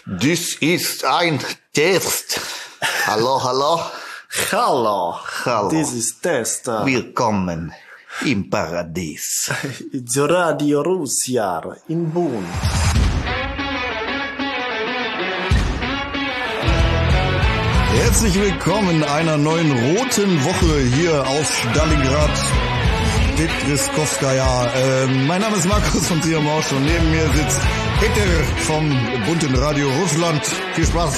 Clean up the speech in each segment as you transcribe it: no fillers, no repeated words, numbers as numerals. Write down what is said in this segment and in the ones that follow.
Dies ist ein Test. Hallo, hallo. Hallo. Hallo. This is Test. Willkommen im Paradies. It's Radio Russia in Bonn. Herzlich willkommen einer neuen roten Woche hier auf Stalingrad. Petriskowskaja. Mein Name ist Markus von Triamorsch und neben mir sitzt Peter vom bunten Radio Russland. Viel Spaß.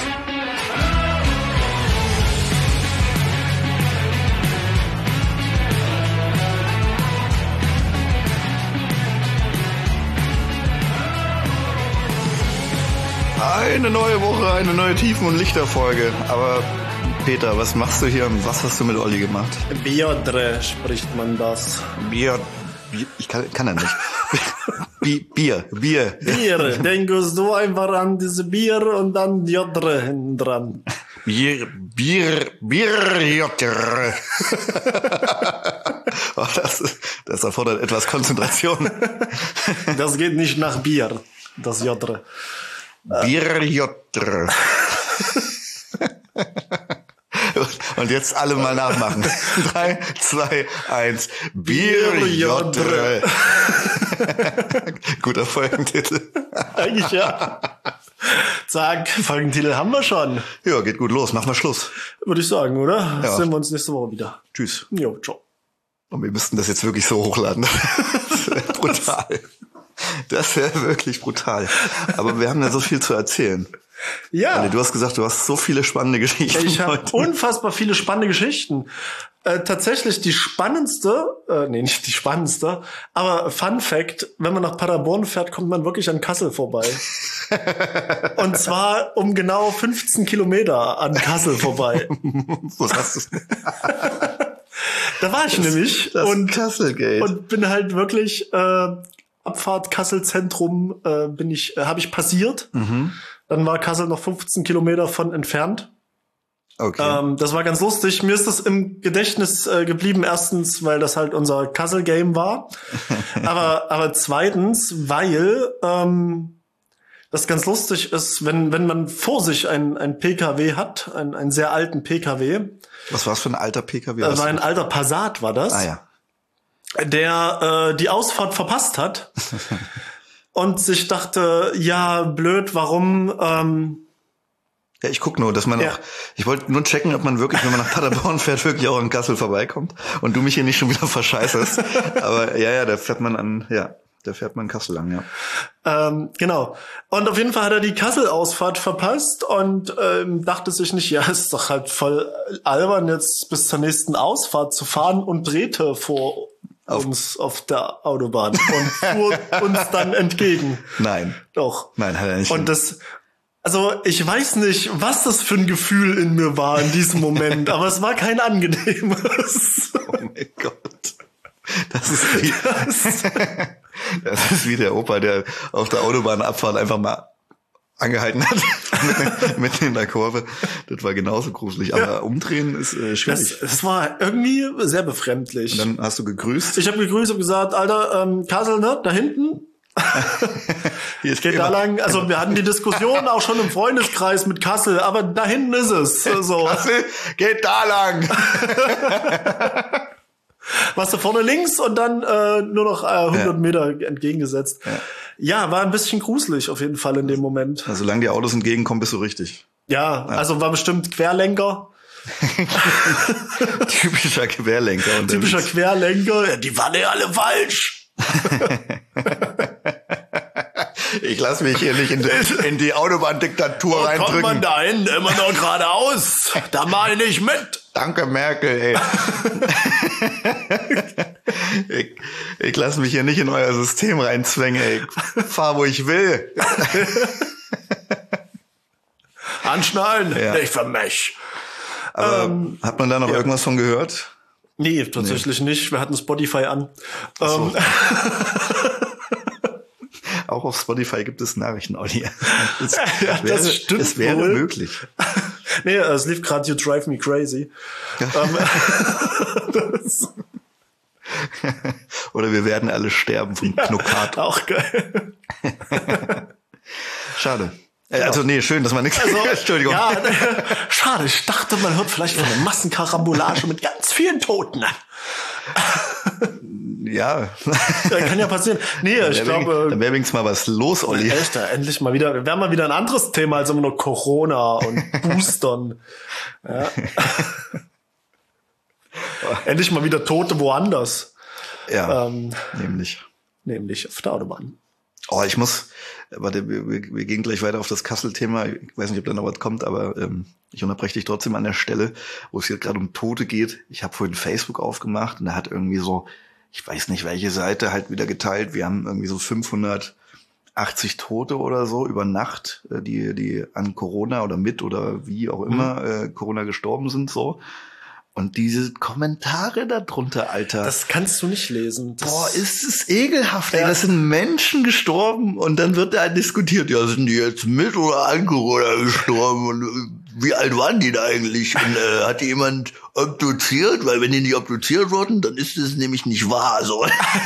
Eine neue Woche, eine neue Tiefen- und Lichterfolge. Aber Peter, was machst du hier und was hast du mit Olli gemacht? Biodre spricht man das. Bier, ich kann er nicht. Bier. Bier, denkst du einfach an diese Bier und dann Jodre hinten dran. Bier, Jotter. Oh, das erfordert etwas Konzentration. Das geht nicht nach Bier, das Jodre. Bier, Jotter. Und jetzt alle mal nachmachen. 3, 2, 1. Bier, Jotter. Guter Folgentitel. Eigentlich ja. Zack, Folgentitel haben wir schon. Ja, geht gut los. Machen wir Schluss. Würde ich sagen, oder? Ja. Sehen wir uns nächste Woche wieder. Tschüss. Jo, ciao. Und wir müssten das jetzt wirklich so hochladen. Das wäre brutal. Das wäre wirklich brutal. Aber wir haben ja so viel zu erzählen. Ja. Du hast gesagt, du hast so viele spannende Geschichten. Ich habe unfassbar viele spannende Geschichten. Tatsächlich die spannendste, nicht die spannendste, aber Fun Fact, wenn man nach Paderborn fährt, kommt man wirklich an Kassel vorbei. Und zwar um genau 15 Kilometer an Kassel vorbei. Wo hast du's? Da war ich nämlich das und Kasselgate. Und bin halt wirklich Abfahrt Kassel Zentrum habe ich passiert. Mhm. Dann war Kassel noch 15 Kilometer von entfernt. Okay. Das war ganz lustig. Mir ist das im Gedächtnis geblieben. Erstens, weil das halt unser Kassel-Game war. aber zweitens, weil das ganz lustig ist, wenn man vor sich ein PKW hat, einen sehr alten PKW. Was war es für ein alter PKW? War ein alter Passat, war das. Ah ja. Der die Ausfahrt verpasst hat und sich dachte, ja, blöd, warum... Ja, ich guck nur, dass man auch, ich wollte nur checken, ob man wirklich, wenn man nach Paderborn fährt, wirklich auch an Kassel vorbeikommt und du mich hier nicht schon wieder verscheißest. Aber ja, da fährt man Kassel lang, ja. Genau. Und auf jeden Fall hat er die Kassel-Ausfahrt verpasst und dachte sich nicht, ja, ist doch halt voll albern, jetzt bis zur nächsten Ausfahrt zu fahren, und drehte vor uns auf der Autobahn und fuhr uns dann entgegen. Nein. Doch. Nein, hat er nicht. Und also ich weiß nicht, was das für ein Gefühl in mir war in diesem Moment, aber es war kein angenehmes. Oh mein Gott. Das ist wie der Opa, der auf der Autobahnabfahrt einfach mal angehalten hat, mitten in der Kurve. Das war genauso gruselig. Aber umdrehen ist schwierig. Das war irgendwie sehr befremdlich. Und dann hast du gegrüßt. Ich habe gegrüßt und gesagt, Alter, Kassel, ne, da hinten. Hier ist geht da lang. Also wir hatten die Diskussion auch schon im Freundeskreis mit Kassel, aber da hinten ist es. So. Kassel, geht da lang. Warst du vorne links und dann nur noch 100 Meter entgegengesetzt. Ja, war ein bisschen gruselig auf jeden Fall in dem Moment. Also solange die Autos entgegenkommen, bist du richtig. Ja, also war bestimmt Querlenker. Typischer Querlenker. Typischer Querlenker. Ja, die waren ja alle falsch. Ich lasse mich hier nicht in die Autobahndiktatur reindrücken. Kommt man da hinten immer noch geradeaus? Da mach ich nicht mit. Danke, Merkel, ey. Ich lasse mich hier nicht in euer System reinzwängen, ey. Fahr, wo ich will. Anschnallen? Ja. Ich vermech. Aber hat man da noch irgendwas von gehört? Nee, tatsächlich nicht. Wir hatten Spotify an. So. Auch auf Spotify gibt es Nachrichten, Olli. Das stimmt. Es wäre wohl möglich. Nee, es lief gerade You Drive Me Crazy. Oder wir werden alle sterben vom Knockato. Auch geil. Schade. Also nee, schön, dass man nichts... Also, Entschuldigung. Ja, schade. Ich dachte, man hört vielleicht von einer Massenkarambolage mit ganz vielen Toten. Ja. Kann ja passieren. Nee, ich glaube... Da wäre wenigstens mal was los, Olli. Echt, endlich mal wieder. Wäre mal wieder ein anderes Thema als immer nur Corona und Boostern. Ja. Endlich mal wieder Tote woanders. Ja, nämlich auf der Autobahn. Oh, warte, wir gehen gleich weiter auf das Kassel-Thema. Ich weiß nicht, ob da noch was kommt, aber ich unterbreche dich trotzdem an der Stelle, wo es jetzt gerade um Tote geht. Ich habe vorhin Facebook aufgemacht und da hat irgendwie so, ich weiß nicht, welche Seite halt wieder geteilt. Wir haben irgendwie so 580 Tote oder so über Nacht, die an Corona oder mit oder wie auch immer Corona gestorben sind, so. Und diese Kommentare darunter, Alter. Das kannst du nicht lesen. Boah, ist es ekelhaft, ey. Das sind Menschen gestorben und dann wird da diskutiert, ja, sind die jetzt mit oder an Corona gestorben und wie alt waren die da eigentlich? Und hat die jemand obduziert? Weil wenn die nicht obduziert wurden, dann ist es nämlich nicht wahr, so.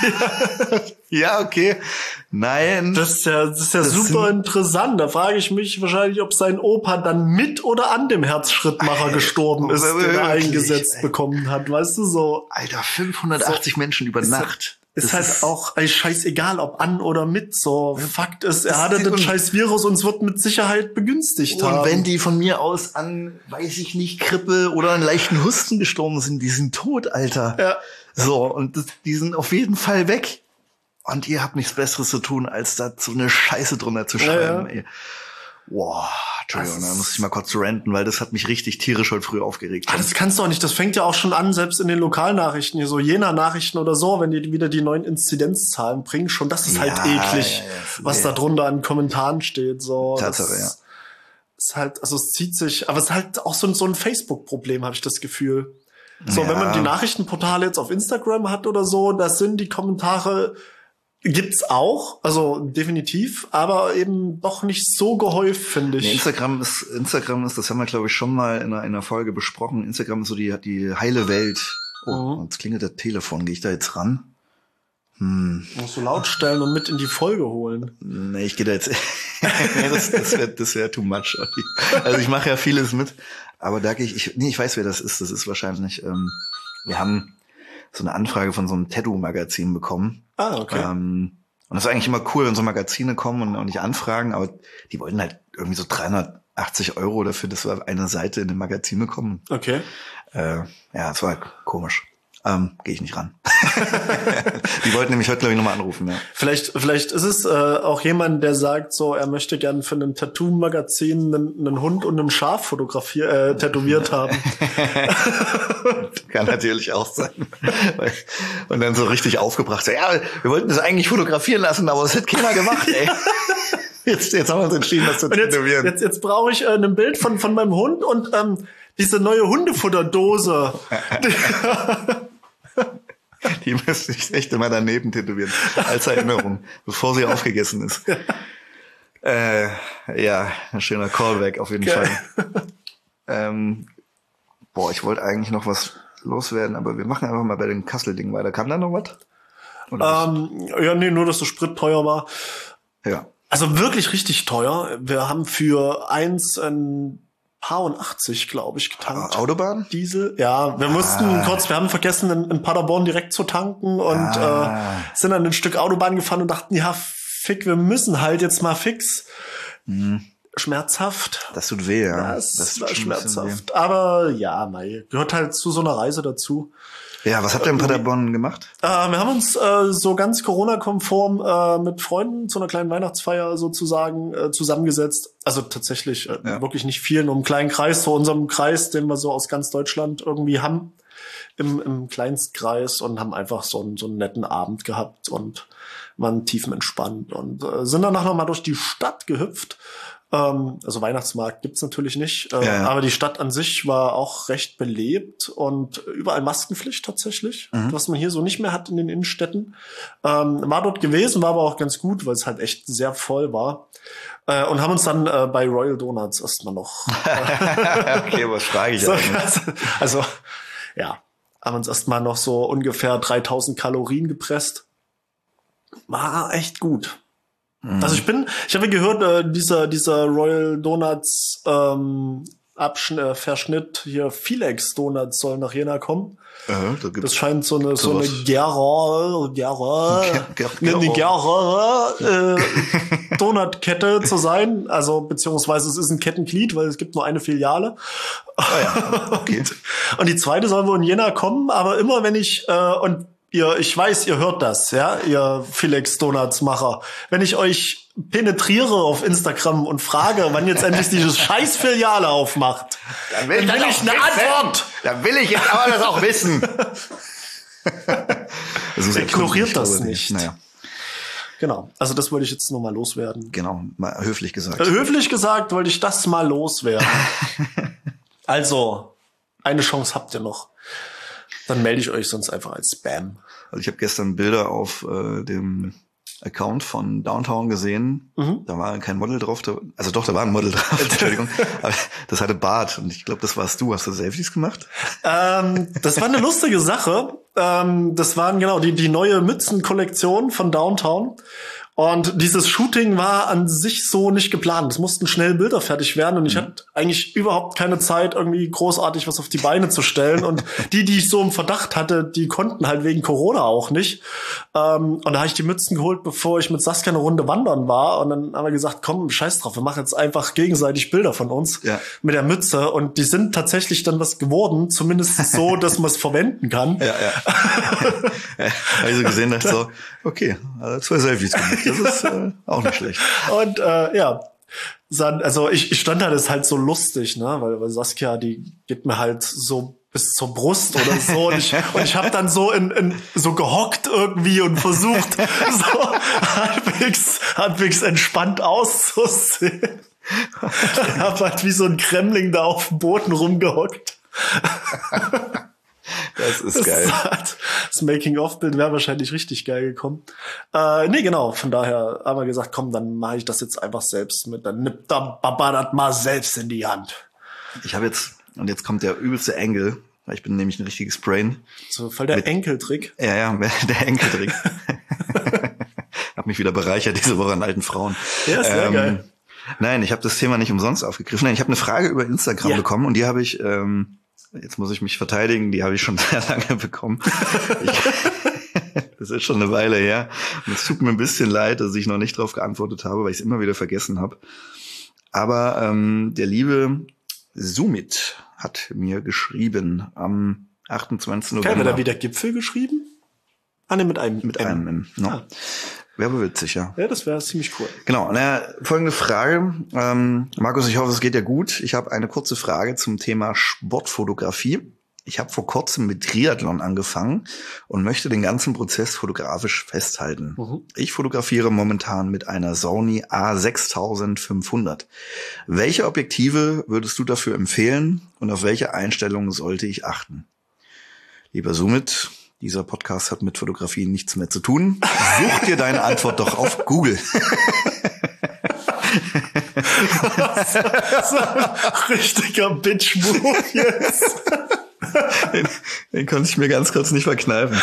Ja, okay. Nein. Das ist ja super interessant. Da frage ich mich wahrscheinlich, ob sein Opa dann mit oder an dem Herzschrittmacher gestorben ist, den er eingesetzt bekommen hat. Weißt du, so. Alter, 580 Menschen über Nacht. Ist halt auch scheißegal, ob an oder mit. So, Fakt ist, er hatte den scheiß Virus und es wird mit Sicherheit begünstigt haben. Und wenn die von mir aus an, weiß ich nicht, Grippe oder einen leichten Husten gestorben sind, die sind tot, Alter. Ja. So, und die sind auf jeden Fall weg. Und ihr habt nichts Besseres zu tun, als da so eine Scheiße drunter zu schreiben, ey. Boah, Entschuldigung, da muss ich mal kurz ranten, weil das hat mich richtig tierisch heute früh aufgeregt. Das kannst du auch nicht. Das fängt ja auch schon an, selbst in den Lokalnachrichten, hier so Jena-Nachrichten oder so, wenn die wieder die neuen Inzidenzzahlen bringen, schon das ist halt eklig, was da drunter an Kommentaren steht. So, Tatsache, ja. Ist halt, also es zieht sich, aber es ist halt auch so ein Facebook-Problem, habe ich das Gefühl. So, wenn man die Nachrichtenportale jetzt auf Instagram hat oder so, das sind die Kommentare, gibt's auch, also definitiv, aber eben doch nicht so gehäuft, finde ich. Nee, Instagram ist, das haben wir glaube ich schon mal in einer Folge besprochen. Instagram ist so die heile Welt. Oh, jetzt klingelt das Telefon. Gehe ich da jetzt ran? Musst du laut stellen und mit in die Folge holen. Nee, ich gehe da jetzt. das wär too much. Also ich mache ja vieles mit, aber da gehe ich weiß, wer das ist. Das ist wahrscheinlich, wir haben so eine Anfrage von so einem Tattoo-Magazin bekommen. Ah, okay. Und das ist eigentlich immer cool, wenn so Magazine kommen und auch nicht anfragen, aber die wollten halt irgendwie so 380 € dafür, dass wir eine Seite in dem Magazin bekommen. Okay. Ja, das war komisch. Gehe ich nicht ran. Die wollten nämlich heute, glaube ich, nochmal anrufen. Ja. Vielleicht ist es auch jemand, der sagt, so, er möchte gern für ein Tattoo-Magazin einen Hund und ein Schaf tätowiert haben. Kann natürlich auch sein. Und dann so richtig aufgebracht. So, ja, wir wollten das eigentlich fotografieren lassen, aber es hat keiner gemacht, ey. Jetzt haben wir uns entschieden, das zu tätowieren. Jetzt brauche ich ein Bild von meinem Hund und diese neue Hundefutterdose. Die müsste ich echt immer daneben tätowieren, als Erinnerung, bevor sie aufgegessen ist. Ja, ein schöner Callback auf jeden Fall. Ich wollte eigentlich noch was loswerden, aber wir machen einfach mal bei den Kassel-Dingen weiter. Kam da noch was? Nur, dass das Sprit teuer war. Ja. Also wirklich richtig teuer. Wir haben für ein Paar und 80, glaube ich, getankt. Autobahn? Diesel. Ja, wir wir haben vergessen, in Paderborn direkt zu tanken und sind dann ein Stück Autobahn gefahren und dachten, ja, fick, wir müssen halt jetzt mal fix. Schmerzhaft. Das tut weh, ja. Das war schmerzhaft. Aber ja, gehört halt zu so einer Reise dazu. Ja, was habt ihr in Paderborn gemacht? Wir haben uns so ganz Corona-konform mit Freunden zu einer kleinen Weihnachtsfeier sozusagen zusammengesetzt. Also tatsächlich wirklich nicht viel, nur im kleinen Kreis, so unserem Kreis, den wir so aus ganz Deutschland irgendwie haben, im Kleinstkreis und haben einfach so einen netten Abend gehabt und waren tiefenentspannt und sind danach nochmal durch die Stadt gehüpft. Also Weihnachtsmarkt gibt's natürlich nicht, aber die Stadt an sich war auch recht belebt und überall Maskenpflicht tatsächlich, was man hier so nicht mehr hat in den Innenstädten. War dort gewesen, war aber auch ganz gut, weil es halt echt sehr voll war. Und haben uns dann bei Royal Donuts erstmal noch... Okay, was frage ich eigentlich? Also, ja, haben uns erstmal noch so ungefähr 3000 Kalorien gepresst. War echt gut. Also ich habe gehört, dieser Royal Donuts Verschnitt hier, Felix Donuts soll nach Jena kommen. Das scheint so eine Gerrer Donutkette zu sein. Also, beziehungsweise es ist ein Kettenglied, weil es gibt nur eine Filiale. Okay. Und die zweite soll wohl in Jena kommen, aber immer wenn ich, ich weiß, ihr hört das, ja, ihr Felix Donuts Macher. Wenn ich euch penetriere auf Instagram und frage, wann jetzt endlich diese scheiß Filiale aufmacht, dann will ich eine Antwort. Dann will ich jetzt aber das auch wissen. Ignoriert das nicht. Naja. Genau, also das wollte ich jetzt noch mal loswerden. Genau, mal höflich gesagt. Höflich gesagt wollte ich das mal loswerden. Also, eine Chance habt ihr noch. Dann melde ich euch sonst einfach als Spam. Also ich habe gestern Bilder auf dem Account von Downtown gesehen. Da war kein Model drauf. Da war ein Model drauf. Entschuldigung. Aber das hatte Bart. Und ich glaube, das warst du. Hast du Selfies gemacht? Das war eine lustige Sache. Das waren genau die neue Mützenkollektion von Downtown. Und dieses Shooting war an sich so nicht geplant. Es mussten schnell Bilder fertig werden und ich hatte eigentlich überhaupt keine Zeit, irgendwie großartig was auf die Beine zu stellen. Und die ich so im Verdacht hatte, die konnten halt wegen Corona auch nicht. Und da habe ich die Mützen geholt, bevor ich mit Saskia eine Runde wandern war. Und dann haben wir gesagt, komm, scheiß drauf, wir machen jetzt einfach gegenseitig Bilder von uns mit der Mütze. Und die sind tatsächlich dann was geworden, zumindest so, dass man es verwenden kann. Ja. Habe ich so gesehen, dachte so, okay, also 2 Selfies gemacht. Das ist auch nicht schlecht. Und also ich stand da, das ist halt so lustig, ne, weil Saskia, die geht mir halt so bis zur Brust oder so und ich habe dann so so gehockt irgendwie und versucht so halbwegs entspannt auszusehen. Ich habe halt wie so ein Kremling da auf dem Boden rumgehockt. Das ist geil. Das Making-of-Bild wäre wahrscheinlich richtig geil gekommen. Nee, genau. Von daher haben wir gesagt, komm, dann mache ich das jetzt einfach selbst mit. Dann nimmt der Papa das mal selbst in die Hand. Ich habe jetzt kommt der übelste Engel. Ich bin nämlich ein richtiges Brain. So voll der Enkeltrick. Ja, der Enkeltrick. Hab mich wieder bereichert diese Woche an alten Frauen. Ja, ist sehr geil. Nein, ich habe das Thema nicht umsonst aufgegriffen. Nein, ich habe eine Frage über Instagram bekommen und die habe ich jetzt muss ich mich verteidigen, die habe ich schon sehr lange bekommen. Das ist schon eine Weile her. Und es tut mir ein bisschen leid, dass ich noch nicht darauf geantwortet habe, weil ich es immer wieder vergessen habe. Aber der liebe Sumit hat mir geschrieben am 28. November. Hat er wieder Gipfel geschrieben? Ah, ne, mit einem M. No. Ah. Wäre aber witzig, ja. Ja, das wäre ziemlich cool. Genau, folgende Frage. Markus, ich hoffe, es geht dir gut. Ich habe eine kurze Frage zum Thema Sportfotografie. Ich habe vor kurzem mit Triathlon angefangen und möchte den ganzen Prozess fotografisch festhalten. Ich fotografiere momentan mit einer Sony A6500. Welche Objektive würdest du dafür empfehlen und auf welche Einstellungen sollte ich achten? Lieber Sumit, dieser Podcast hat mit Fotografie nichts mehr zu tun. Such dir deine Antwort doch auf Google. So ein richtiger Bitch-Move jetzt. Den konnte ich mir ganz kurz nicht verkneifen.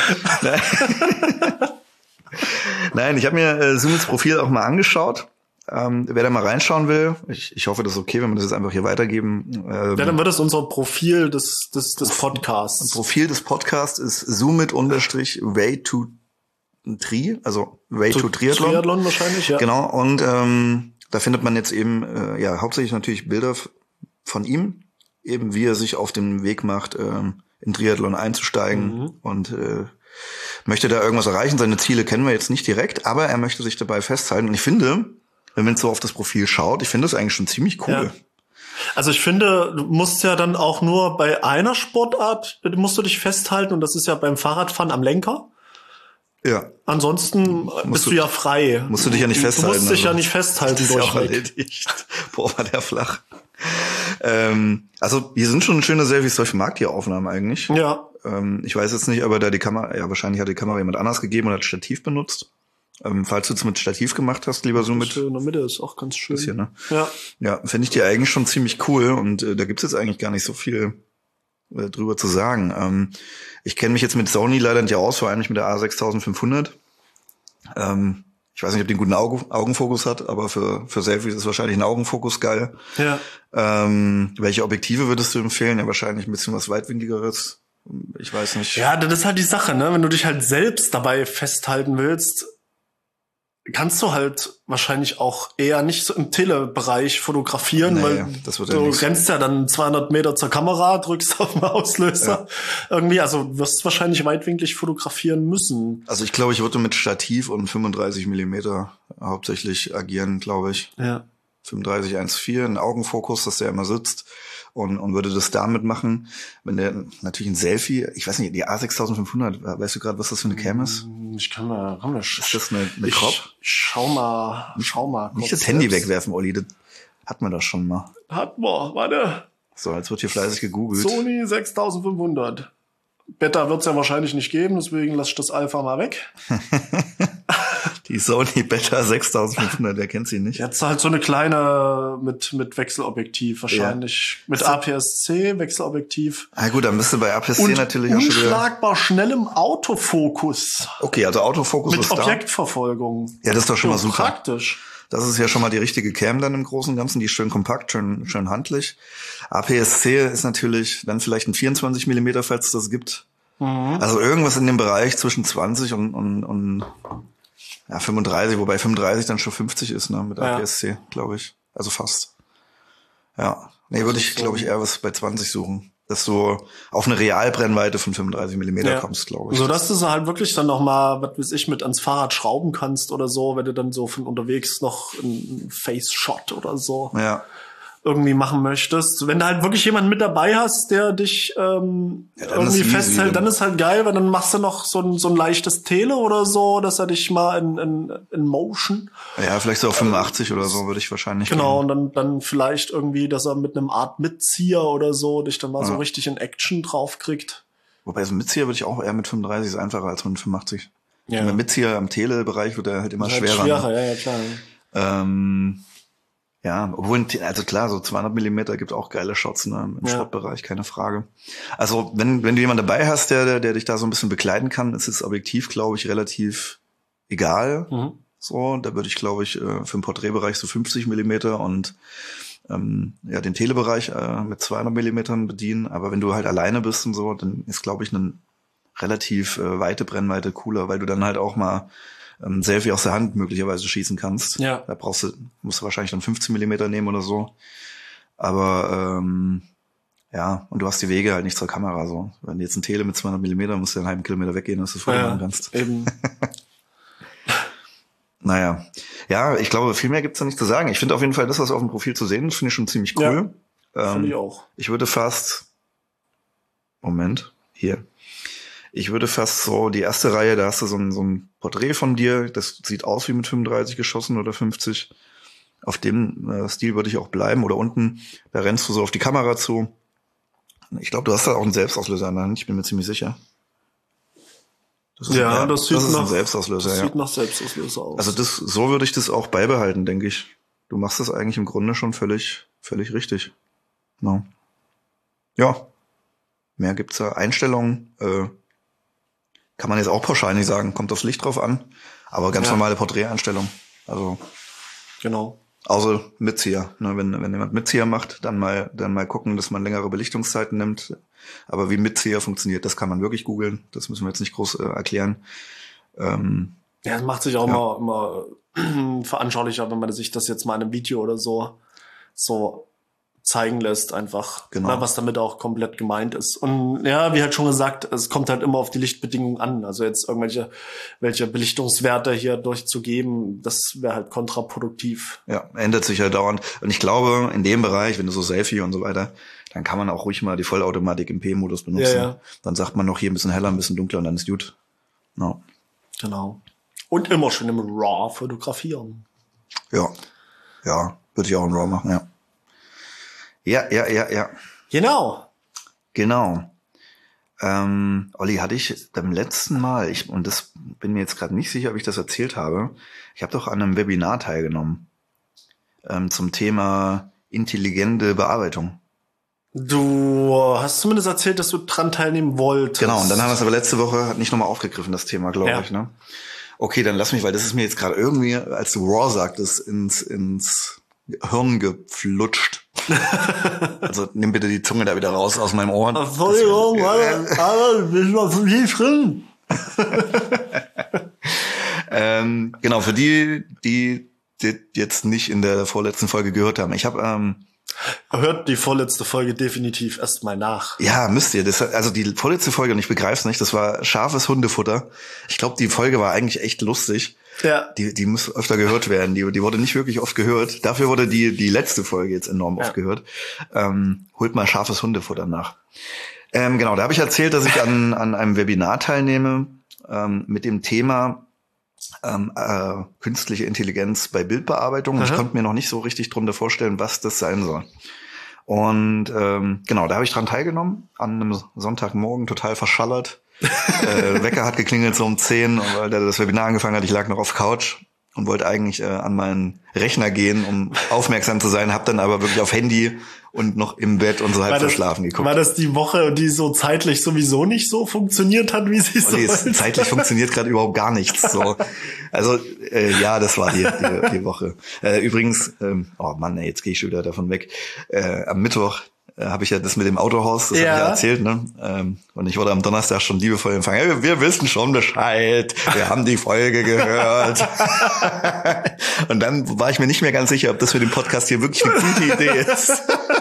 Nein, ich habe mir Sumits Profil auch mal angeschaut. Wer da mal reinschauen will, ich hoffe, das ist okay, wenn wir das jetzt einfach hier weitergeben. Dann wird es unser Profil des Podcasts. Profil des Podcasts ist Sumit_way to Tri, also Way to Triathlon. Triathlon wahrscheinlich, ja. Genau, und da findet man jetzt eben hauptsächlich natürlich Bilder von ihm, eben wie er sich auf den Weg macht, in Triathlon einzusteigen und möchte da irgendwas erreichen. Seine Ziele kennen wir jetzt nicht direkt, aber er möchte sich dabei festhalten. Und ich finde, wenn man so auf das Profil schaut, ich finde das eigentlich schon ziemlich cool. Ja. Also ich finde, du musst ja dann auch nur bei einer Sportart, musst du dich festhalten, und das ist ja beim Fahrradfahren am Lenker. Ja. Ansonsten bist du ja frei. Musst du dich ja nicht festhalten. Du musst dich ja nicht festhalten. Das ist ja auch erledigt. Boah, war der flach. Also hier sind schon schöne Selfies, solche Markttieraufnahmen eigentlich. Ja. Ich weiß jetzt nicht, aber da die Kamera, wahrscheinlich hat die Kamera jemand anders gegeben und hat Stativ benutzt. Falls du es mit Stativ gemacht hast, lieber Sumit. In der Mitte ist auch ganz schön. Das hier, ne? Ja. Ja, finde ich die eigentlich schon ziemlich cool und da gibt's jetzt eigentlich gar nicht so viel drüber zu sagen. Ich kenne mich jetzt mit Sony leider nicht aus, vor allem nicht mit der A6500. Ich weiß nicht, ob die einen guten Augenfokus hat, aber für Selfies ist wahrscheinlich ein Augenfokus geil. Ja. Welche Objektive würdest du empfehlen? Ja, wahrscheinlich ein bisschen was weitwinkligeres. Ich weiß nicht. Ja, das ist halt die Sache, ne? Wenn du dich halt selbst dabei festhalten willst, kannst du halt wahrscheinlich auch eher nicht so im Telebereich fotografieren, weil das wird du ja rennst ja dann 200 Meter zur Kamera, drückst auf den Auslöser. Ja. Irgendwie, also wirst wahrscheinlich weitwinklig fotografieren müssen. Also ich glaube, ich würde mit Stativ und 35 Millimeter hauptsächlich agieren, glaube ich. Ja. 35 1.4, ein Augenfokus, dass der immer sitzt und würde das damit machen. Wenn der natürlich ein Selfie, ich weiß nicht, die A6500, weißt du gerade, was das für eine Cam ist? Ich kann mal, komm, ist das eine Crop? Schau mal. Nicht das Handy wegwerfen, Olli, das hat man doch schon mal. Hat man, warte. So, jetzt wird hier fleißig gegoogelt. Sony 6500. Beta wird's ja wahrscheinlich nicht geben, deswegen lass ich das Alpha mal weg. Die Sony Beta 6500, wer kennt sie nicht? Jetzt halt so eine kleine mit Wechselobjektiv wahrscheinlich. Ja. Mit APS-C, Wechselobjektiv. Ah gut, dann bist du bei APS-C und natürlich auch schon wieder... unschlagbar schnellem Autofokus. Okay, also Autofokus mit ist da. Mit Objektverfolgung. Ja, das ist doch schon mal super. Praktisch. Das ist ja schon mal die richtige Cam dann im Großen und Ganzen. Die ist schön kompakt, schön handlich. APS-C ist natürlich dann vielleicht ein 24 Millimeter, falls es das gibt. Mhm. Also irgendwas in dem Bereich zwischen 20 und 35, wobei 35 dann schon 50 ist, ne, mit APS-C, glaube ich. Also fast. Ja. Nee, würde ich, glaube ich, eher was bei 20 suchen. Dass du auf eine Realbrennweite von 35 Millimeter kommst, glaube ich. So, dass du so halt wirklich dann noch mal, was weiß ich, mit ans Fahrrad schrauben kannst oder so, wenn du dann so von unterwegs noch einen Face-Shot oder so irgendwie machen möchtest. Wenn du halt wirklich jemanden mit dabei hast, der dich irgendwie festhält, dann ist halt geil, weil dann machst du noch so ein leichtes Tele oder so, dass er dich mal in Motion. Ja, vielleicht so auf 85 oder so würde ich wahrscheinlich genau, gehen. Und dann vielleicht irgendwie, dass er mit einem Art Mitzieher oder so dich dann mal so richtig in Action drauf kriegt. Wobei so ein Mitzieher würde ich auch eher mit 35 ist einfacher als mit 85. Ja. Mit Mitzieher am Tele-Bereich wird er halt immer schwerer. Ja, klar. Ja, obwohl, also klar, so 200 Millimeter gibt auch geile Shots, ne, im Sportbereich, keine Frage. Also, wenn du jemanden dabei hast, der dich da so ein bisschen begleiten kann, ist das Objektiv, glaube ich, relativ egal. Mhm. So, da würde ich, glaube ich, für den Porträtbereich so 50 Millimeter und den Telebereich mit 200 Millimetern bedienen. Aber wenn du halt alleine bist und so, dann ist, glaube ich, eine relativ weite Brennweite cooler, weil du dann halt auch mal Selfie aus der Hand möglicherweise schießen kannst. Ja. Da musst du wahrscheinlich dann 15 Millimeter nehmen oder so. Aber und du hast die Wege halt nicht zur Kamera so. Wenn du jetzt ein Tele mit 200 Millimeter musst du einen halben Kilometer weggehen, dass du das Foto machen kannst. Eben. Naja. Ja, ich glaube, viel mehr gibt's da nicht zu sagen. Ich finde auf jeden Fall das, was auf dem Profil zu sehen ist, finde ich schon ziemlich cool. Ja, finde ich auch. Ich würde fast Ich würde fast so, die erste Reihe, da hast du so ein Porträt von dir, das sieht aus wie mit 35 geschossen oder 50. Auf dem Stil würde ich auch bleiben. Oder unten, da rennst du so auf die Kamera zu. Ich glaube, du hast da auch einen Selbstauslöser an der Hand, ich bin mir ziemlich sicher. Das sieht ein Selbstauslöser, das sieht nach Selbstauslöser aus. Also so würde ich das auch beibehalten, denke ich. Du machst das eigentlich im Grunde schon völlig richtig. No. Ja. Mehr gibt's da. Einstellungen, kann man jetzt auch pauschal nicht sagen, kommt aufs Licht drauf an, aber ganz normale Porträteinstellung. Also genau. Außer Mitzieher. Ne, wenn jemand Mitzieher macht, dann mal gucken, dass man längere Belichtungszeiten nimmt. Aber wie Mitzieher funktioniert, das kann man wirklich googeln. Das müssen wir jetzt nicht groß erklären. Das macht sich auch immer veranschaulicher, wenn man sich das jetzt mal in einem Video oder so zeigen lässt, einfach, genau. Was damit auch komplett gemeint ist. Und ja, wie halt schon gesagt, es kommt halt immer auf die Lichtbedingungen an. Also jetzt welche Belichtungswerte hier durchzugeben, das wäre halt kontraproduktiv. Ja, ändert sich ja dauernd. Und ich glaube, in dem Bereich, wenn du so Selfie und so weiter, dann kann man auch ruhig mal die Vollautomatik im P-Modus benutzen. Ja. Dann sagt man noch hier ein bisschen heller, ein bisschen dunkler und dann ist gut. No. Genau. Und immer schön im RAW fotografieren. Ja, würde ich auch in RAW machen, ja. Ja. Genau. Olli, hatte ich beim letzten Mal, und das bin mir jetzt gerade nicht sicher, ob ich das erzählt habe, ich habe doch an einem Webinar teilgenommen zum Thema intelligente Bearbeitung. Du hast zumindest erzählt, dass du dran teilnehmen wolltest. Genau, und dann haben wir es aber letzte Woche nicht nochmal aufgegriffen, das Thema, glaube ich. Ne? Okay, dann lass mich, weil das ist mir jetzt gerade irgendwie, als du Raw sagtest, ins Hirn geflutscht. Also nimm bitte die Zunge da wieder raus aus meinem Ohr. Entschuldigung, aber das ist noch für mich drin. Genau, für die jetzt nicht in der vorletzten Folge gehört haben. Ich habe hört die vorletzte Folge definitiv erstmal nach. Ja, müsst ihr. Also die vorletzte Folge, und ich begreif's nicht, das war scharfes Hundefutter. Ich glaube, die Folge war eigentlich echt lustig. Ja. Die muss öfter gehört werden. Die wurde nicht wirklich oft gehört. Dafür wurde die letzte Folge jetzt enorm oft gehört. Holt mal scharfes Hundefutter nach. Genau, da habe ich erzählt, dass ich an einem Webinar teilnehme mit dem Thema künstliche Intelligenz bei Bildbearbeitung. Ich konnte mir noch nicht so richtig drunter vorstellen, was das sein soll. Und genau, da habe ich dran teilgenommen, an einem Sonntagmorgen, total verschallert. Wecker hat geklingelt so um 10, weil das Webinar angefangen hat. Ich lag noch auf Couch und wollte eigentlich an meinen Rechner gehen, um aufmerksam zu sein, habe dann aber wirklich auf Handy und noch im Bett und so halb verschlafen geguckt. War das die Woche, die so zeitlich sowieso nicht so funktioniert hat, wie sie so wollte? Zeitlich funktioniert gerade überhaupt gar nichts. So. Also ja, das war die Woche. Übrigens, oh Mann, ey, jetzt gehe ich schon wieder davon weg. Am Mittwoch habe ich ja das mit dem Autohaus, das habe ich ja erzählt, ne? Und ich wurde am Donnerstag schon liebevoll empfangen. Hey, wir wissen schon Bescheid, wir haben die Folge gehört. Und dann war ich mir nicht mehr ganz sicher, ob das für den Podcast hier wirklich eine gute Idee ist.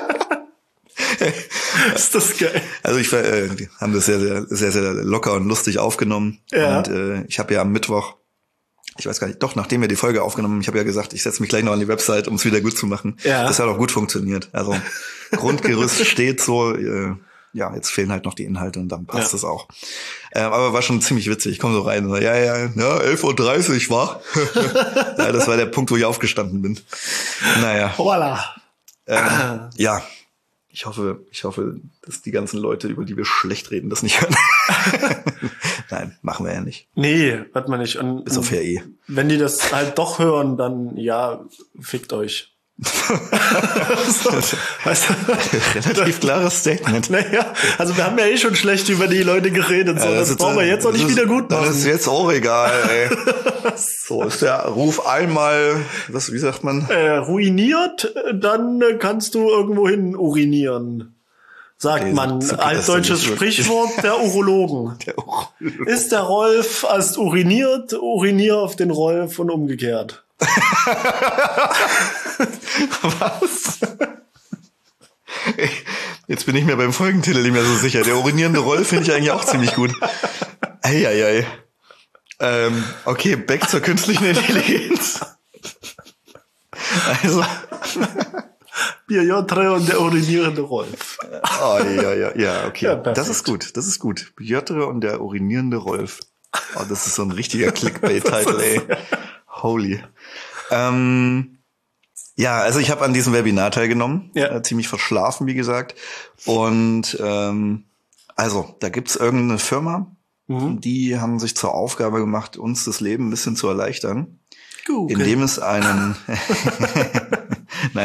Ist das geil. Also die haben das sehr, sehr, sehr locker und lustig aufgenommen. Ja. Und ich habe ja am Mittwoch, ich weiß gar nicht, doch, nachdem wir die Folge aufgenommen haben, ich habe ja gesagt, ich setze mich gleich noch an die Website, um es wieder gut zu machen. Ja. Das hat auch gut funktioniert. Also Grundgerüst steht so, ja, jetzt fehlen halt noch die Inhalte und dann passt es auch. Aber war schon ziemlich witzig. Ich komme so rein und so, ja, 11:30 Uhr, war. Ja, das war der Punkt, wo ich aufgestanden bin. Naja. Voila. Ja. Ich hoffe, dass die ganzen Leute, über die wir schlecht reden, das nicht hören. Nein, machen wir ja nicht. Nee, hört man nicht. Und ist auf ja eh. Wenn die das halt doch hören, dann ja, fickt euch. So, weißt du, relativ klares Statement. Naja, also wir haben ja eh schon schlecht über die Leute geredet, so das brauchen wir jetzt auch nicht wieder gut machen. Das ist jetzt auch egal, ey. So ist der Ruf einmal, wie sagt man? Ruiniert, dann kannst du irgendwo hin urinieren. Sagt man, altdeutsches Sprichwort der Urologen. Ist der Rolf als uriniert, urinier auf den Rolf und umgekehrt. Was? Jetzt bin ich mir beim Folgentitel nicht mehr so sicher. Der urinierende Rolf finde ich eigentlich auch ziemlich gut. Eieiei. Okay, back zur künstlichen Intelligenz. Also Piotr und der urinierende Rolf. Oh, ja, okay. Ja, das ist gut. Piotr und der urinierende Rolf. Oh, das ist so ein richtiger Clickbait-Titel, ey. Holy. Ja, also ich habe an diesem Webinar teilgenommen, ziemlich verschlafen, wie gesagt. Und also, da gibt's irgendeine Firma, die haben sich zur Aufgabe gemacht, uns das Leben ein bisschen zu erleichtern. Okay. Indem es einen Nein.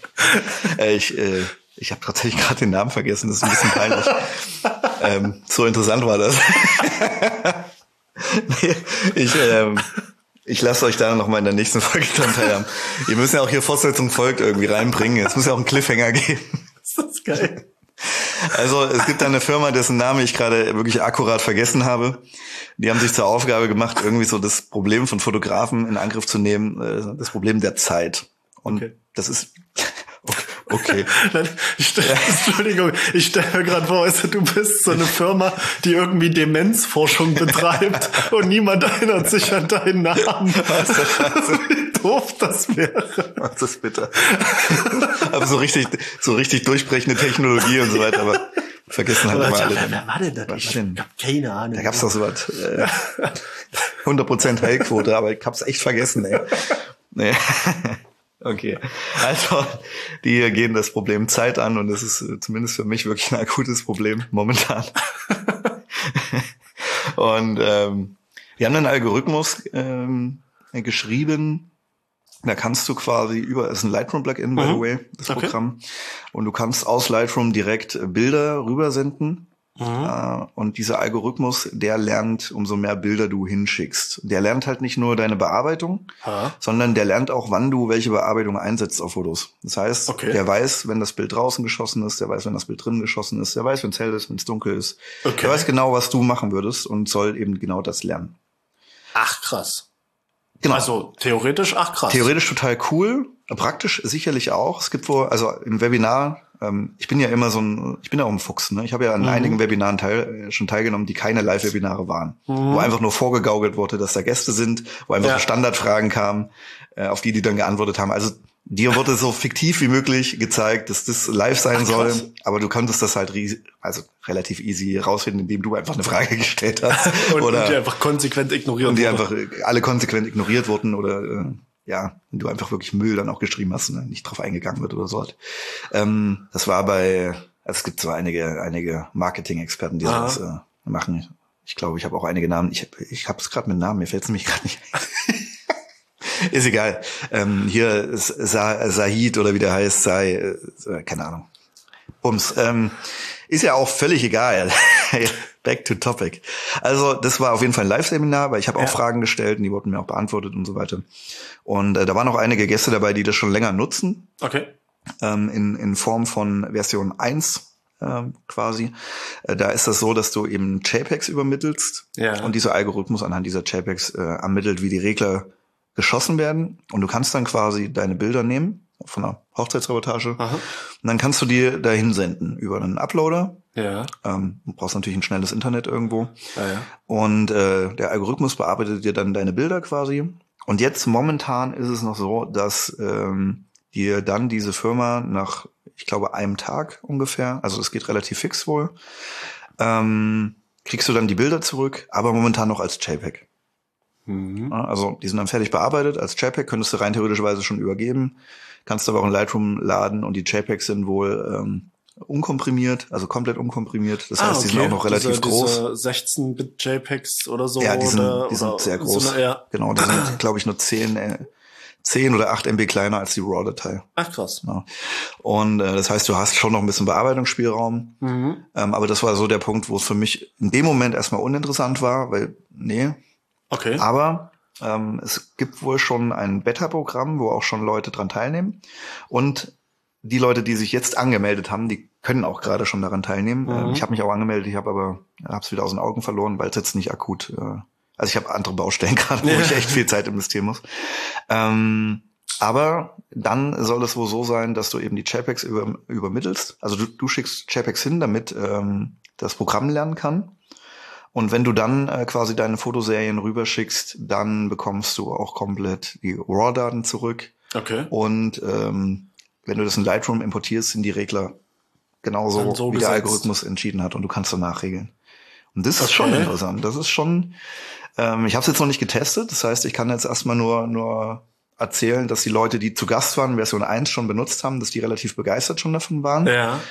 Ich habe tatsächlich gerade den Namen vergessen, das ist ein bisschen peinlich. So interessant war das. Ich lasse euch da noch mal in der nächsten Folge dran teilhaben. Ihr müsst ja auch hier Fortsetzung folgt irgendwie reinbringen. Es muss ja auch einen Cliffhanger geben. Das ist geil. Also es gibt da eine Firma, dessen Name ich gerade wirklich akkurat vergessen habe. Die haben sich zur Aufgabe gemacht, irgendwie so das Problem von Fotografen in Angriff zu nehmen, das Problem der Zeit. Und das ist okay. Entschuldigung, ich stelle mir gerade vor, du bist so eine Firma, die irgendwie Demenzforschung betreibt und niemand erinnert sich an deinen Namen. Wie doof das wäre. Das ist bitter. Aber so richtig durchbrechende Technologie und so weiter, aber vergessen halt immer alle. Wer war denn das? Ich hab keine Ahnung. Da gab's doch so was. 100% Heilquote, aber ich hab's echt vergessen, ey. Nee. Okay, also die gehen das Problem Zeit an und das ist zumindest für mich wirklich ein akutes Problem momentan. Und wir haben einen Algorithmus geschrieben, da kannst du quasi das ist ein Lightroom-Plugin, by the way, das Programm, und du kannst aus Lightroom direkt Bilder rübersenden Und dieser Algorithmus, der lernt, umso mehr Bilder du hinschickst. Der lernt halt nicht nur deine Bearbeitung, sondern der lernt auch, wann du welche Bearbeitung einsetzt auf Fotos. Das heißt, der weiß, wenn das Bild draußen geschossen ist, der weiß, wenn das Bild drinnen geschossen ist, der weiß, wenn es hell ist, wenn es dunkel ist. Der weiß genau, was du machen würdest und soll eben genau das lernen. Ach, krass. Genau. Also theoretisch, ach krass. Theoretisch total cool, praktisch sicherlich auch. Es gibt wohl, also im Webinar, ich bin ja auch ein Fuchs, ne? Ich habe ja an einigen Webinaren schon teilgenommen, die keine Live-Webinare waren. Wo einfach nur vorgegaukelt wurde, dass da Gäste sind, wo einfach Standardfragen kamen, auf die dann geantwortet haben. Also dir wurde so fiktiv wie möglich gezeigt, dass das live sein soll, aber du konntest das halt relativ easy rausfinden, indem du einfach eine Frage gestellt hast. und die einfach konsequent ignoriert wurden. Und die einfach alle konsequent ignoriert wurden oder wenn du einfach wirklich Müll dann auch geschrieben hast und nicht drauf eingegangen wird oder so. Das war es gibt so einige Marketing-Experten, die sowas machen. Ich glaube, ich habe auch einige Namen. Ich habe es gerade mit Namen, mir fällt es nämlich gerade nicht ein. Ist egal. Hier ist Sahid oder wie der heißt, keine Ahnung. Bums. Ist ja auch völlig egal. Back to topic. Also das war auf jeden Fall ein Live-Seminar, weil ich habe auch Fragen gestellt und die wurden mir auch beantwortet und so weiter. Und da waren auch einige Gäste dabei, die das schon länger nutzen. Okay. In Form von Version 1 quasi. Da ist das so, dass du eben JPEGs übermittelst und dieser Algorithmus anhand dieser JPEGs ermittelt, wie die Regler geschossen werden. Und du kannst dann quasi deine Bilder nehmen von einer Hochzeitsreportage. Und dann kannst du die dahin senden über einen Uploader. Ja. Du brauchst natürlich ein schnelles Internet irgendwo. Und der Algorithmus bearbeitet dir dann deine Bilder quasi. Und jetzt momentan ist es noch so, dass dir dann diese Firma nach, ich glaube, einem Tag ungefähr, also es geht relativ fix wohl, kriegst du dann die Bilder zurück, aber momentan noch als JPEG. Also die sind dann fertig bearbeitet als JPEG, könntest du rein theoretischerweise schon übergeben, kannst aber auch in Lightroom laden und die JPEGs sind wohl unkomprimiert, also komplett unkomprimiert. Das heißt, die sind auch noch relativ groß. Diese 16-Bit JPEGs oder so. Ja, die sind sehr groß. Genau, die sind, glaube ich, nur 10 oder 8 MB kleiner als die RAW-Datei. Ach, krass. Ja. Und das heißt, du hast schon noch ein bisschen Bearbeitungsspielraum. Aber das war so der Punkt, wo es für mich in dem Moment erstmal uninteressant war, weil, Okay. Aber es gibt wohl schon ein Beta-Programm, wo auch schon Leute dran teilnehmen. Und die Leute, die sich jetzt angemeldet haben, die können auch gerade schon daran teilnehmen. Ich habe mich auch angemeldet, ich habe es wieder aus den Augen verloren, weil es jetzt nicht akut. Also ich habe andere Baustellen gerade, wo ich echt viel Zeit investieren muss. Aber dann soll es wohl so sein, dass du eben die JPEGs übermittelst. Also du schickst JPEGs hin, damit das Programm lernen kann. Und wenn du dann quasi deine Fotoserien rüberschickst, dann bekommst du auch komplett die RAW-Daten zurück. Okay. Und wenn du das in Lightroom importierst, sind die Regler genauso, wie der Algorithmus entschieden hat und du kannst danach regeln. Und das ist schon interessant. Das ist schon, ich habe es jetzt noch nicht getestet, das heißt, ich kann jetzt erstmal nur erzählen, dass die Leute, die zu Gast waren, Version 1 schon benutzt haben, dass die relativ begeistert schon davon waren.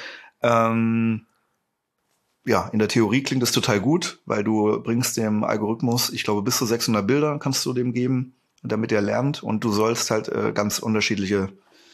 Ja, in der Theorie klingt das total gut, weil du bringst dem Algorithmus, ich glaube, bis zu 600 Bilder kannst du dem geben, damit er lernt und du sollst halt ganz unterschiedliche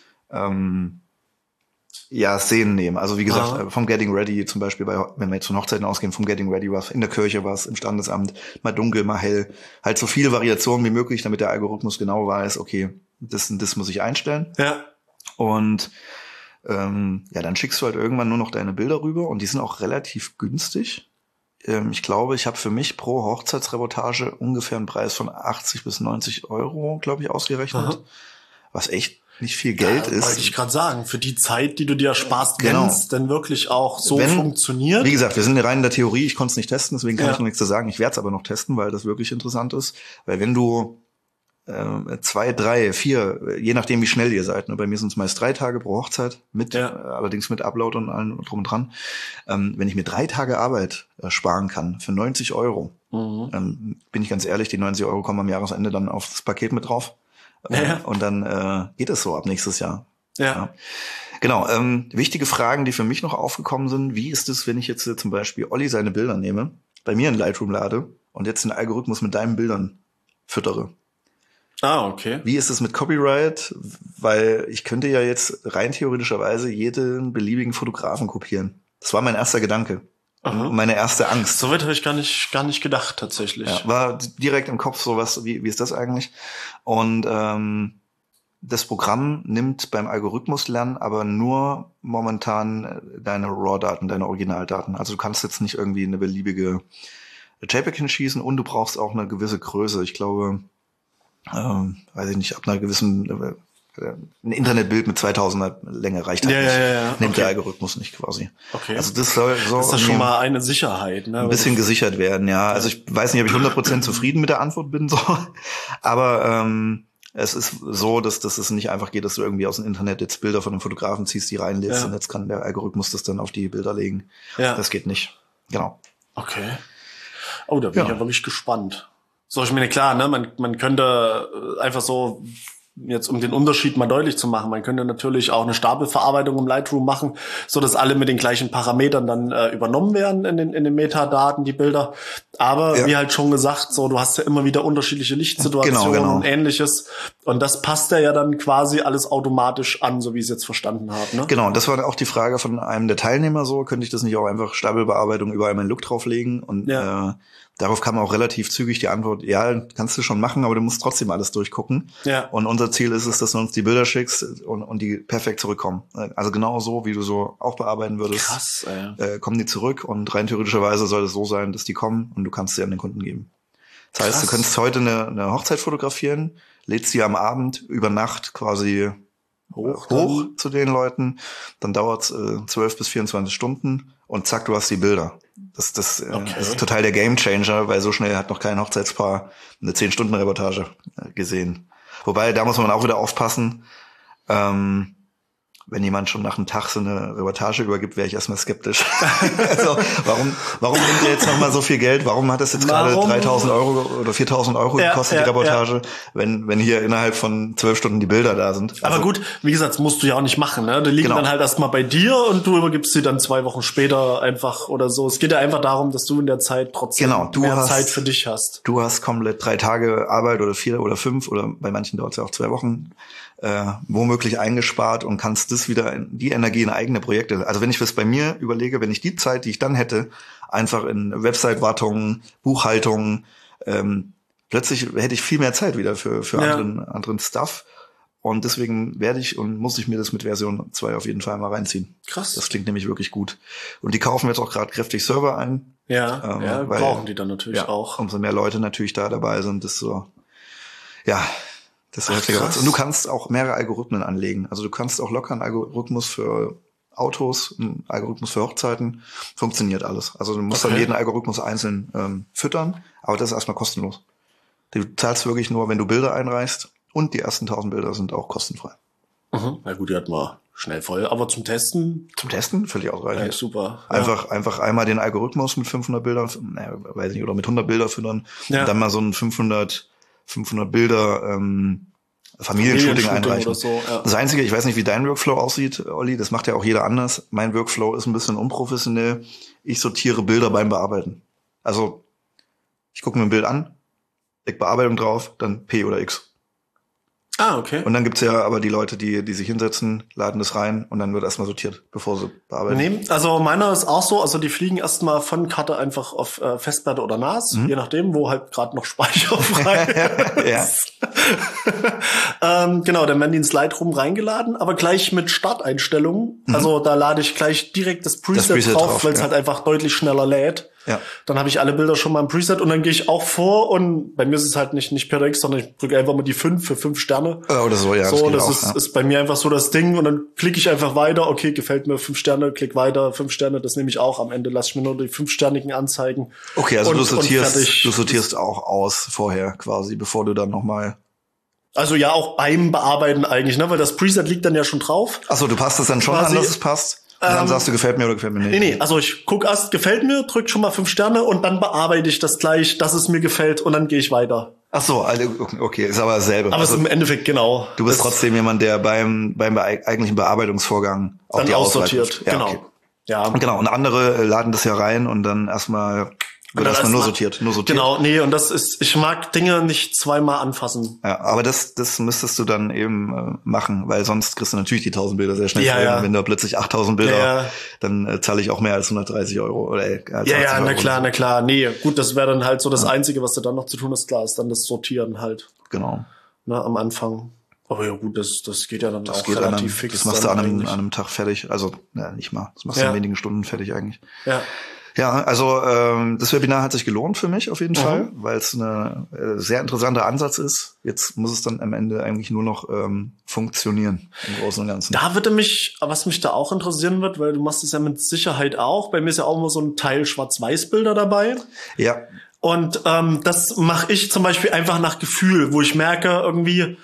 Szenen nehmen. Also wie gesagt, vom Getting Ready zum Beispiel, wenn wir jetzt von Hochzeiten ausgehen, vom Getting Ready was in der Kirche, was im Standesamt, mal dunkel, mal hell. Halt so viele Variationen wie möglich, damit der Algorithmus genau weiß, okay, das muss ich einstellen. Ja. Und dann schickst du halt irgendwann nur noch deine Bilder rüber und die sind auch relativ günstig. Ich glaube, ich habe für mich pro Hochzeitsreportage ungefähr einen Preis von 80 bis 90 Euro, glaube ich, ausgerechnet. Was echt nicht viel Geld ist. Wollte ich gerade sagen, für die Zeit, die du dir sparst, wenn es denn wirklich auch so funktioniert. Wie gesagt, wir sind rein in der Theorie, ich konnte es nicht testen, deswegen kann ich noch nichts zu sagen. Ich werde es aber noch testen, weil das wirklich interessant ist. Weil wenn du 2, 3, 4, je nachdem wie schnell ihr seid, bei mir sind es meist 3 Tage pro Hochzeit, allerdings mit Upload und allem drum und dran. Wenn ich mir 3 Tage Arbeit sparen kann für 90 Euro, bin ich ganz ehrlich, die 90 Euro kommen am Jahresende dann auf das Paket mit drauf. Und dann geht es so ab nächstes Jahr. Ja. Genau. Wichtige Fragen, die für mich noch aufgekommen sind. Wie ist es, wenn ich jetzt zum Beispiel Olli seine Bilder nehme, bei mir in Lightroom lade und jetzt den Algorithmus mit deinen Bildern füttere? Okay. Wie ist es mit Copyright? Weil ich könnte ja jetzt rein theoretischerweise jeden beliebigen Fotografen kopieren. Das war mein erster Gedanke. meine erste Angst. So weit habe ich gar nicht gedacht, tatsächlich. Ja, war direkt im Kopf sowas, wie ist das eigentlich? Und das Programm nimmt beim Algorithmuslernen aber nur momentan deine RAW-Daten, deine Originaldaten. Also du kannst jetzt nicht irgendwie eine beliebige JPEG hinschießen und du brauchst auch eine gewisse Größe. Ich glaube, weiß ich nicht, ab einer gewissen ein Internetbild mit 2000er Länge reicht halt nicht. Nimmt der Algorithmus nicht quasi. Okay. Also das soll so ist das schon mal eine Sicherheit, ne? Ein bisschen gesichert werden, ja. Also ich weiß nicht, ob ich 100% zufrieden mit der Antwort bin, so. Aber es ist so, dass es nicht einfach geht, dass du irgendwie aus dem Internet jetzt Bilder von einem Fotografen ziehst, die reinlädst und jetzt kann der Algorithmus das dann auf die Bilder legen. Ja. Das geht nicht. Genau. Okay. Oh, da bin ich ja wirklich gespannt. So, ich meine, klar, ne, man könnte einfach so, jetzt um den Unterschied mal deutlich zu machen, man könnte natürlich auch eine Stapelverarbeitung im Lightroom machen, so dass alle mit den gleichen Parametern dann übernommen werden in den Metadaten, die Bilder. Aber wie halt schon gesagt, so du hast ja immer wieder unterschiedliche Lichtsituationen und Ähnliches. Und das passt ja dann quasi alles automatisch an, so wie ich es jetzt verstanden habe. Ne? Genau, das war auch die Frage von einem der Teilnehmer so, könnte ich das nicht auch einfach Stapelbearbeitung überall meinen Look drauflegen? Und darauf kam auch relativ zügig die Antwort, ja, kannst du schon machen, aber du musst trotzdem alles durchgucken. Ja. Und unser Ziel ist es, dass du uns die Bilder schickst und die perfekt zurückkommen. Also genau so, wie du so auch bearbeiten würdest. Krass, kommen die zurück und rein theoretischerweise soll es so sein, dass die kommen und du kannst sie an den Kunden geben. Das heißt, du könntest heute eine Hochzeit fotografieren, lädst sie am Abend über Nacht quasi hoch zu den Leuten, dann dauert's 12 bis 24 Stunden und zack, du hast die Bilder. Das ist total der Gamechanger, weil so schnell hat noch kein Hochzeitspaar eine 10-Stunden-Reportage gesehen. Wobei, da muss man auch wieder aufpassen, wenn jemand schon nach einem Tag so eine Reportage übergibt, wäre ich erstmal skeptisch. Also, warum nimmt ihr jetzt nochmal so viel Geld? Warum hat das jetzt gerade 3.000 Euro oder 4.000 Euro gekostet, die Reportage, wenn hier innerhalb von 12 Stunden die Bilder da sind? Also, aber gut, wie gesagt, das musst du ja auch nicht machen, ne? Die liegen dann halt erstmal bei dir und du übergibst sie dann 2 Wochen später einfach oder so. Es geht ja einfach darum, dass du in der Zeit trotzdem mehr Zeit für dich hast. Du hast komplett 3 Tage Arbeit oder 4 oder 5 oder bei manchen dauert es ja auch 2 Wochen. Womöglich eingespart und kannst das wieder die Energie in eigene Projekte. Also wenn ich das bei mir überlege, wenn ich die Zeit, die ich dann hätte, einfach in Website-Wartung, Buchhaltung, plötzlich hätte ich viel mehr Zeit wieder für anderen Stuff. Und deswegen muss ich mir das mit Version 2 auf jeden Fall mal reinziehen. Krass. Das klingt nämlich wirklich gut. Und die kaufen jetzt auch gerade kräftig Server ein. Ja, weil, brauchen die dann natürlich auch. Umso mehr Leute natürlich da dabei sind, desto, das ist heftiger. Und du kannst auch mehrere Algorithmen anlegen. Also du kannst auch locker einen Algorithmus für Autos, einen Algorithmus für Hochzeiten. Funktioniert alles. Also du musst dann jeden Algorithmus einzeln füttern, aber das ist erstmal kostenlos. Du zahlst wirklich nur, wenn du Bilder einreichst und die ersten 1000 Bilder sind auch kostenfrei. Na gut, die hatten wir schnell voll. Aber zum Testen? Zum Testen völlig ausreichend. Ja, super. Einfach einmal den Algorithmus mit 500 Bildern, weiß nicht, oder mit 100 Bilder füttern und dann mal so ein 500 Bilder Familienshooting einreichen. So, Das Einzige, ich weiß nicht, wie dein Workflow aussieht, Olli, das macht ja auch jeder anders. Mein Workflow ist ein bisschen unprofessionell. Ich sortiere Bilder beim Bearbeiten. Also ich gucke mir ein Bild an, leg Bearbeitung drauf, dann P oder X. Okay. Und dann gibt's ja aber die Leute, die sich hinsetzen, laden das rein und dann wird erstmal sortiert, bevor sie bearbeiten. Nee, also meiner ist auch so, also die fliegen erstmal von Karte einfach auf Festplatte oder NAS, je nachdem, wo halt gerade noch Speicher frei ist. Genau, dann werden die ins Lightroom reingeladen, aber gleich mit Starteinstellungen. Also da lade ich gleich direkt das Preset drauf, weil es halt einfach deutlich schneller lädt. Ja. Dann habe ich alle Bilder schon mal im Preset und dann gehe ich auch vor und bei mir ist es halt nicht per X, sondern ich drücke einfach mal die 5 für 5 Sterne. Oder so, ja. So, das ist bei mir einfach so das Ding und dann klicke ich einfach weiter. Okay, gefällt mir 5 Sterne, klick weiter, 5 Sterne, das nehme ich auch. Am Ende lasse ich mir nur die 5-sternigen anzeigen. Okay, also du sortierst auch aus vorher quasi, bevor du dann nochmal. Also ja, auch beim Bearbeiten eigentlich, ne, weil das Preset liegt dann ja schon drauf. Ach so, du passt es dann schon an, dass es passt? Und dann sagst du, gefällt mir oder gefällt mir nicht? Nee, also ich guck erst, gefällt mir, drück schon mal 5 Sterne und dann bearbeite ich das gleich, dass es mir gefällt und dann gehe ich weiter. Ach so, okay, ist aber dasselbe. Aber es ist im Endeffekt genau. Du bist trotzdem jemand, der beim eigentlichen Bearbeitungsvorgang auch dann die aussortiert. Ja, genau. Okay. Ja. Genau, und andere laden das ja rein und dann erstmal Oder dass man nur sortiert. Genau, nee, und ich mag Dinge nicht zweimal anfassen. Ja, aber das müsstest du dann eben machen, weil sonst kriegst du natürlich die 1000 Bilder sehr schnell voll. Ja. Wenn du plötzlich 8000 Bilder, dann zahle ich auch mehr als 130 Euro oder als Ja, na Euro. klar. Nee, gut, das wäre dann halt so das Einzige, was du dann noch zu tun hast, klar, ist dann das Sortieren halt. Genau. Ne, am Anfang. Aber ja gut, das geht ja dann das auch relativ fix. Das machst du an einem Tag fertig. Also, nicht mal. Das machst du in wenigen Stunden fertig eigentlich. Ja. Ja, also das Webinar hat sich gelohnt für mich auf jeden Fall, weil es eine sehr interessanter Ansatz ist. Jetzt muss es dann am Ende eigentlich nur noch funktionieren im Großen und Ganzen. Was mich da auch interessieren wird, weil du machst es ja mit Sicherheit auch. Bei mir ist ja auch immer so ein Teil Schwarz-Weiß-Bilder dabei. Ja. Und das mache ich zum Beispiel einfach nach Gefühl, wo ich merke irgendwie,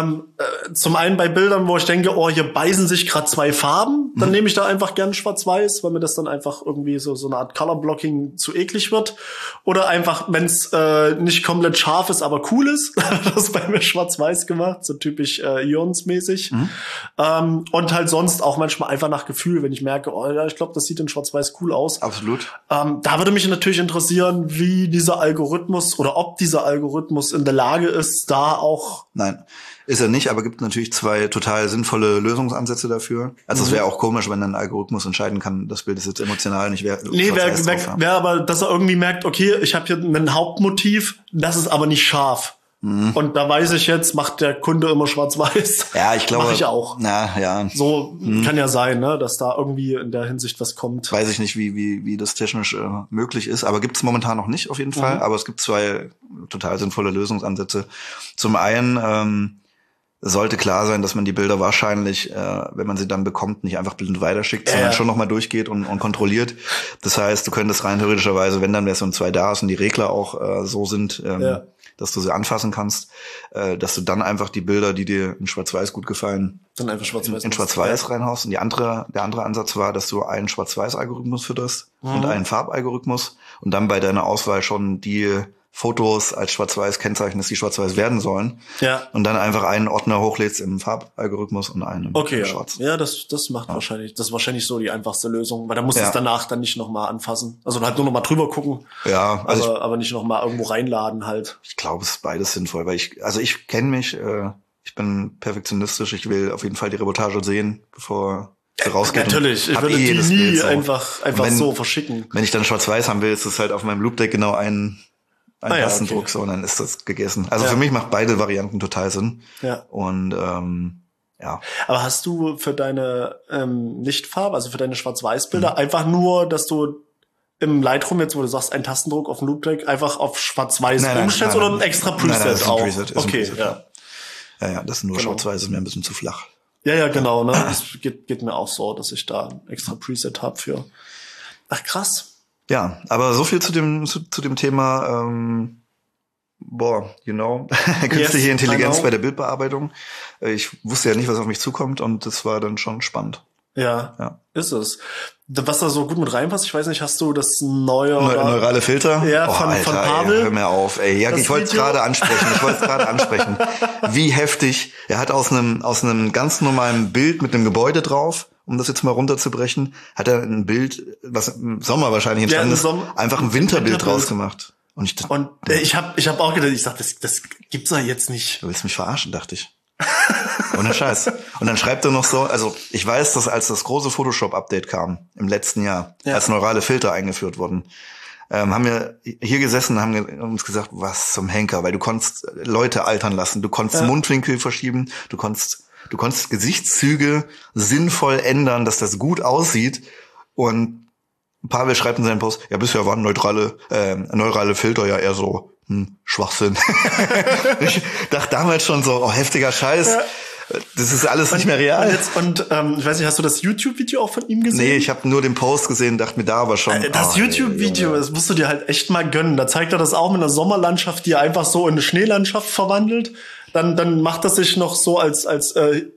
zum einen bei Bildern, wo ich denke, oh, hier beißen sich gerade zwei Farben, dann nehme ich da einfach gern Schwarz-Weiß, weil mir das dann einfach irgendwie so eine Art Color-Blocking zu eklig wird. Oder einfach, wenn es nicht komplett scharf ist, aber cool ist, das ist bei mir Schwarz-Weiß gemacht, so typisch Ions-mäßig. Und halt sonst auch manchmal einfach nach Gefühl, wenn ich merke, oh ja, ich glaube, das sieht in Schwarz-Weiß cool aus. Absolut. Da würde mich natürlich interessieren, wie dieser Algorithmus oder ob dieser Algorithmus in der Lage ist, da auch... Nein, ist er nicht, aber gibt natürlich zwei total sinnvolle Lösungsansätze dafür. Also es wäre auch komisch, wenn ein Algorithmus entscheiden kann, das Bild ist jetzt emotional nicht wert. Nee, wäre aber, dass er irgendwie merkt, okay, ich habe hier ein Hauptmotiv, das ist aber nicht scharf. Und da weiß ich jetzt, macht der Kunde immer schwarz-weiß. Ja, ich glaube. Mach ich auch. Na, ja. So kann ja sein, ne, dass da irgendwie in der Hinsicht was kommt. Weiß ich nicht, wie das technisch möglich ist, aber gibt es momentan noch nicht auf jeden Fall. Aber es gibt zwei total sinnvolle Lösungsansätze. Zum einen sollte klar sein, dass man die Bilder wahrscheinlich, wenn man sie dann bekommt, nicht einfach blind weiterschickt, sondern schon nochmal durchgeht und kontrolliert. Das heißt, du könntest rein theoretischerweise, wenn dann Version 2 da ist und die Regler auch so sind, dass du sie anfassen kannst, dass du dann einfach die Bilder, die dir in Schwarz-Weiß gut gefallen, dann einfach Schwarz-Weiß in Schwarz-Weiß reinhaust. Und der andere Ansatz war, dass du einen Schwarz-Weiß-Algorithmus fütterst und einen Farbalgorithmus und dann bei deiner Auswahl schon die Fotos als Schwarz-Weiß kennzeichnest, die Schwarz-Weiß werden sollen. Ja. Und dann einfach einen Ordner hochlädst im Farbalgorithmus und einen im Schwarz. Ja, das macht wahrscheinlich, das ist wahrscheinlich so die einfachste Lösung, weil da musst du es danach dann nicht nochmal anfassen. Also halt nur nochmal drüber gucken. Ja, also aber nicht nochmal irgendwo reinladen halt. Ich glaube, es ist beides sinnvoll, weil ich kenne mich, ich bin perfektionistisch, ich will auf jeden Fall die Reportage sehen, bevor sie rausgeht. Natürlich, ich würde die nie einfach so verschicken. Wenn ich dann Schwarz-Weiß haben will, ist es halt auf meinem Loop Deck genau ein Tastendruck, so, und dann ist das gegessen. Also für mich macht beide Varianten total Sinn. Ja. Und ja. Aber hast du für deine Lichtfarbe, also für deine Schwarz-Weiß-Bilder, einfach nur, dass du im Lightroom jetzt, wo du sagst, ein Tastendruck auf dem Loop Deck, einfach auf Schwarz-Weiß umstellst oder ein extra Preset das ist auch? Ein Preset, okay, Preset, ja, das ist nur Schwarz-Weiß, ist mir ein bisschen zu flach. Ja, genau, ne? Das geht mir auch so, dass ich da ein extra Preset habe für. Ach, krass. Ja, aber so viel zu dem Thema, künstliche Intelligenz bei der Bildbearbeitung. Ich wusste ja nicht, was auf mich zukommt, und das war dann schon spannend. Ja, ist es. Was da so gut mit reinpasst, ich weiß nicht, hast du das neue neurale Filter? Ja, von Pavel? Ey, hör mir auf, ey. Ja, ich wollte es gerade ansprechen. Wie heftig. Er hat aus einem ganz normalen Bild mit einem Gebäude drauf, um das jetzt mal runterzubrechen, hat er ein Bild, was im Sommer wahrscheinlich entstanden ist, einfach ein Winterbild draus gemacht. Und ich hab auch gedacht, ich sag, das gibt's ja jetzt nicht. Du willst mich verarschen, dachte ich. Ohne Scheiß. Und dann schreibt er noch so, also ich weiß, dass als das große Photoshop-Update kam im letzten Jahr, als neurale Filter eingeführt wurden, haben wir hier gesessen und haben uns gesagt, was zum Henker, weil du konntest Leute altern lassen, du konntest Mundwinkel verschieben, du konntest Gesichtszüge sinnvoll ändern, dass das gut aussieht. Und Pavel schreibt in seinem Post, ja, bisher waren neurale Filter ja eher so Schwachsinn. Ich dachte damals schon so, heftiger Scheiß. Ja. Das ist alles nicht mehr real. Ich weiß nicht, hast du das YouTube-Video auch von ihm gesehen? Nee, ich habe nur den Post gesehen, dachte mir da aber schon. Das YouTube-Video, das musst du dir halt echt mal gönnen. Da zeigt er das auch mit einer Sommerlandschaft, die er einfach so in eine Schneelandschaft verwandelt. Dann macht er sich noch so als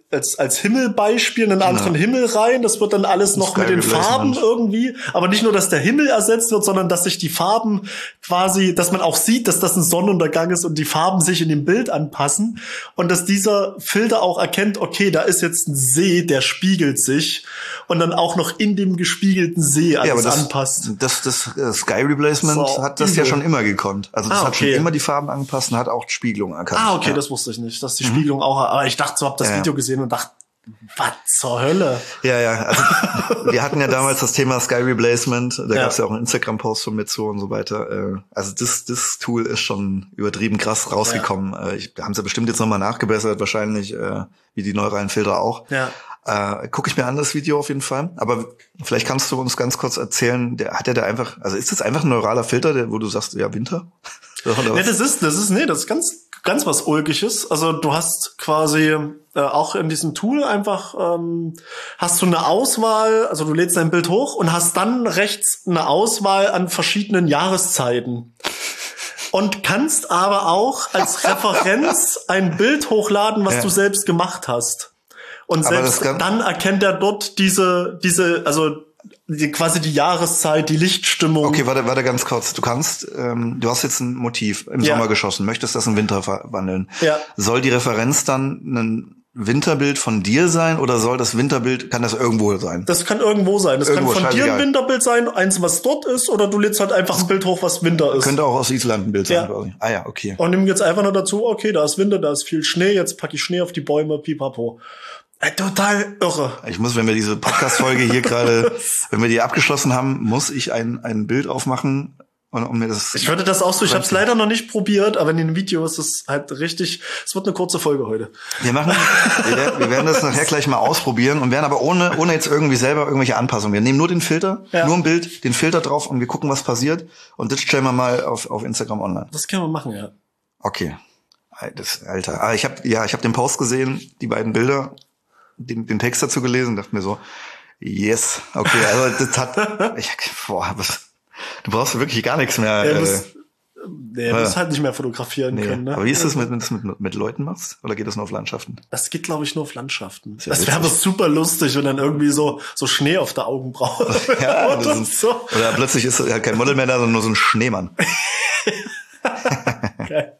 als Himmelbeispiel einen anderen Himmel rein. Das wird dann alles noch mit den Farben irgendwie. Aber nicht nur, dass der Himmel ersetzt wird, sondern dass sich die Farben quasi, dass man auch sieht, dass das ein Sonnenuntergang ist und die Farben sich in dem Bild anpassen. Und dass dieser Filter auch erkennt, okay, da ist jetzt ein See, der spiegelt sich. Und dann auch noch in dem gespiegelten See alles anpasst. Das Sky Replacement hat das ja schon immer gekonnt. Also das hat schon immer die Farben angepasst und hat auch Spiegelung erkannt. Ah, okay, das wusste ich nicht, dass die Spiegelung auch, aber ich dachte so, hab das Video gesehen und dachte, was zur Hölle? Ja, also wir hatten ja damals das Thema Sky Replacement, da gab es ja auch einen Instagram-Post von mir zu und so weiter. Also das Tool ist schon übertrieben krass rausgekommen. Haben sie bestimmt jetzt nochmal nachgebessert, wahrscheinlich, wie die neuralen Filter auch. Ja. Gucke ich mir an, das Video auf jeden Fall. Aber vielleicht kannst du uns ganz kurz erzählen, hat der da einfach, also ist das einfach ein neuraler Filter, wo du sagst, ja, Winter? Nee, das ist ganz was Ulkiges. Also du hast quasi auch in diesem Tool einfach hast du eine Auswahl, also du lädst dein Bild hoch und hast dann rechts eine Auswahl an verschiedenen Jahreszeiten. Und kannst aber auch als Referenz ein Bild hochladen, was du selbst gemacht hast. Und selbst dann erkennt er dort quasi die Jahreszeit, die Lichtstimmung. Okay, warte ganz kurz. Du hast jetzt ein Motiv im Sommer geschossen, möchtest das in Winter verwandeln. Ja. Soll die Referenz dann ein Winterbild von dir sein oder soll das Winterbild, kann das irgendwo sein? Das kann irgendwo sein. Das irgendwo, kann von dir ein Winterbild sein, eins, was dort ist, oder du lädst halt einfach ein Bild hoch, was Winter ist. Könnte auch aus Island ein Bild sein quasi. Ah ja, okay. Und nimm jetzt einfach nur dazu, okay, da ist Winter, da ist viel Schnee, jetzt packe ich Schnee auf die Bäume, pipapo. Total irre. Ich muss, wenn wir diese Podcast-Folge hier gerade, wenn wir die abgeschlossen haben, muss ich ein Bild aufmachen und mir das. Ich würde das auch so, ich habe es leider noch nicht probiert, aber in den Videos ist es halt richtig, es wird eine kurze Folge heute. Wir werden das nachher gleich mal ausprobieren und werden aber ohne jetzt irgendwie selber irgendwelche Anpassungen. Wir nehmen nur den Filter, nur ein Bild, den Filter drauf und wir gucken, was passiert und das stellen wir mal auf Instagram online. Das können wir machen, ja. Okay. Alter. Ich habe den Post gesehen, die beiden Bilder. Den Text dazu gelesen, dachte mir so, yes, okay, also das hat, du brauchst wirklich gar nichts mehr. Du musst halt nicht mehr fotografieren können. Ne? Aber wie ist das, wenn du das mit Leuten machst? Oder geht das nur auf Landschaften? Das geht, glaube ich, nur auf Landschaften. Das wäre aber super lustig, wenn dann irgendwie so Schnee auf der Augenbraue. Ja, oder plötzlich ist halt kein Model mehr da, sondern nur so ein Schneemann. Geil.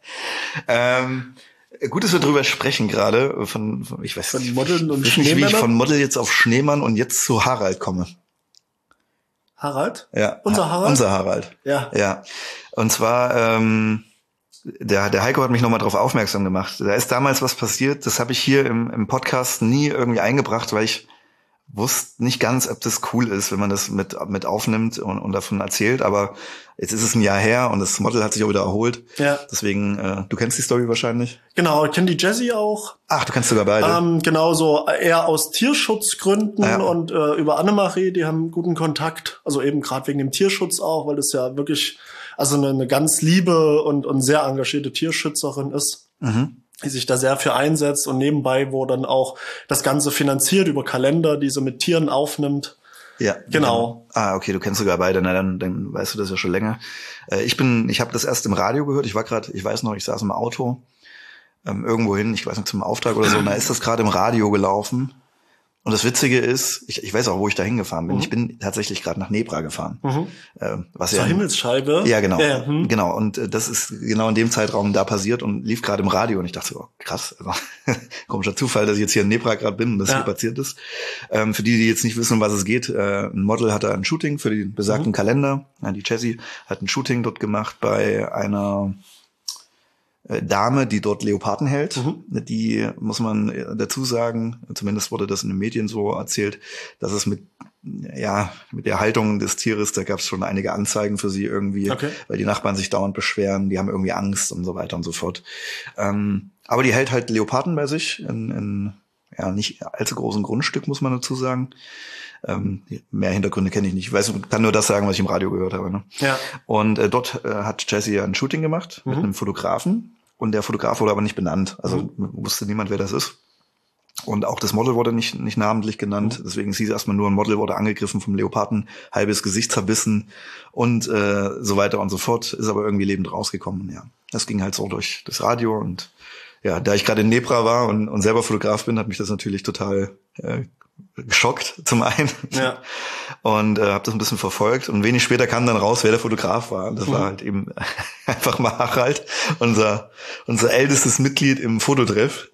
Gut, dass wir drüber sprechen gerade, von Modeln und Schneemännern. Wie ich von Model jetzt auf Schneemann und jetzt zu Harald komme. Harald? Ja. Unser Harald? Ja. Ja. Und zwar, der Heiko hat mich nochmal drauf aufmerksam gemacht. Da ist damals was passiert, das habe ich hier im Podcast nie irgendwie eingebracht, weil ich wusste nicht ganz, ob das cool ist, wenn man das mit aufnimmt und davon erzählt, aber jetzt ist es ein Jahr her und das Model hat sich auch wieder erholt. Ja. Deswegen, du kennst die Story wahrscheinlich? Genau, ich kenne die Jessie auch. Ach, du kennst sogar beide. Genau, so eher aus Tierschutzgründen und über Annemarie, die haben guten Kontakt, also eben gerade wegen dem Tierschutz auch, weil das ja wirklich also eine ganz liebe und sehr engagierte Tierschützerin ist. Mhm. Die sich da sehr für einsetzt und nebenbei, wo dann auch das Ganze finanziert über Kalender, die sie mit Tieren aufnimmt. Ja, genau. Okay, du kennst sogar beide, dann weißt du das ja schon länger. Ich habe das erst im Radio gehört, ich weiß noch, ich saß im Auto, irgendwo hin, ich weiß nicht, zum Auftrag oder so, und da ist das gerade im Radio gelaufen. Und das Witzige ist, ich weiß auch, wo ich da hingefahren bin. Ich bin tatsächlich gerade nach Nebra gefahren. Was zur Himmelsscheibe. Ja, genau. Ja. Genau. Und das ist genau in dem Zeitraum da passiert und lief gerade im Radio. Und ich dachte so, krass, also, komischer Zufall, dass ich jetzt hier in Nebra gerade bin und das hier passiert ist. Für die jetzt nicht wissen, um was es geht, ein Model hatte ein Shooting für den besagten Kalender. Die Jessie hat ein Shooting dort gemacht bei einer Dame, die dort Leoparden hält. Die, muss man dazu sagen, zumindest wurde das in den Medien so erzählt, dass es mit der Haltung des Tieres, da gab es schon einige Anzeigen für sie irgendwie, weil die Nachbarn sich dauernd beschweren, die haben irgendwie Angst und so weiter und so fort. Aber die hält halt Leoparden bei sich in nicht allzu großen Grundstück, muss man dazu sagen. Mehr Hintergründe kenne ich nicht. Ich kann nur das sagen, was ich im Radio gehört habe. Ne? Ja. Und dort hat Jessie ein Shooting gemacht mit einem Fotografen. Und der Fotograf wurde aber nicht benannt. Also wusste niemand, wer das ist. Und auch das Model wurde nicht namentlich genannt. Deswegen hieß erstmal nur, ein Model wurde angegriffen vom Leoparden, halbes Gesicht zerbissen und so weiter und so fort. Ist aber irgendwie lebend rausgekommen. Ja, das ging halt so durch das Radio und ja, da ich gerade in Nebra war und selber Fotograf bin, hat mich das natürlich total geschockt, zum einen. Ja. Und habe das ein bisschen verfolgt. Und wenig später kam dann raus, wer der Fotograf war. Das war halt eben einfach mal Harald, unser ältestes Mitglied im Fototreff,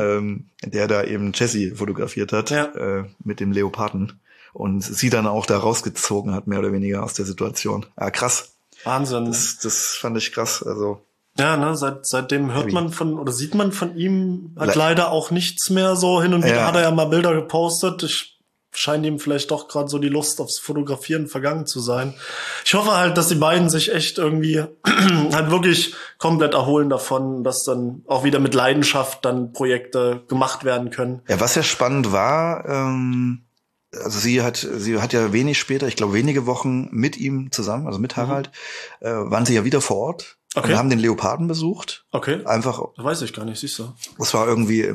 der da eben Jessie fotografiert hat, mit dem Leoparden. Und sie dann auch da rausgezogen hat, mehr oder weniger aus der Situation. Ja, krass. Wahnsinn. Das fand ich krass. Also ja, ne, seitdem hört man sieht man von ihm halt leider auch nichts mehr so. Hin und wieder hat er ja mal Bilder gepostet. Scheint ihm vielleicht doch gerade so die Lust aufs Fotografieren vergangen zu sein. Ich hoffe halt, dass die beiden sich echt irgendwie halt wirklich komplett erholen davon, dass dann auch wieder mit Leidenschaft dann Projekte gemacht werden können. Ja, was ja spannend war, also sie hat ja wenig später, ich glaube wenige Wochen mit ihm zusammen, also mit Harald, waren sie ja wieder vor Ort. Okay. Und haben den Leoparden besucht. Okay. Einfach. Das weiß ich gar nicht, siehst du. Das war irgendwie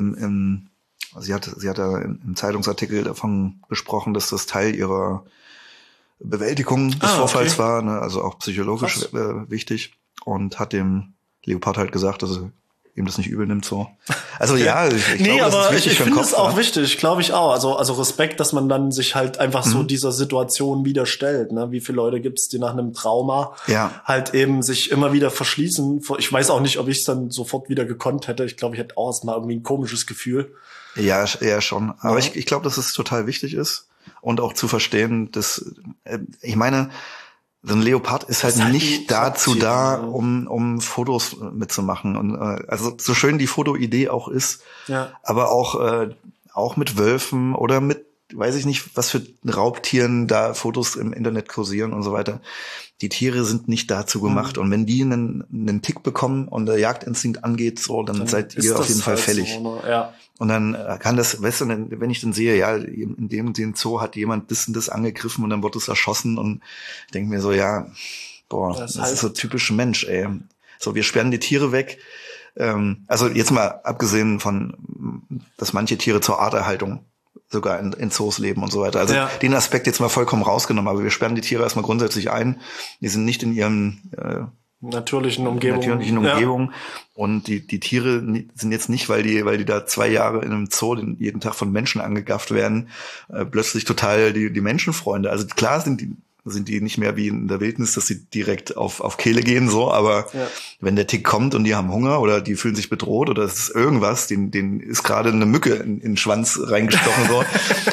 sie hat da im Zeitungsartikel davon gesprochen, dass das Teil ihrer Bewältigung des Vorfalls war, ne? Also auch psychologisch wichtig, und hat dem Leopard halt gesagt, dass er ihm das nicht übel nimmt, so. Also ja, ich glaube, das ist wichtig für den Kopf. Ich finde es auch wichtig, glaube ich auch. Also Respekt, dass man dann sich halt einfach so dieser Situation wieder stellt. Ne? Wie viele Leute gibt's, die nach einem Trauma halt eben sich immer wieder verschließen. Ich weiß auch nicht, ob ich es dann sofort wieder gekonnt hätte. Ich glaube, ich hätte auch erstmal irgendwie ein komisches Gefühl. Ja, schon. Aber ich glaube, dass es total wichtig ist und auch zu verstehen, dass, ich meine, so ein Leopard ist halt nicht dazu da, um Fotos mitzumachen. Und also so schön die Fotoidee auch ist, aber auch mit Wölfen oder mit, weiß ich nicht, was für Raubtieren da Fotos im Internet kursieren und so weiter. Die Tiere sind nicht dazu gemacht. Und wenn die einen Tick bekommen und der Jagdinstinkt angeht, so, dann seid ihr auf jeden Fall fällig. So, ne? Ja. Und dann kann das, weißt du, wenn ich dann sehe, ja, in dem Zoo hat jemand das und das angegriffen und dann wird es erschossen, und ich denke mir so, ja, boah, das ist so typisch Mensch, ey. So, wir sperren die Tiere weg. Also jetzt mal abgesehen von, dass manche Tiere zur Arterhaltung sogar in Zoos leben und so weiter. Also den Aspekt jetzt mal vollkommen rausgenommen, aber wir sperren die Tiere erstmal grundsätzlich ein. Die sind nicht in ihrem natürlichen Umgebung. Und die Tiere sind jetzt nicht, weil die da 2 Jahre in einem Zoo jeden Tag von Menschen angegafft werden, plötzlich total die Menschenfreunde. Also klar sind die nicht mehr wie in der Wildnis, dass sie direkt auf Kehle gehen, so, aber wenn der Tick kommt und die haben Hunger oder die fühlen sich bedroht oder es ist irgendwas, denen ist gerade eine Mücke in den Schwanz reingestochen, so.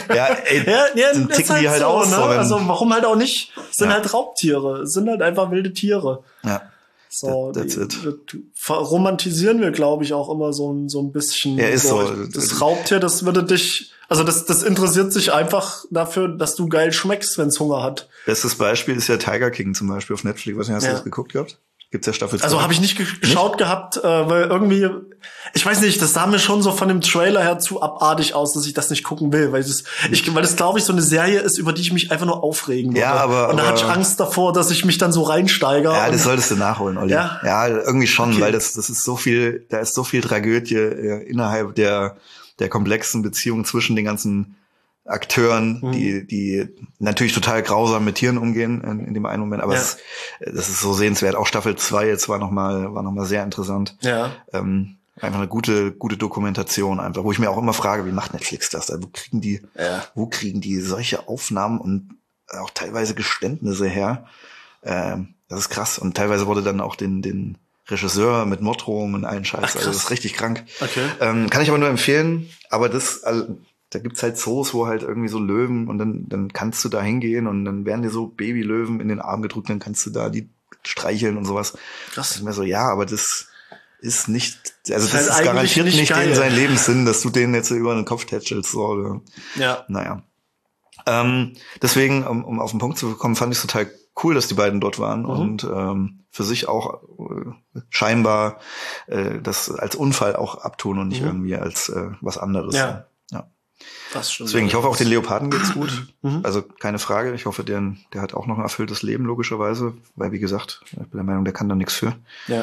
Dann ticken die halt so, aus. Ne? So, also warum halt auch nicht? Es sind halt Raubtiere, es sind halt einfach wilde Tiere. Ja. So, romantisieren wir, glaube ich, auch immer so ein bisschen. Ja, ist so. Das Raubtier, das würde dich, also das interessiert sich einfach dafür, dass du geil schmeckst, wenn es Hunger hat. Bestes Beispiel ist ja Tiger King zum Beispiel auf Netflix. Hast du das geguckt gehabt? Gibt's ja Staffel 2. Also habe ich nicht geschaut gehabt, weil irgendwie, ich weiß nicht, das sah mir schon so von dem Trailer her zu abartig aus, dass ich das nicht gucken will, weil das glaube ich so eine Serie ist, über die ich mich einfach nur aufregen würde. Ja, und da hatte ich Angst davor, dass ich mich dann so reinsteigere. Ja, das solltest du nachholen, Olli. Ja, irgendwie schon, weil das ist so viel, da ist so viel Tragödie innerhalb der komplexen Beziehung zwischen den ganzen Akteuren, die natürlich total grausam mit Tieren umgehen in dem einen Moment, aber das ist so sehenswert. Auch Staffel 2 jetzt war noch mal sehr interessant. Ja. Einfach eine gute Dokumentation einfach, wo ich mir auch immer frage, wie macht Netflix das? Wo kriegen die solche Aufnahmen und auch teilweise Geständnisse her? Das ist krass. Und teilweise wurde dann auch den Regisseur mit Morddrohungen und allen Scheiß. Also das ist richtig krank. Okay. Kann ich aber nur empfehlen, aber da gibt's halt Zoos, wo halt irgendwie so Löwen, und dann kannst du da hingehen und dann werden dir so Babylöwen in den Arm gedrückt, dann kannst du da die streicheln und sowas. Krass. Ich mir so, ja, aber das ist nicht, also das ist garantiert nicht in sein Lebenssinn, dass du den jetzt über den Kopf tätschelst, so, oder? Ja. Naja. Deswegen, um auf den Punkt zu kommen, fand ich es total cool, dass die beiden dort waren und für sich auch scheinbar das als Unfall auch abtun und nicht irgendwie als was anderes. Ja. Deswegen, ich hoffe auch den Leoparden geht's gut. Also keine Frage. Ich hoffe, der hat auch noch ein erfülltes Leben, logischerweise. Weil, wie gesagt, ich bin der Meinung, der kann da nichts für. Ja.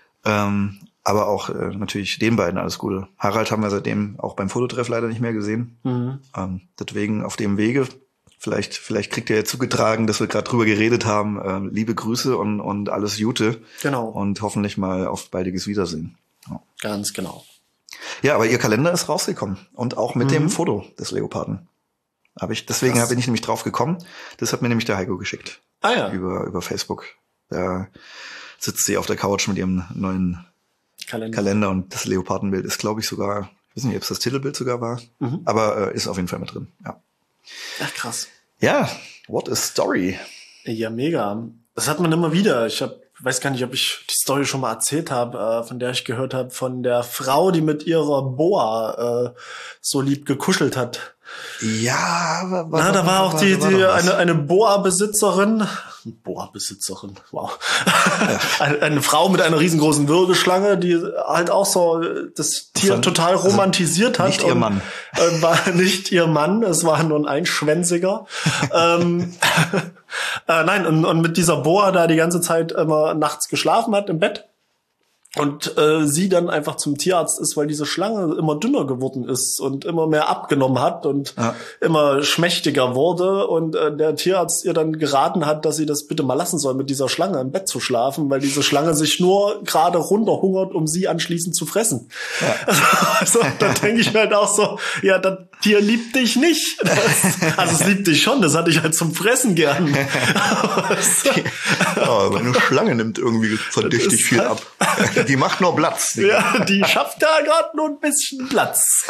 Aber auch natürlich den beiden alles Gute. Harald haben wir seitdem auch beim Fototreff leider nicht mehr gesehen. Deswegen auf dem Wege, vielleicht kriegt ihr ja zugetragen, dass wir gerade drüber geredet haben. Liebe Grüße und alles Gute. Genau. Und hoffentlich mal auf baldiges Wiedersehen. Ja. Ganz genau. Ja, aber ihr Kalender ist rausgekommen. Und auch mit dem Foto des Leoparden. Deswegen bin ich nämlich drauf gekommen. Das hat mir nämlich der Heiko geschickt. Ah ja. Über Facebook. Da sitzt sie auf der Couch mit ihrem neuen Kalender und das Leopardenbild ist, glaube ich, sogar, ich weiß nicht, ob es das Titelbild sogar war, aber ist auf jeden Fall mit drin. Ja. Ach, krass. Ja, what a story. Ja, mega. Das hat man immer wieder. Ich weiß gar nicht, ob ich die Story schon mal erzählt habe, von der ich gehört habe, von der Frau, die mit ihrer Boa so lieb gekuschelt hat. Ja, da war auch eine Boa-Besitzerin. Boa-Besitzerin, wow. eine Frau mit einer riesengroßen Würgeschlange, die halt auch so das Tier total romantisiert hat. Nicht ihr Mann. War nicht ihr Mann, es war nur ein Einschwänziger. Nein, und mit dieser Boa da die ganze Zeit immer nachts geschlafen hat im Bett. Und sie dann einfach zum Tierarzt ist, weil diese Schlange immer dünner geworden ist und immer mehr abgenommen hat und immer schmächtiger wurde. Und der Tierarzt ihr dann geraten hat, dass sie das bitte mal lassen soll, mit dieser Schlange im Bett zu schlafen, weil diese Schlange sich nur gerade runterhungert, um sie anschließend zu fressen. Ja. Also da denke ich mir halt auch so, ja, das Tier liebt dich nicht. Also es liebt dich schon, das hatte ich halt zum Fressen gern. Aber eine Schlange nimmt irgendwie verdächtig viel ab. Die macht nur Platz. Ja, die schafft da gerade nur ein bisschen Platz.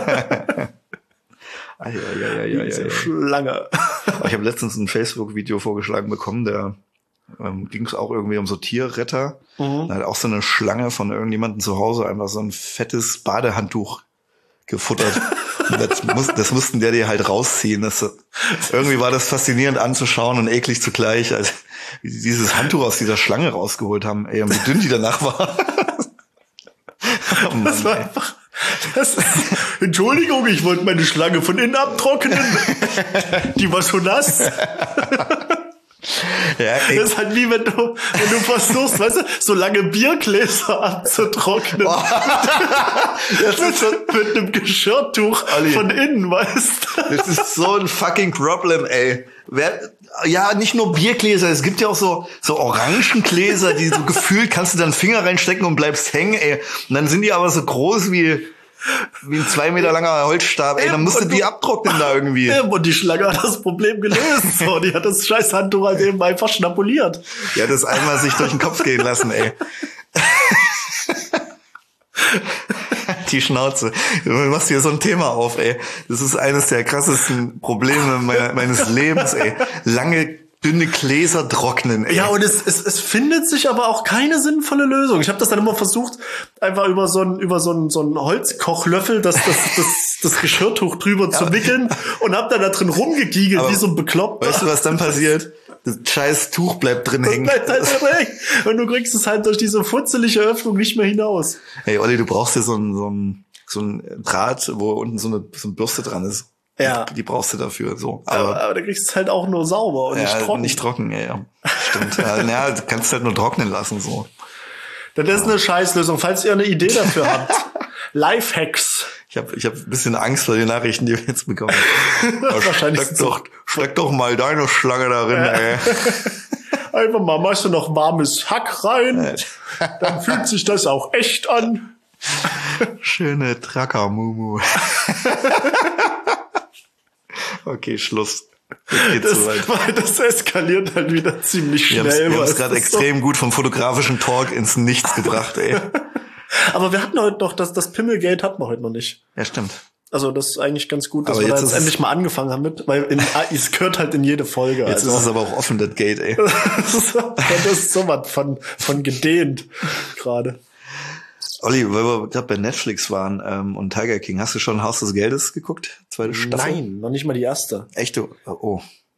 Diese Schlange. Ich habe letztens ein Facebook-Video vorgeschlagen bekommen, da ging es auch irgendwie um so Tierretter. Da hat auch so eine Schlange von irgendjemandem zu Hause einfach so ein fettes Badehandtuch gefuttert. Und das mussten die halt rausziehen. Irgendwie war das faszinierend anzuschauen und eklig zugleich, als wie sie dieses Handtuch aus dieser Schlange rausgeholt haben. Ey, und wie dünn die danach war. Oh Mann, das war einfach... Entschuldigung, ich wollte meine Schlange von innen abtrocknen. Die war so nass. Ja, das ist halt wie wenn du versuchst, weißt du, so lange Biergläser abzutrocknen. Oh. Das ist so mit einem Geschirrtuch von innen, weißt du. Das ist so ein fucking Problem, ey. Ja, nicht nur Biergläser, es gibt ja auch so Orangengläser, die so gefühlt kannst du dann Finger reinstecken und bleibst hängen, ey. Und dann sind die aber so groß wie ein 2 Meter langer Holzstab, ey, dann musst du die abtrocknen da irgendwie. Und die Schlange hat das Problem gelöst, so. Die hat das scheiß Handtuch halt eben einfach schnapuliert. Die hat das einmal sich durch den Kopf gehen lassen, ey. Die Schnauze. Du machst hier so ein Thema auf, ey. Das ist eines der krassesten Probleme meines Lebens, ey. Lange, dünne Gläser trocknen, ey. Ja, und es findet sich aber auch keine sinnvolle Lösung. Ich habe das dann immer versucht, einfach über so einen Holzkochlöffel das Geschirrtuch drüber zu wickeln und hab dann da drin rumgegiegelt, wie so ein Bekloppter. Weißt du, was dann passiert? Das scheiß Tuch bleibt drin hängen. Bleibt halt drin hängen. Und du kriegst es halt durch diese futzelige Öffnung nicht mehr hinaus. Hey, Olli, du brauchst hier so ein Draht, wo unten so eine Bürste dran ist. Ja. Die brauchst du dafür, so. Aber da kriegst du es halt auch nur sauber und nicht trocken. Nicht trocken, ja. Stimmt. Ja, du kannst es halt nur trocknen lassen, so. Das ist eine Scheißlösung. Falls ihr eine Idee dafür habt. Lifehacks. Ich hab ein bisschen Angst vor den Nachrichten, die wir jetzt bekommen. Steck doch mal deine Schlange darin, ey. Einfach mal machst du noch warmes Hack rein. Dann fühlt sich das auch echt an. Schöne Tracker-Mumu. Okay, Schluss. Das eskaliert halt wieder ziemlich schnell. Wir haben es gerade extrem gut vom fotografischen Talk ins Nichts gebracht, ey. Aber wir hatten heute noch, das Pimmelgate hatten wir heute noch nicht. Ja, stimmt. Also das ist eigentlich ganz gut, dass wir da jetzt endlich mal angefangen haben mit, weil es gehört halt in jede Folge. Jetzt ist es aber auch offen, das Gate, ey. Das ist so was von gedehnt gerade. Olli, weil wir gerade bei Netflix waren und Tiger King, hast du schon Haus des Geldes geguckt? 2. Staffel? Nein, noch nicht mal die erste. Echt? Oh.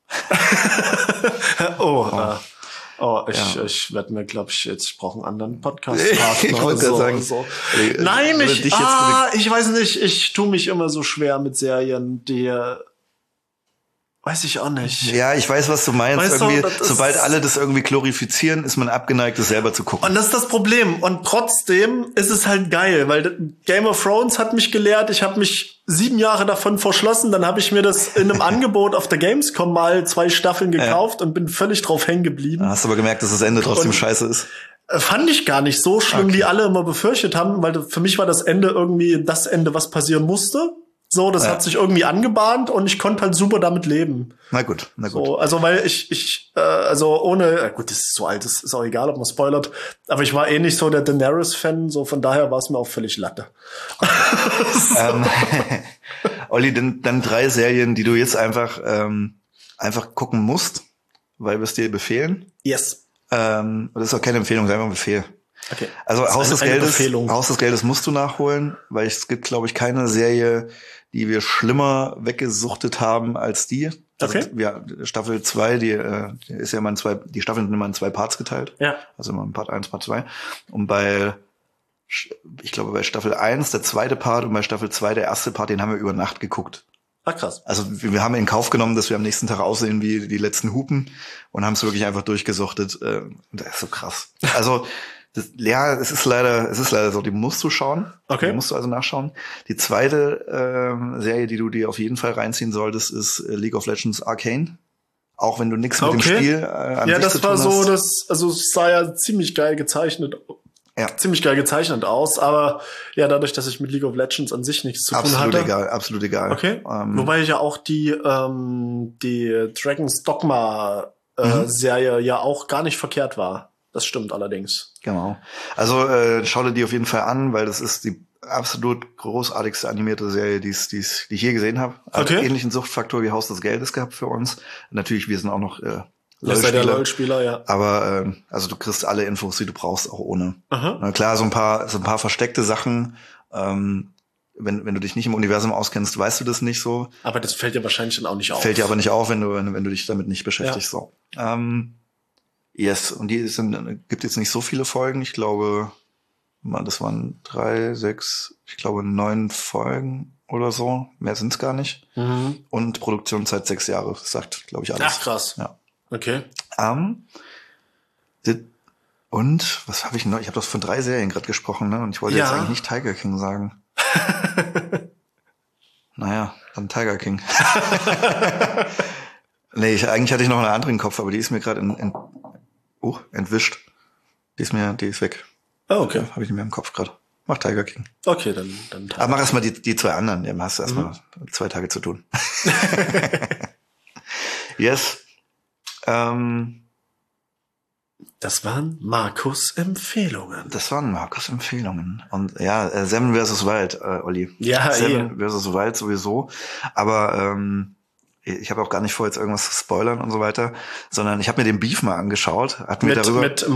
Ich werde mir, glaube ich, ich brauche einen anderen Podcast-Partner. Ich wollte ja sagen. So. Nein, ich weiß nicht, ich tue mich immer so schwer mit Serien, die weiß ich auch nicht. Ja, ich weiß, was du meinst. Weißt irgendwie, du, sobald alle das irgendwie glorifizieren, ist man abgeneigt, das selber zu gucken. Und das ist das Problem. Und trotzdem ist es halt geil, weil Game of Thrones hat mich gelehrt. Ich habe mich 7 Jahre davon verschlossen. Dann habe ich mir das in einem Angebot auf der Gamescom mal 2 Staffeln gekauft und bin völlig drauf hängen geblieben. Hast aber gemerkt, dass das Ende trotzdem scheiße ist. Fand ich gar nicht so schlimm, wie alle immer befürchtet haben, weil für mich war das Ende irgendwie das Ende, was passieren musste. So, das hat sich irgendwie angebahnt und ich konnte halt super damit leben. Na gut. So, also weil also ohne, gut, das ist so alt, das ist auch egal, ob man spoilert, aber ich war eh nicht so der Daenerys-Fan, so von daher war es mir auch völlig Latte. Olli, dann 3 Serien, die du jetzt einfach gucken musst, weil wir es dir befehlen. Yes. Das ist auch keine Empfehlung, sei mal ein Befehl. Okay. Also Haus des Geldes musst du nachholen, weil es gibt, glaube ich, keine Serie, die wir schlimmer weggesuchtet haben als die. Also, okay. Ja, Staffel 2, die ist ja immer die Staffeln sind immer in 2 Parts geteilt. Ja. Also immer Part 1, Part 2. Und ich glaube, bei Staffel 1 der zweite Part und bei Staffel 2 der erste Part, den haben wir über Nacht geguckt. Ach, krass. Also wir haben in Kauf genommen, dass wir am nächsten Tag aussehen wie die letzten Hupen und haben es wirklich einfach durchgesuchtet. Das ist so krass. Also es ist leider so, die musst du schauen. Okay. Die musst du also nachschauen. Die zweite Serie, die du dir auf jeden Fall reinziehen solltest, ist League of Legends Arcane. Auch wenn du nichts mit dem Spiel an sich zu tun hast. Ja, das war so, es sah ja ziemlich geil gezeichnet aus, aber ja, dadurch, dass ich mit League of Legends an sich nichts zu tun hatte. Absolut egal. Okay. Wobei ich ja auch die Dragon's Dogma Serie ja auch gar nicht verkehrt war. Das stimmt allerdings. Genau. Also schau dir die auf jeden Fall an, weil das ist die absolut großartigste animierte Serie, die ich je gesehen habe. Okay. Ähnlichen Suchtfaktor wie Haus des Geldes gehabt für uns. Natürlich, wir sind auch noch LOL-Spieler, ja. Aber also du kriegst alle Infos, die du brauchst, auch ohne. Aha. Na klar, so ein paar versteckte Sachen. Wenn du dich nicht im Universum auskennst, weißt du das nicht so. Aber das fällt dir wahrscheinlich dann auch nicht auf. Fällt dir aber nicht auf, wenn du dich damit nicht beschäftigst. Ja. So. Yes, und gibt jetzt nicht so viele Folgen. Ich glaube, das waren 9 Folgen oder so. Mehr sind's gar nicht. Mhm. Und Produktionszeit 6 Jahre. Das sagt, glaube ich, alles. Ach, krass. Ja. Okay. Und was habe ich noch? Ich habe doch von 3 Serien gerade gesprochen, ne? Und ich wollte jetzt eigentlich nicht Tiger King sagen. Naja, dann Tiger King. Nee, eigentlich hatte ich noch eine andere im Kopf, aber die ist mir gerade entwischt. Die ist weg. Oh, okay. Habe ich nicht mehr im Kopf gerade. Mach Tiger King. Okay, dann Tiger. Aber mach erstmal die 2 anderen. Dann hast du erstmal 2 Tage zu tun. Yes. Das waren Markus' Empfehlungen. Und ja, Seven vs. Wild, Olli. Ja, Seven vs. Wild sowieso. Aber ich habe auch gar nicht vor, jetzt irgendwas zu spoilern und so weiter, sondern ich habe mir den Beef mal angeschaut. Mit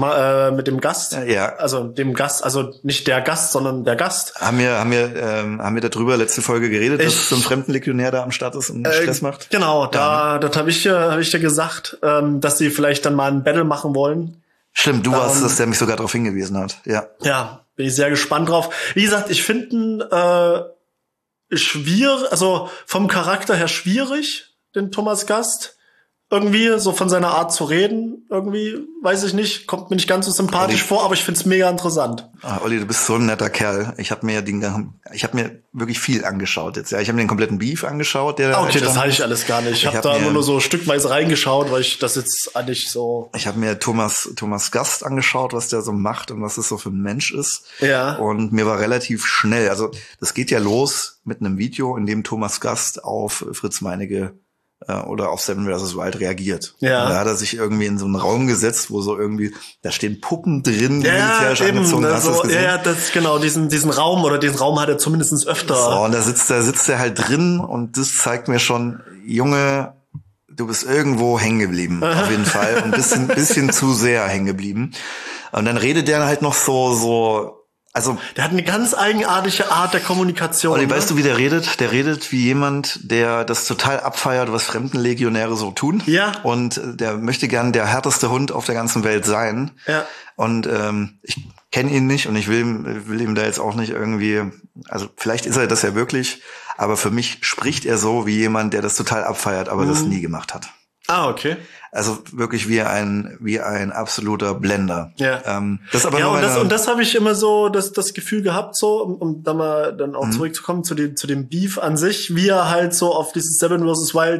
dem Gast? Ja. Also dem Gast, also nicht der Gast, sondern der Gast. Haben wir darüber letzte Folge geredet, dass so ein Fremdenlegionär da am Start ist und Stress macht? Genau, das habe ich dir gesagt, dass sie vielleicht dann mal ein Battle machen wollen. Stimmt, du warst es, der mich sogar darauf hingewiesen hat. Ja. Ja, bin ich sehr gespannt drauf. Wie gesagt, ich finde schwierig, also vom Charakter her schwierig, den Thomas Gast. Irgendwie, so von seiner Art zu reden, irgendwie, weiß ich nicht, kommt mir nicht ganz so sympathisch vor, aber ich find's mega interessant. Olli, du bist so ein netter Kerl. Ich habe mir wirklich viel angeschaut jetzt. Ja, ich habe mir den kompletten Beef angeschaut. Das habe ich alles gar nicht. Ich habe da nur so stückweise reingeschaut, weil ich das jetzt eigentlich so... Ich habe mir Thomas Gast angeschaut, was der so macht und was das so für ein Mensch ist. Ja. Und mir war relativ schnell, also das geht ja los mit einem Video, in dem Thomas Gast auf Fritz Meinecke oder auf Seven vs. Wild reagiert. Ja. Und da hat er sich irgendwie in so einen Raum gesetzt, wo so irgendwie, da stehen Puppen drin, die militärisch angezogen sind. Ja, das ist genau, diesen Raum hat er zumindest öfter. So, und da sitzt er halt drin und das zeigt mir schon, Junge, du bist irgendwo hängen geblieben, auf jeden Fall. Und bisschen zu sehr hängen geblieben. Und dann redet der halt noch so, also, der hat eine ganz eigenartige Art der Kommunikation. Olli, weißt du, wie der redet? Der redet wie jemand, der das total abfeiert, was Fremdenlegionäre so tun. Ja. Und der möchte gern der härteste Hund auf der ganzen Welt sein. Ja. Und ich kenne ihn nicht und ich will ihm da jetzt auch nicht irgendwie, also vielleicht ist er das ja wirklich, aber für mich spricht er so wie jemand, der das total abfeiert, aber das nie gemacht hat. Ah, okay. Also wirklich wie ein absoluter Blender. Ja. Das aber und das habe ich immer so das Gefühl gehabt, so um da mal dann auch zurückzukommen zu dem Beef an sich, wie er halt so auf dieses Seven vs. Wild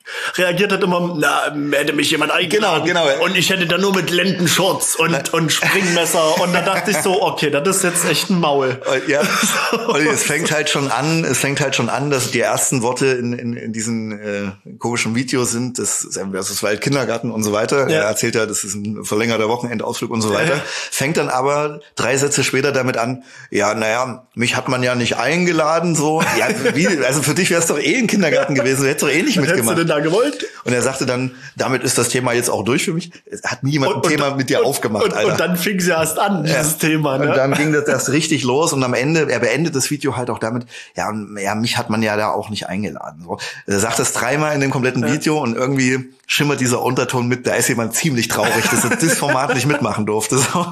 reagiert hat immer, hätte mich jemand eingeladen. Genau. Und ich hätte da nur mit Lendenschurz und Springmesser. Und da dachte ich so, okay, das ist jetzt echt ein Maul. Ja, Olli, es fängt halt schon an, dass die ersten Worte in diesen komischen Videos sind, das ist Waldkindergarten und so weiter. Ja. Er erzählt ja, das ist ein verlängerter Wochenendausflug und so weiter. Ja. Fängt dann aber 3 Sätze später damit an, mich hat man ja nicht eingeladen, so. Ja, also für dich wäre es doch ein Kindergarten gewesen, du hättest doch nicht mitgemacht. Hättest du denn da gewollt? Und er sagte dann, damit ist das Thema jetzt auch durch für mich. Es hat nie jemand ein Thema mit dir aufgemacht, Alter. Und dann fing sie erst an, dieses Thema. Ne? Und dann ging das erst richtig los und am Ende, er beendet das Video halt auch damit, mich hat man ja da auch nicht eingeladen. So. Er sagt das 3-mal in dem kompletten Video und irgendwie schimmert dieser Unterton mit, da ist jemand ziemlich traurig, dass er das Format nicht mitmachen durfte. So.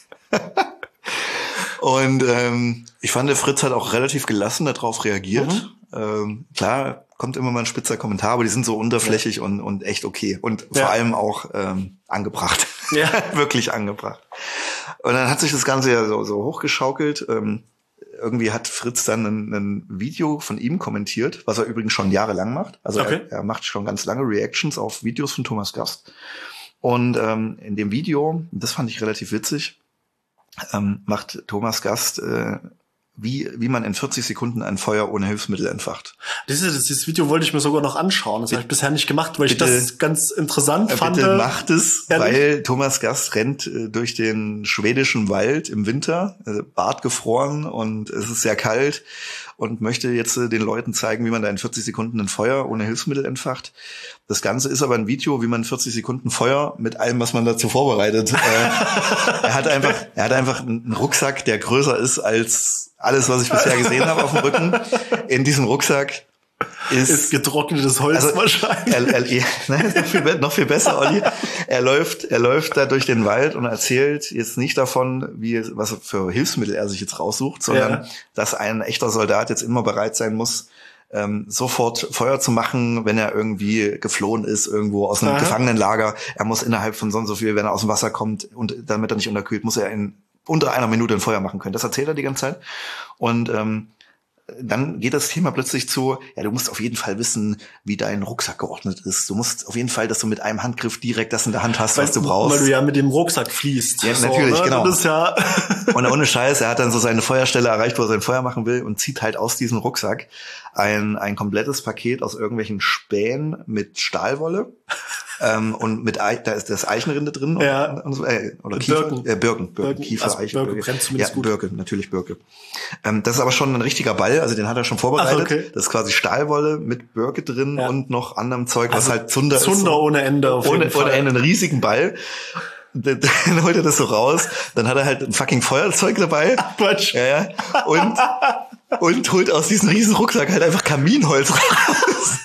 Und ich fand, der Fritz hat auch relativ gelassen darauf reagiert. Klar, kommt immer mal ein spitzer Kommentar, aber die sind so unterflächig und echt okay. Und vor allem auch angebracht. Ja. Wirklich angebracht. Und dann hat sich das Ganze ja so hochgeschaukelt. Irgendwie hat Fritz dann ein Video von ihm kommentiert, was er übrigens schon jahrelang macht. Also er macht schon ganz lange Reactions auf Videos von Thomas Gast. Und in dem Video, das fand ich relativ witzig, macht Thomas Gast wie man in 40 Sekunden ein Feuer ohne Hilfsmittel entfacht. Dieses Video wollte ich mir sogar noch anschauen. Das habe ich bisher nicht gemacht, weil ich das ganz interessant fand. Bitte macht es, weil Thomas Gast rennt durch den schwedischen Wald im Winter, Bart gefroren und es ist sehr kalt und möchte jetzt den Leuten zeigen, wie man da in 40 Sekunden ein Feuer ohne Hilfsmittel entfacht. Das Ganze ist aber ein Video, wie man 40 Sekunden Feuer mit allem, was man dazu vorbereitet. Er hat einfach einen Rucksack, der größer ist als alles, was ich bisher gesehen habe auf dem Rücken. In diesem Rucksack ist getrocknetes Holz wahrscheinlich. Noch viel besser, Olli. Er läuft da durch den Wald und erzählt jetzt nicht davon, was für Hilfsmittel er sich jetzt raussucht, sondern dass ein echter Soldat jetzt immer bereit sein muss, sofort Feuer zu machen, wenn er irgendwie geflohen ist, irgendwo aus einem Gefangenenlager. Er muss innerhalb von so und so viel, wenn er aus dem Wasser kommt und damit er nicht unterkühlt, muss er in unter 1 Minute ein Feuer machen können. Das erzählt er die ganze Zeit. Und dann geht das Thema plötzlich zu, du musst auf jeden Fall wissen, wie dein Rucksack geordnet ist. Du musst auf jeden Fall, dass du mit einem Handgriff direkt das in der Hand hast, was du brauchst. Weil du ja mit dem Rucksack fließt. Ja, natürlich, ne? Genau. Das ist ja und ohne Scheiß, er hat dann so seine Feuerstelle erreicht, wo er sein Feuer machen will und zieht halt aus diesem Rucksack ein komplettes Paket aus irgendwelchen Spänen mit Stahlwolle. Und da ist das Eichenrinde drin oder Kiefer, Birken, Kiefer, also Eichen, Birke brennt zumindest gut. Birke, natürlich Birke. Das ist aber schon ein richtiger Ball, also den hat er schon vorbereitet. Okay. Das ist quasi Stahlwolle mit Birke drin und noch anderem Zeug, was halt Zunder ist. Zunder ohne Ende auf jeden Fall. Ohne Ende, einen riesigen Ball. Dann holt er das so raus, dann hat er halt ein fucking Feuerzeug dabei. Ach, Quatsch. Ja. Und holt aus diesem riesen Rucksack halt einfach Kaminholz raus.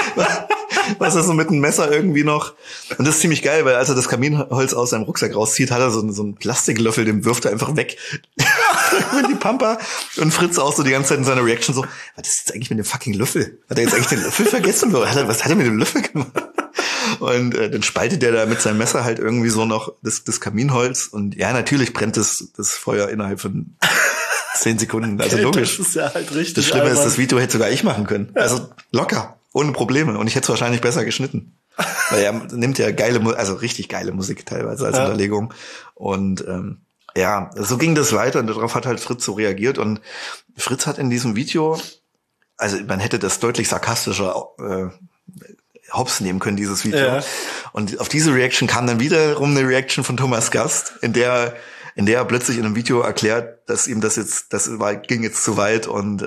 Was er so mit einem Messer irgendwie noch. Und das ist ziemlich geil, weil als er das Kaminholz aus seinem Rucksack rauszieht, hat er so einen Plastiklöffel, den wirft er einfach weg. Mit die Pampa. Und Fritz auch so die ganze Zeit in seiner Reaction so, was ist jetzt eigentlich mit dem fucking Löffel? Hat er jetzt eigentlich den Löffel vergessen? Was hat er mit dem Löffel gemacht? Und dann spaltet er da mit seinem Messer halt irgendwie so noch das Kaminholz. Und ja, natürlich brennt das Feuer innerhalb von 10 Sekunden. Also logisch. Das ist ja halt richtig. Das Schlimme ist, das Video hätte sogar ich machen können. Also locker. Ohne Probleme. Und ich hätte es wahrscheinlich besser geschnitten. Weil er nimmt ja richtig geile Musik teilweise als Unterlegung. Und so ging das weiter. Und darauf hat halt Fritz so reagiert. Und Fritz hat in diesem Video, also man hätte das deutlich sarkastischer hops nehmen können, dieses Video. Ja. Und auf diese Reaction kam dann wiederum eine Reaction von Thomas Gast, in der er plötzlich in einem Video erklärt, dass ihm ging jetzt zu weit und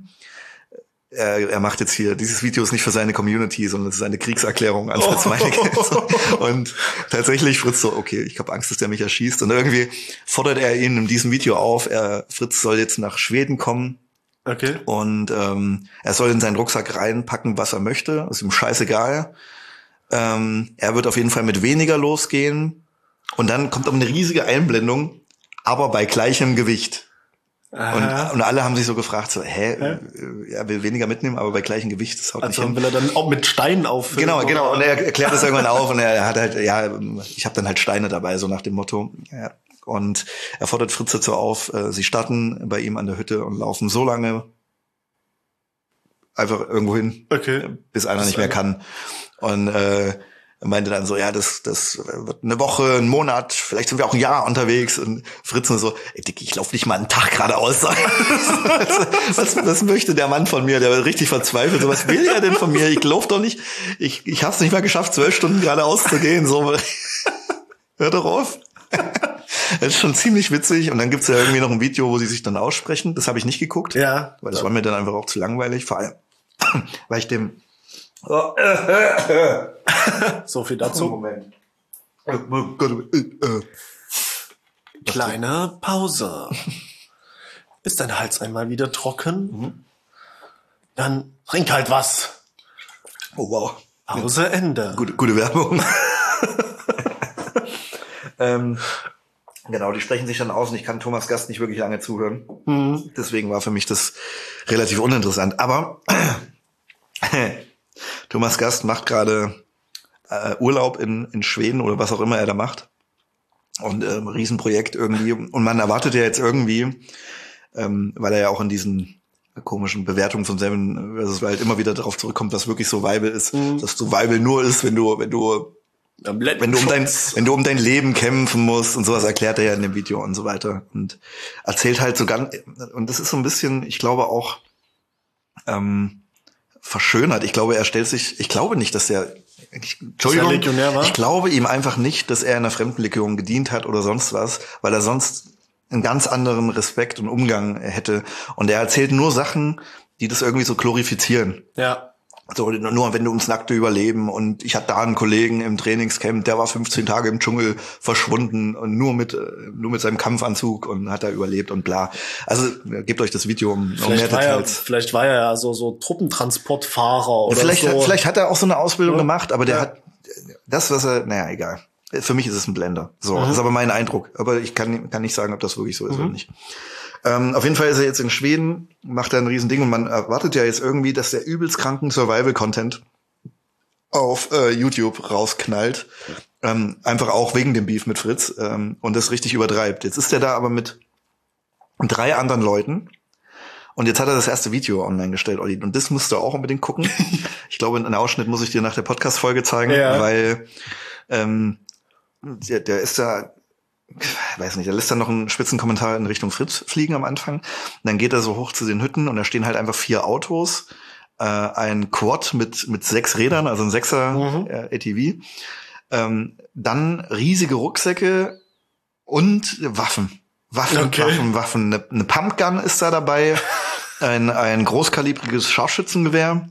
er macht jetzt hier, dieses Video ist nicht für seine Community, sondern es ist eine Kriegserklärung an Fritz Meinecke. Und tatsächlich Fritz so, okay, ich habe Angst, dass der mich erschießt. Und irgendwie fordert er ihn in diesem Video auf, Fritz soll jetzt nach Schweden kommen. Okay. Und er soll in seinen Rucksack reinpacken, was er möchte. Ist ihm scheißegal. Er wird auf jeden Fall mit weniger losgehen. Und dann kommt eine riesige Einblendung, aber bei gleichem Gewicht. Und alle haben sich so gefragt, so, er will weniger mitnehmen, aber bei gleichem Gewicht, das haut nicht hin. Will er dann auch mit Steinen auffüllen? Genau. Und er erklärt das irgendwann auf und er hat halt, ich habe dann halt Steine dabei, so nach dem Motto. Ja. Und er fordert Fritz dazu auf, sie starten bei ihm an der Hütte und laufen so lange einfach irgendwo hin, bis einer nicht mehr kann. Und er meinte dann so, ja, das wird eine Woche, einen Monat, vielleicht sind wir auch ein Jahr unterwegs. Und Fritz nur so, ey Dick, ich laufe nicht mal einen Tag geradeaus. was möchte der Mann von mir? Der war richtig verzweifelt. So, was will er denn von mir? Ich laufe doch nicht. Ich habe es nicht mal geschafft, 12 Stunden geradeaus zu gehen. So, hör doch auf. Das ist schon ziemlich witzig. Und dann gibt's ja irgendwie noch ein Video, wo sie sich dann aussprechen. Das habe ich nicht geguckt. Ja. Weil das war mir dann einfach auch zu langweilig. Vor allem, weil ich dem... So viel dazu. Moment. Kleine Pause. Ist dein Hals einmal wieder trocken? Dann trink halt was. Oh wow. Pause Ende. Gute Werbung. Genau, die sprechen sich dann aus und ich kann Thomas Gast nicht wirklich lange zuhören. Deswegen war für mich das relativ uninteressant. Aber Thomas Gast macht gerade Urlaub in Schweden oder was auch immer er da macht. Und ein Riesenprojekt irgendwie. Und man erwartet ja jetzt irgendwie, weil er ja auch in diesen komischen Bewertungen von Seven vs. Wild immer wieder darauf zurückkommt, was wirklich Survival ist. Dass Survival nur ist, wenn du um dein Leben kämpfen musst und sowas erklärt er ja in dem Video und so weiter. Und erzählt halt so ganz, und das ist so ein bisschen, ich glaube auch, verschönert. Ich glaube, ich glaube nicht, dass Entschuldigung, ich glaube ihm einfach nicht, dass er in der Fremdenlegion gedient hat oder sonst was, weil er sonst einen ganz anderen Respekt und Umgang hätte. Und er erzählt nur Sachen, die das irgendwie so glorifizieren. Ja. So, nur wenn du ums nackte Überleben und ich hatte da einen Kollegen im Trainingscamp, der war 15 Tage im Dschungel verschwunden und nur mit seinem Kampfanzug und hat da überlebt und bla. Also gebt euch das Video um mehr Details. Vielleicht war er ja so Truppentransportfahrer oder so. Vielleicht hat er auch so eine Ausbildung gemacht, aber der hat das, was er, naja, egal. Für mich ist es ein Blender. So, das ist aber mein Eindruck. Aber ich kann nicht sagen, ob das wirklich so ist oder nicht. Auf jeden Fall ist er jetzt in Schweden, macht da ein Riesending und man erwartet ja jetzt irgendwie, dass der übelst kranken Survival-Content auf YouTube rausknallt. Einfach auch wegen dem Beef mit Fritz und das richtig übertreibt. Jetzt ist er da aber mit 3 anderen Leuten und jetzt hat er das erste Video online gestellt, Olli. Und das musst du auch unbedingt gucken. Ich glaube, einen Ausschnitt muss ich dir nach der Podcast-Folge zeigen, weil der ist da... weiß nicht, er lässt dann noch einen Spitzenkommentar in Richtung Fritz fliegen am Anfang. Und dann geht er so hoch zu den Hütten und da stehen halt einfach 4 Autos, ein Quad mit 6 Rädern, also ein 6er ATV, dann riesige Rucksäcke und Waffen. Waffen. Eine Pumpgun ist da dabei, ein großkalibriges Scharfschützengewehr,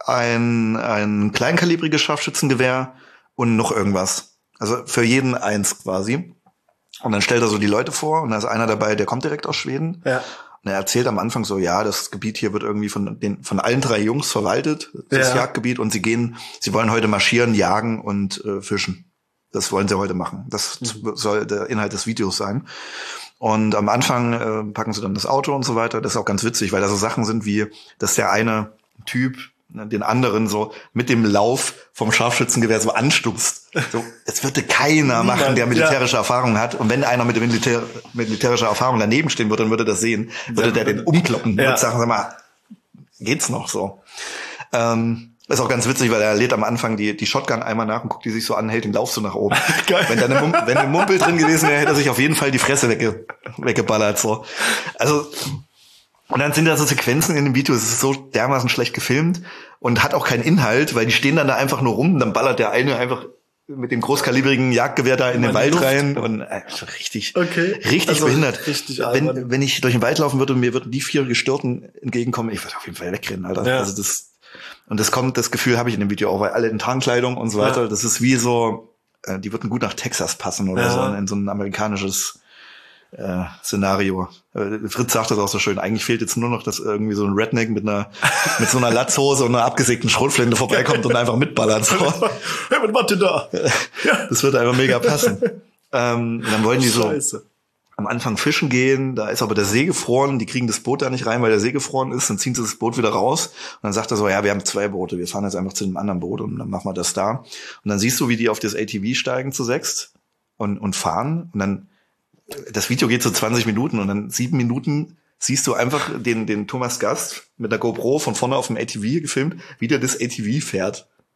ein kleinkalibriges Scharfschützengewehr und noch irgendwas. Also für jeden eins quasi. Und dann stellt er so die Leute vor und da ist einer dabei, der kommt direkt aus Schweden. Ja. Und er erzählt am Anfang so, ja, das Gebiet hier wird irgendwie von allen 3 Jungs verwaltet, das Jagdgebiet, und sie wollen heute marschieren, jagen und fischen. Das wollen sie heute machen. Das soll der Inhalt des Videos sein. Und am Anfang packen sie dann das Auto und so weiter. Das ist auch ganz witzig, weil da so Sachen sind wie, dass der eine Typ den anderen so mit dem Lauf vom Scharfschützengewehr so anstupst. So, das würde keiner machen, der militärische Erfahrung hat. Und wenn einer mit militärischer Erfahrung daneben stehen würde, dann würde das sehen, würde der den umkloppen. Ja. Und sagen, sag mal, geht's noch so? Ist auch ganz witzig, weil er lädt am Anfang die Shotgun einmal nach und guckt die sich so an, hält den Lauf so nach oben. Geil. Wenn ein Mumpel drin gewesen wäre, hätte er sich auf jeden Fall die Fresse weggeballert. So. Also, und dann sind da so Sequenzen in dem Video, es ist so dermaßen schlecht gefilmt und hat auch keinen Inhalt, weil die stehen dann da einfach nur rum, dann ballert der eine einfach mit dem großkalibrigen Jagdgewehr da in den Wald rein und richtig behindert. Richtig wenn ich durch den Wald laufen würde und mir würden die 4 Gestörten entgegenkommen, ich würde auf jeden Fall wegrennen, Alter. Ja. Also das Gefühl habe ich in dem Video auch, weil alle in Tarnkleidung und so weiter, das ist wie so, die würden gut nach Texas passen oder so, in so ein amerikanisches Szenario. Fritz sagt das auch so schön. Eigentlich fehlt jetzt nur noch, dass irgendwie so ein Redneck mit so einer Latzhose und einer abgesägten Schrotflinte vorbeikommt und einfach mitballert. So. Hey, was macht ihr da? Das wird einfach mega passen. Dann wollen die so am Anfang fischen gehen, da ist aber der See gefroren, die kriegen das Boot da nicht rein, weil der See gefroren ist, dann ziehen sie das Boot wieder raus und dann sagt er so, ja, wir haben 2 Boote, wir fahren jetzt einfach zu einem anderen Boot und dann machen wir das da. Und dann siehst du, wie die auf das ATV steigen zu 6 und fahren und dann das Video geht so 20 Minuten und dann 7 Minuten siehst du einfach den Thomas Gast mit der GoPro von vorne auf dem ATV gefilmt, wie der das ATV fährt.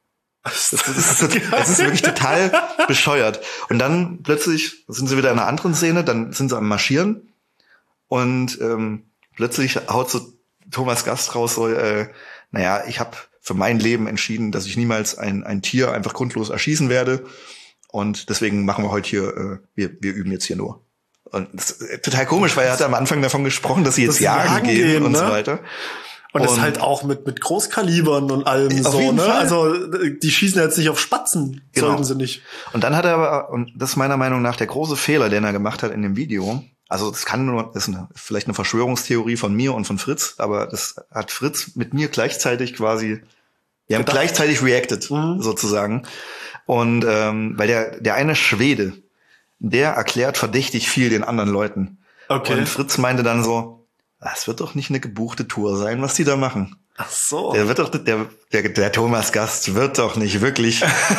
Es ist wirklich total bescheuert. Und dann plötzlich sind sie wieder in einer anderen Szene, dann sind sie am Marschieren und plötzlich haut so Thomas Gast raus, so, naja, ich habe für mein Leben entschieden, dass ich niemals ein Tier einfach grundlos erschießen werde. Und deswegen machen wir heute hier, wir üben jetzt hier nur. Und das ist total komisch, weil er hat am Anfang davon gesprochen, dass sie jetzt jagen gehen und so weiter. Und das halt auch mit Großkalibern und allem so, ne? Fall. Also die schießen jetzt nicht auf Spatzen, sollten sie nicht. Und dann hat er aber, und das ist meiner Meinung nach der große Fehler, den er gemacht hat in dem Video. Also das ist vielleicht eine Verschwörungstheorie von mir und von Fritz, aber das hat Fritz mit mir gleichzeitig quasi, wir haben gleichzeitig reacted, sozusagen. Und weil der eine Schwede, der erklärt verdächtig viel den anderen Leuten. Okay. Und Fritz meinte dann so, das wird doch nicht eine gebuchte Tour sein, was die da machen. Ach so. Der Thomas Gast wird doch nicht wirklich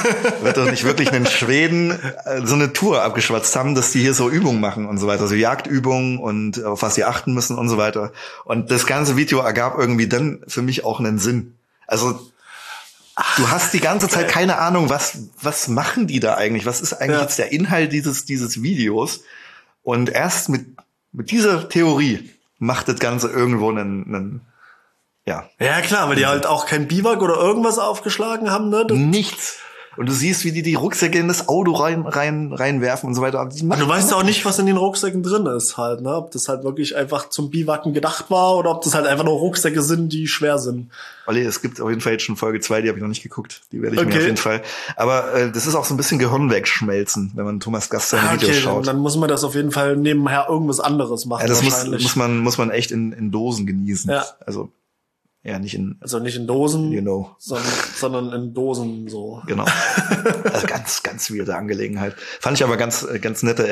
einen Schweden so eine Tour abgeschwatzt haben, dass die hier so Übungen machen und so weiter, so Jagdübungen und auf was sie achten müssen und so weiter. Und das ganze Video ergab irgendwie dann für mich auch einen Sinn. Also du hast die ganze Zeit keine Ahnung, was machen die da eigentlich? Was ist eigentlich jetzt der Inhalt dieses Videos? Und erst mit dieser Theorie macht das Ganze irgendwo einen ja. Ja, klar, weil die halt auch kein Biwak oder irgendwas aufgeschlagen haben, ne? Nichts. Und du siehst, wie die Rucksäcke in das Auto reinwerfen und so weiter. Und du weißt ja auch nicht, was in den Rucksäcken drin ist halt, ne? Ob das halt wirklich einfach zum Biwaken gedacht war oder ob das halt einfach nur Rucksäcke sind, die schwer sind. Olli, es gibt auf jeden Fall jetzt schon Folge 2, die habe ich noch nicht geguckt. Die werde ich mir auf jeden Fall. Aber das ist auch so ein bisschen Gehirn wegschmelzen, wenn man Thomas Gast seine Videos schaut. Dann muss man das auf jeden Fall nebenher irgendwas anderes machen. Ja, das muss man echt in Dosen genießen. Ja. Also ja, nicht in Dosen, you know. sondern in Dosen so. Genau. Also ganz, ganz weirde Angelegenheit. Fand ich aber ganz nette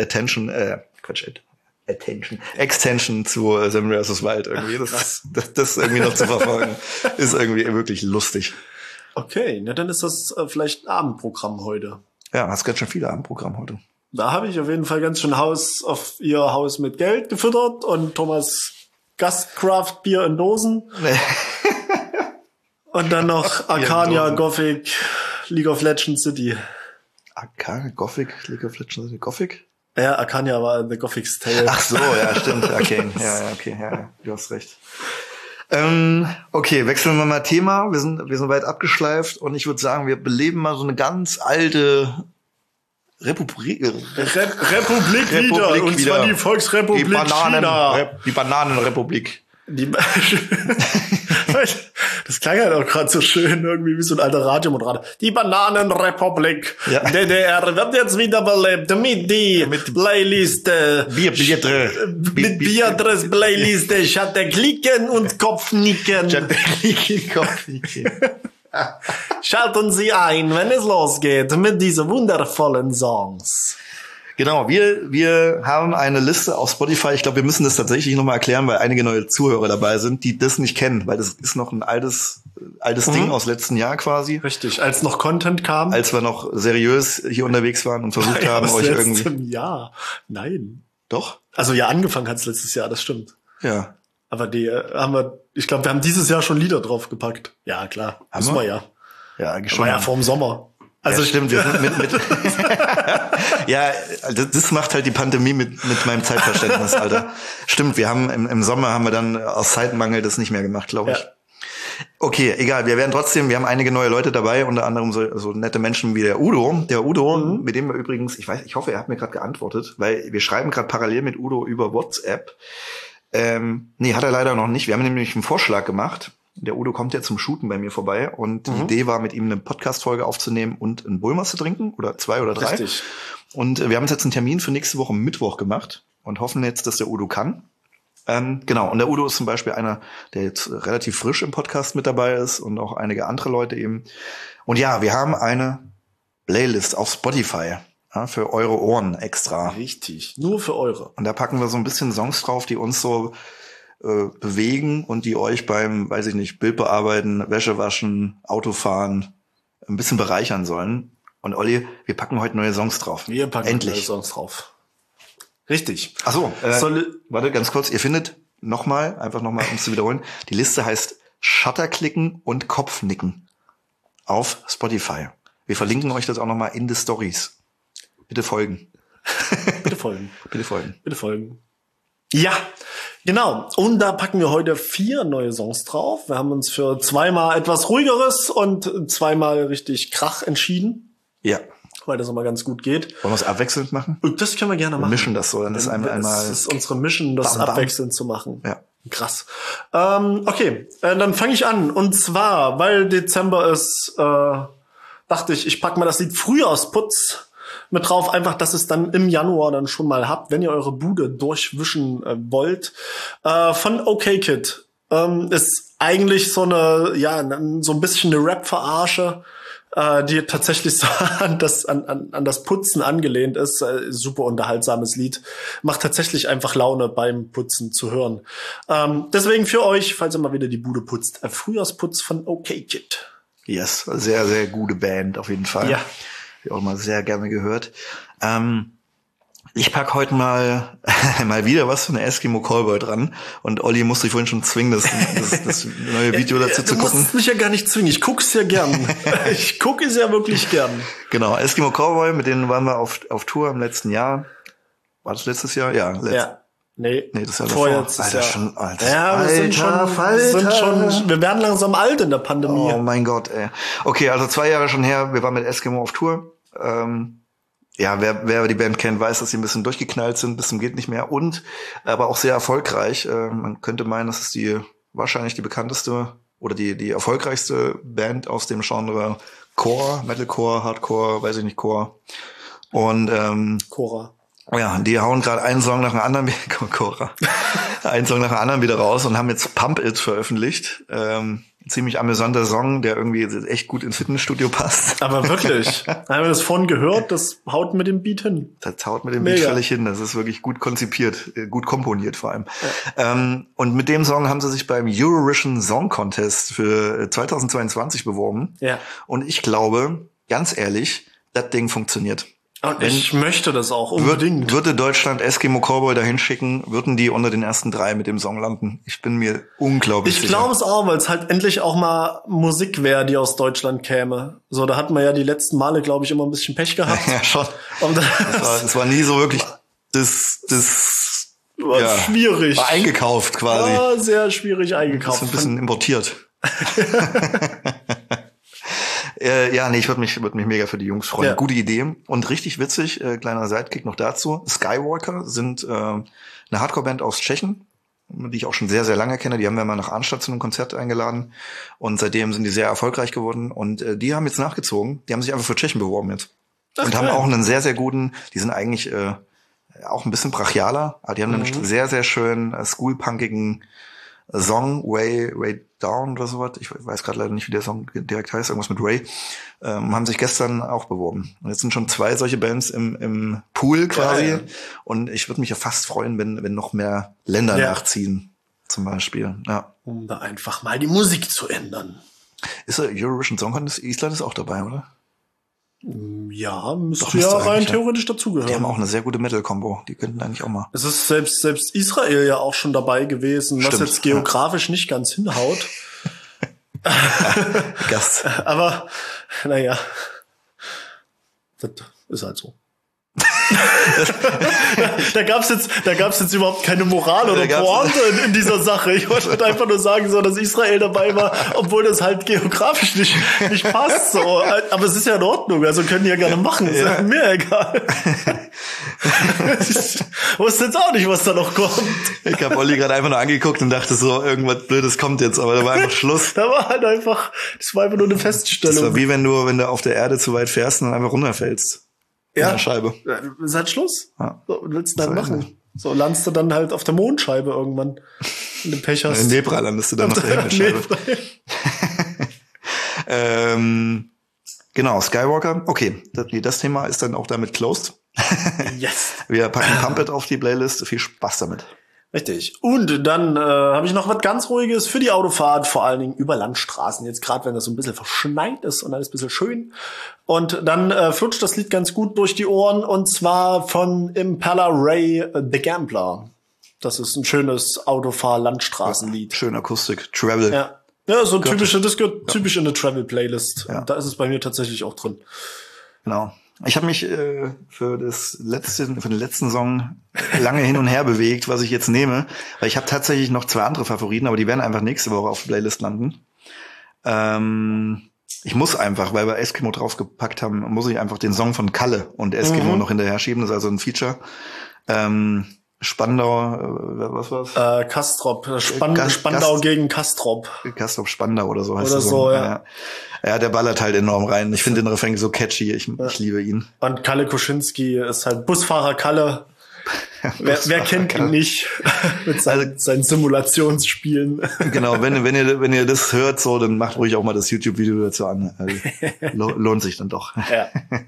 Extension zu Sam vs. Wild irgendwie. Das irgendwie noch zu verfolgen, ist irgendwie wirklich lustig. Okay, na dann ist das vielleicht ein Abendprogramm heute. Ja, hast ganz schön viele Abendprogramm heute. Da habe ich auf jeden Fall ganz schön ihr Haus mit Geld gefüttert und Thomas Gast Craft Bier in Dosen. Und dann noch Arcania, Gothic, League of Legends City. Arcania, Gothic, League of Legends City, Gothic? Ja, Arcania war The Gothic's Tale. Ach so, ja, stimmt, Arcane. Ja, okay, ja, du hast recht. Okay, wechseln wir mal Thema. Wir sind weit abgeschleift und ich würde sagen, wir beleben mal so eine ganz alte Republik wieder, und zwar die Volksrepublik China. Die Bananenrepublik. Das klang halt auch gerade so schön, irgendwie wie so ein alter Radiomoderator. Die Bananenrepublik. Ja. DDR wird jetzt wieder belebt mit Playliste. Mit Bierdress Playliste. Schatte klicken und Kopfnicken. Schalten Sie ein, wenn es losgeht mit diesen wundervollen Songs. Genau, wir haben eine Liste auf Spotify. Ich glaube, wir müssen das tatsächlich nochmal erklären, weil einige neue Zuhörer dabei sind, die das nicht kennen, weil das ist noch ein altes Ding aus letzten Jahr quasi. Richtig, als noch Content kam. Als wir noch seriös hier unterwegs waren und versucht haben, euch irgendwie... Im Jahr. Nein. Doch? Also ja, angefangen hat's letztes Jahr, das stimmt. Ja. Aber ich glaube, wir haben dieses Jahr schon Lieder draufgepackt. Ja, klar. Müssen wir ja. Ja, eigentlich schon. War ja vorm Sommer. Also ja, stimmt, wir sind mit ja, das macht halt die Pandemie mit meinem Zeitverständnis, Alter. Stimmt, wir haben im Sommer haben wir dann aus Zeitmangel das nicht mehr gemacht, glaube ich. Ja. Okay, egal, wir haben einige neue Leute dabei, unter anderem so nette Menschen wie der Udo, mit dem wir übrigens, ich hoffe, er hat mir gerade geantwortet, weil wir schreiben gerade parallel mit Udo über WhatsApp. Nee, hat er leider noch nicht. Wir haben nämlich einen Vorschlag gemacht. Der Udo kommt ja zum Shooten bei mir vorbei und die Idee war, mit ihm eine Podcast-Folge aufzunehmen und einen Bulmers zu trinken oder 2 oder 3. Richtig. Und wir haben uns jetzt einen Termin für nächste Woche Mittwoch gemacht und hoffen jetzt, dass der Udo kann. Genau, und der Udo ist zum Beispiel einer, der jetzt relativ frisch im Podcast mit dabei ist und auch einige andere Leute eben. Und ja, wir haben eine Playlist auf Spotify. Ja, für eure Ohren extra. Richtig, nur für eure. Und da packen wir so ein bisschen Songs drauf, die uns so bewegen und die euch beim, weiß ich nicht, Bild bearbeiten, Wäsche waschen, Autofahren ein bisschen bereichern sollen. Und Olli, wir packen heute neue Songs drauf. Wir packen neue Songs drauf. Richtig. Ach so, warte ganz kurz. Ihr findet einfach nochmal, um es zu wiederholen, die Liste heißt Shutterklicken und Kopfnicken auf Spotify. Wir verlinken euch das auch nochmal in the Stories. Bitte folgen. Bitte folgen. Bitte folgen. Bitte folgen. Ja, genau. Und da packen wir heute 4 neue Songs drauf. Wir haben uns für 2-mal etwas ruhigeres und 2-mal richtig Krach entschieden. Ja. Weil das immer ganz gut geht. Wollen wir es abwechselnd machen? Und das können wir gerne machen. Wir mischen das so, dann ist einmal. Das ist unsere Mission, das bam, bam. abwechselnd zu machen. Ja. Krass. Okay, dann fange ich an. Und zwar, weil Dezember ist, dachte ich pack mal das Lied Frühjahrsputz mit drauf, einfach, dass es dann im Januar dann schon mal habt, wenn ihr eure Bude durchwischen wollt. Von OK Kid. Ist eigentlich so eine, ja, so ein bisschen eine Rap-Verarsche, die tatsächlich so an das Putzen angelehnt ist. Super unterhaltsames Lied. Macht tatsächlich einfach Laune beim Putzen zu hören. Deswegen für euch, falls ihr mal wieder die Bude putzt, Frühjahrsputz von OK Kid. Yes, sehr, sehr gute Band auf jeden Fall. Ja. Hab ich auch mal sehr gerne gehört. Ich pack heute mal wieder was von der Eskimo Callboy dran. Und Olli musste ich vorhin schon zwingen, das neue Video dazu zu gucken. Du musst mich ja gar nicht zwingen. Ich guck's ja gern. Ich gucke es ja wirklich gern. Genau, Eskimo Callboy, mit denen waren wir auf Tour im letzten Jahr. War das letztes Jahr? Ja, Ja. Nee, das Jahr vorher. davor. Alter, schon, Alter. Ja, wir sind schon, wir werden langsam alt in der Pandemie. Oh mein Gott, ey. Okay, also 2 Jahre schon her, wir waren mit Eskimo auf Tour. Ja, wer die Band kennt, weiß, dass sie ein bisschen durchgeknallt sind, bis zum geht nicht mehr und aber auch sehr erfolgreich. Man könnte meinen, das ist wahrscheinlich die bekannteste oder die erfolgreichste Band aus dem Genre Core, Metalcore, Hardcore, weiß ich nicht, Core. Und Cora. ja, die hauen gerade einen Song nach dem anderen einen Song nach dem anderen wieder raus und haben jetzt Pump It veröffentlicht. Ziemlich amüsanter Song, der irgendwie echt gut ins Fitnessstudio passt. Aber wirklich, haben wir das vorhin gehört, das haut mit dem Beat hin. Das haut mit dem Beat völlig hin. Das ist wirklich gut konzipiert, gut komponiert vor allem. Ja. Und mit dem Song haben sie sich beim Eurovision Song Contest für 2022 beworben. Ja. Und ich glaube, ganz ehrlich, das Ding funktioniert. Und ich möchte das auch unbedingt. Würde Deutschland Eskimo Callboy dahin schicken, würden die unter den ersten 3 mit dem Song landen. Ich bin mir unglaublich sicher. Ich glaube es auch, weil es halt endlich auch mal Musik wäre, die aus Deutschland käme. So, da hatten wir ja die letzten Male, glaube ich, immer ein bisschen Pech gehabt. Ja, schon. Und das war nie so wirklich das war schwierig. War eingekauft quasi. Ja, sehr schwierig eingekauft. Ein bisschen importiert. Ja, nee, ich würde mich mega für die Jungs freuen. Ja. Gute Idee und richtig witzig, kleiner Sidekick noch dazu. Skywalker sind eine Hardcore-Band aus Tschechien, die ich auch schon sehr, sehr lange kenne. Die haben wir mal nach Arnstadt zu einem Konzert eingeladen und seitdem sind die sehr erfolgreich geworden und die haben jetzt nachgezogen. Die haben sich einfach für Tschechien beworben jetzt. Ach, und haben auch einen sehr, sehr guten, die sind eigentlich auch ein bisschen brachialer, aber die haben einen sehr, sehr schönen schoolpunkigen Song, Way Down oder sowas. Ich weiß gerade leider nicht, wie der Song direkt heißt, irgendwas mit Ray. Haben sich gestern auch beworben. Und jetzt sind schon 2 solche Bands im Pool quasi. Ja. Und ich würde mich ja fast freuen, wenn noch mehr Länder nachziehen, zum Beispiel. Ja. Um da einfach mal die Musik zu ändern. Ist der Eurovision Song Contest, Island ist auch dabei, oder? Ja, müsste ja rein theoretisch dazugehören. Die haben auch eine sehr gute Metal-Kombo. Die könnten eigentlich auch mal. Es ist selbst Israel ja auch schon dabei gewesen, was jetzt geografisch nicht ganz hinhaut. Gast. Aber, naja. Das ist halt so. Da gab's jetzt überhaupt keine Moral oder Pointe in dieser Sache. Ich wollte einfach nur sagen, so, dass Israel dabei war, obwohl das halt geografisch nicht passt, so. Aber es ist ja in Ordnung, also können die ja gerne machen. Ist ja mir egal. Ich wusste jetzt auch nicht, was da noch kommt. Ich habe Olli gerade einfach nur angeguckt und dachte so, irgendwas Blödes kommt jetzt, aber da war einfach Schluss. Das war einfach nur eine Feststellung. Das war wie wenn du auf der Erde zu weit fährst und dann einfach runterfällst. Ja. In der Scheibe. Ist halt Schluss. Ja. So, was willst du dann machen? So, landest du dann halt auf der Mondscheibe irgendwann. Wenn du Pech hast. In Nebra landest du dann auf der Himmelscheibe. Genau, Skywalker. Okay, das Thema ist dann auch damit closed. Yes. Wir packen Pump It auf die Playlist. Viel Spaß damit. Richtig. Und dann habe ich noch was ganz Ruhiges für die Autofahrt, vor allen Dingen über Landstraßen. Jetzt gerade, wenn das so ein bisschen verschneit ist und alles ein bisschen schön. Und dann flutscht das Lied ganz gut durch die Ohren. Und zwar von Impala Ray, The Gambler. Das ist ein schönes Autofahr-Landstraßenlied. Schön Akustik. Travel. Ja. Ja, so das gehört typisch in eine Travel-Playlist. Ja. Und da ist es bei mir tatsächlich auch drin. Genau. Ich habe mich für den letzten Song lange hin und her bewegt, was ich jetzt nehme, weil ich habe tatsächlich noch 2 andere Favoriten, aber die werden einfach nächste Woche auf der Playlist landen. Ich muss einfach, weil wir Eskimo draufgepackt haben, muss ich einfach den Song von Kalle und Eskimo noch hinterher schieben. Das ist also ein Feature. Spandau, was war's? Kastrop. Spandau gegen Kastrop. Kastrop Spandau oder so heißt oder der so, ja. Ja, der ballert halt enorm rein. Ich finde den Refrain so catchy. Ich liebe ihn. Und Kalle Kuschinski ist halt Busfahrer Kalle. Wer kennt ihn nicht mit seinen Simulationsspielen? Genau, wenn ihr das hört, so, dann macht ruhig auch mal das YouTube-Video dazu an. Also, lohnt sich dann doch. Ja.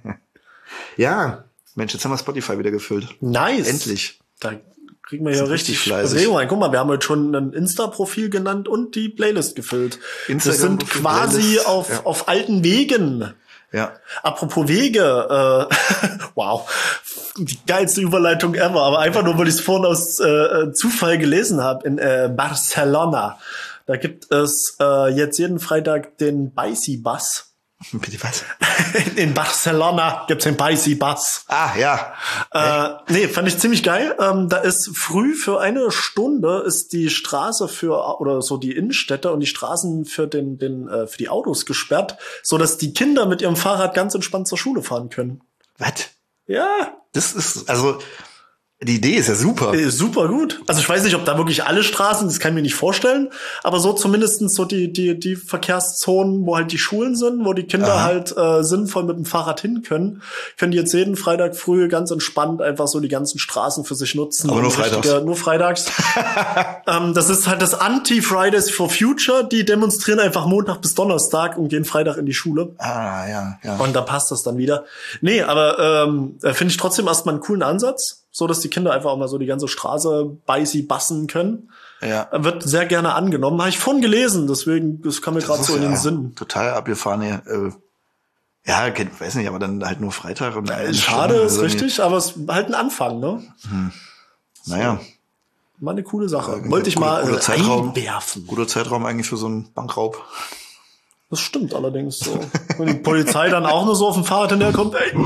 Ja, Mensch, jetzt haben wir Spotify wieder gefüllt. Nice. Endlich. Da kriegen wir hier richtig fleißig. Bewegung rein. Guck mal, wir haben heute schon ein Insta-Profil genannt und die Playlist gefüllt. Wir sind quasi auf alten Wegen. Ja. Apropos Wege, wow, die geilste Überleitung ever, aber einfach nur, weil ich es vorhin aus Zufall gelesen habe, in Barcelona. Da gibt es jetzt jeden Freitag den Bici-Bus. Bitte was? In Barcelona gibt's den Bici-Bus. Ah, ja. Fand ich ziemlich geil. Da ist früh für 1 Stunde ist die Straße oder so die Innenstädte und die Straßen für für die Autos gesperrt, so dass die Kinder mit ihrem Fahrrad ganz entspannt zur Schule fahren können. Was? Ja. Das ist, also, die Idee ist ja super. Super gut. Also ich weiß nicht, ob da wirklich alle Straßen, das kann ich mir nicht vorstellen, aber so zumindest so die Verkehrszonen, wo halt die Schulen sind, wo die Kinder halt sinnvoll mit dem Fahrrad hin können die jetzt jeden Freitag früh ganz entspannt einfach so die ganzen Straßen für sich nutzen. Aber nur freitags. Nur freitags. Das ist halt das Anti-Fridays for Future, die demonstrieren einfach Montag bis Donnerstag und gehen Freitag in die Schule. Ah, ja. Und da passt das dann wieder. Nee, aber finde ich trotzdem erstmal einen coolen Ansatz. So, dass die Kinder einfach auch mal so die ganze Straße bassen können. Ja. Wird sehr gerne angenommen. Habe ich vorhin gelesen, deswegen, das kam mir gerade so in den Sinn. Total abgefahren, ja, weiß nicht, aber dann halt nur Freitag. Und schade, ist richtig, aber es ist halt ein Anfang, ne? Naja. Mal eine coole Sache. Wollte ich mal einwerfen. Guter Zeitraum eigentlich für so einen Bankraub. Das stimmt allerdings so. Wenn die Polizei dann auch nur so auf dem Fahrrad hinterherkommt, ey.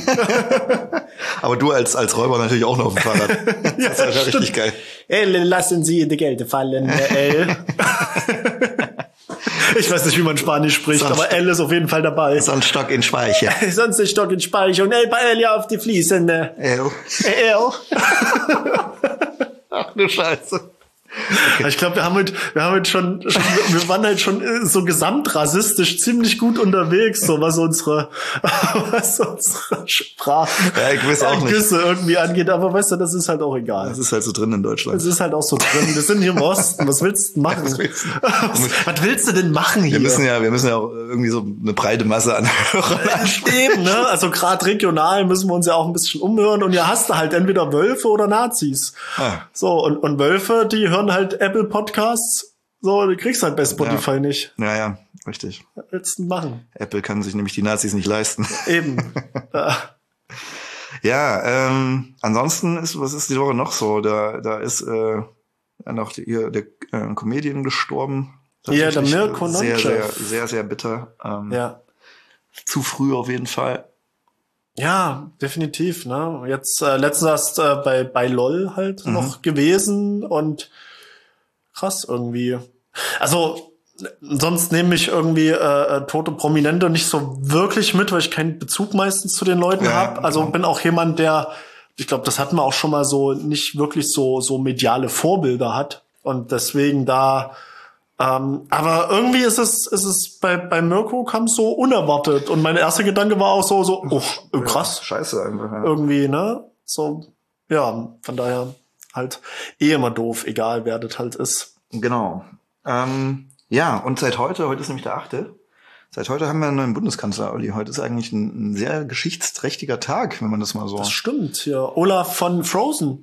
Aber du als Räuber natürlich auch noch auf dem Fahrrad. Ja, das ist ja richtig geil. Ey, lassen Sie die Gelder fallen, ey. Ich weiß nicht, wie man Spanisch spricht, aber L ist auf jeden Fall dabei. Sonst Stock in Speicher. Sonst ein Stock in Speicher und bei L ja auf die Fliesen. L. Ach du Scheiße. Okay. Ich glaube, wir waren halt schon so gesamtrassistisch ziemlich gut unterwegs, so was unsere Sprachen, Güsse irgendwie angeht. Aber weißt du, das ist halt auch egal. Das ist halt so drin in Deutschland. Das ist halt auch so drin. Wir sind hier im Osten. Was willst du machen? Was willst du denn machen hier? Wir müssen ja auch irgendwie so eine breite Masse an Hörern ansprechen. Eben, ne? Also gerade regional müssen wir uns ja auch ein bisschen umhören. Und ja, hast du halt entweder Wölfe oder Nazis. So, und Wölfe, die hören halt Apple Podcasts, so, du kriegst halt bei Spotify nicht. Ja, richtig. Was willst du machen? Apple kann sich nämlich die Nazis nicht leisten. Eben. Ja, ansonsten was ist die Woche noch so? Da ist noch der Comedian gestorben. Ja, der Mirko Nonchev. Sehr, sehr bitter. Ja. Zu früh auf jeden Fall. Ja, definitiv, ne? Jetzt letztens bei LOL halt noch gewesen und krass irgendwie. Also sonst nehme ich irgendwie tote Prominente nicht so wirklich mit, weil ich keinen Bezug meistens zu den Leuten habe. Also bin auch jemand, der, ich glaube, das hatten wir auch schon mal so, nicht wirklich so mediale Vorbilder hat. Und deswegen da aber irgendwie ist es bei Mirko kam es so unerwartet und mein erster Gedanke war auch so krass. Scheiße einfach. Ja. Irgendwie, ne? So, ja, von daher halt immer doof, egal wer das halt ist. Genau. Ja, und seit heute ist nämlich der 8. Seit heute haben wir einen neuen Bundeskanzler, Olli. Heute ist eigentlich ein sehr geschichtsträchtiger Tag, wenn man das mal so... Das stimmt, ja. Olaf von Frozen.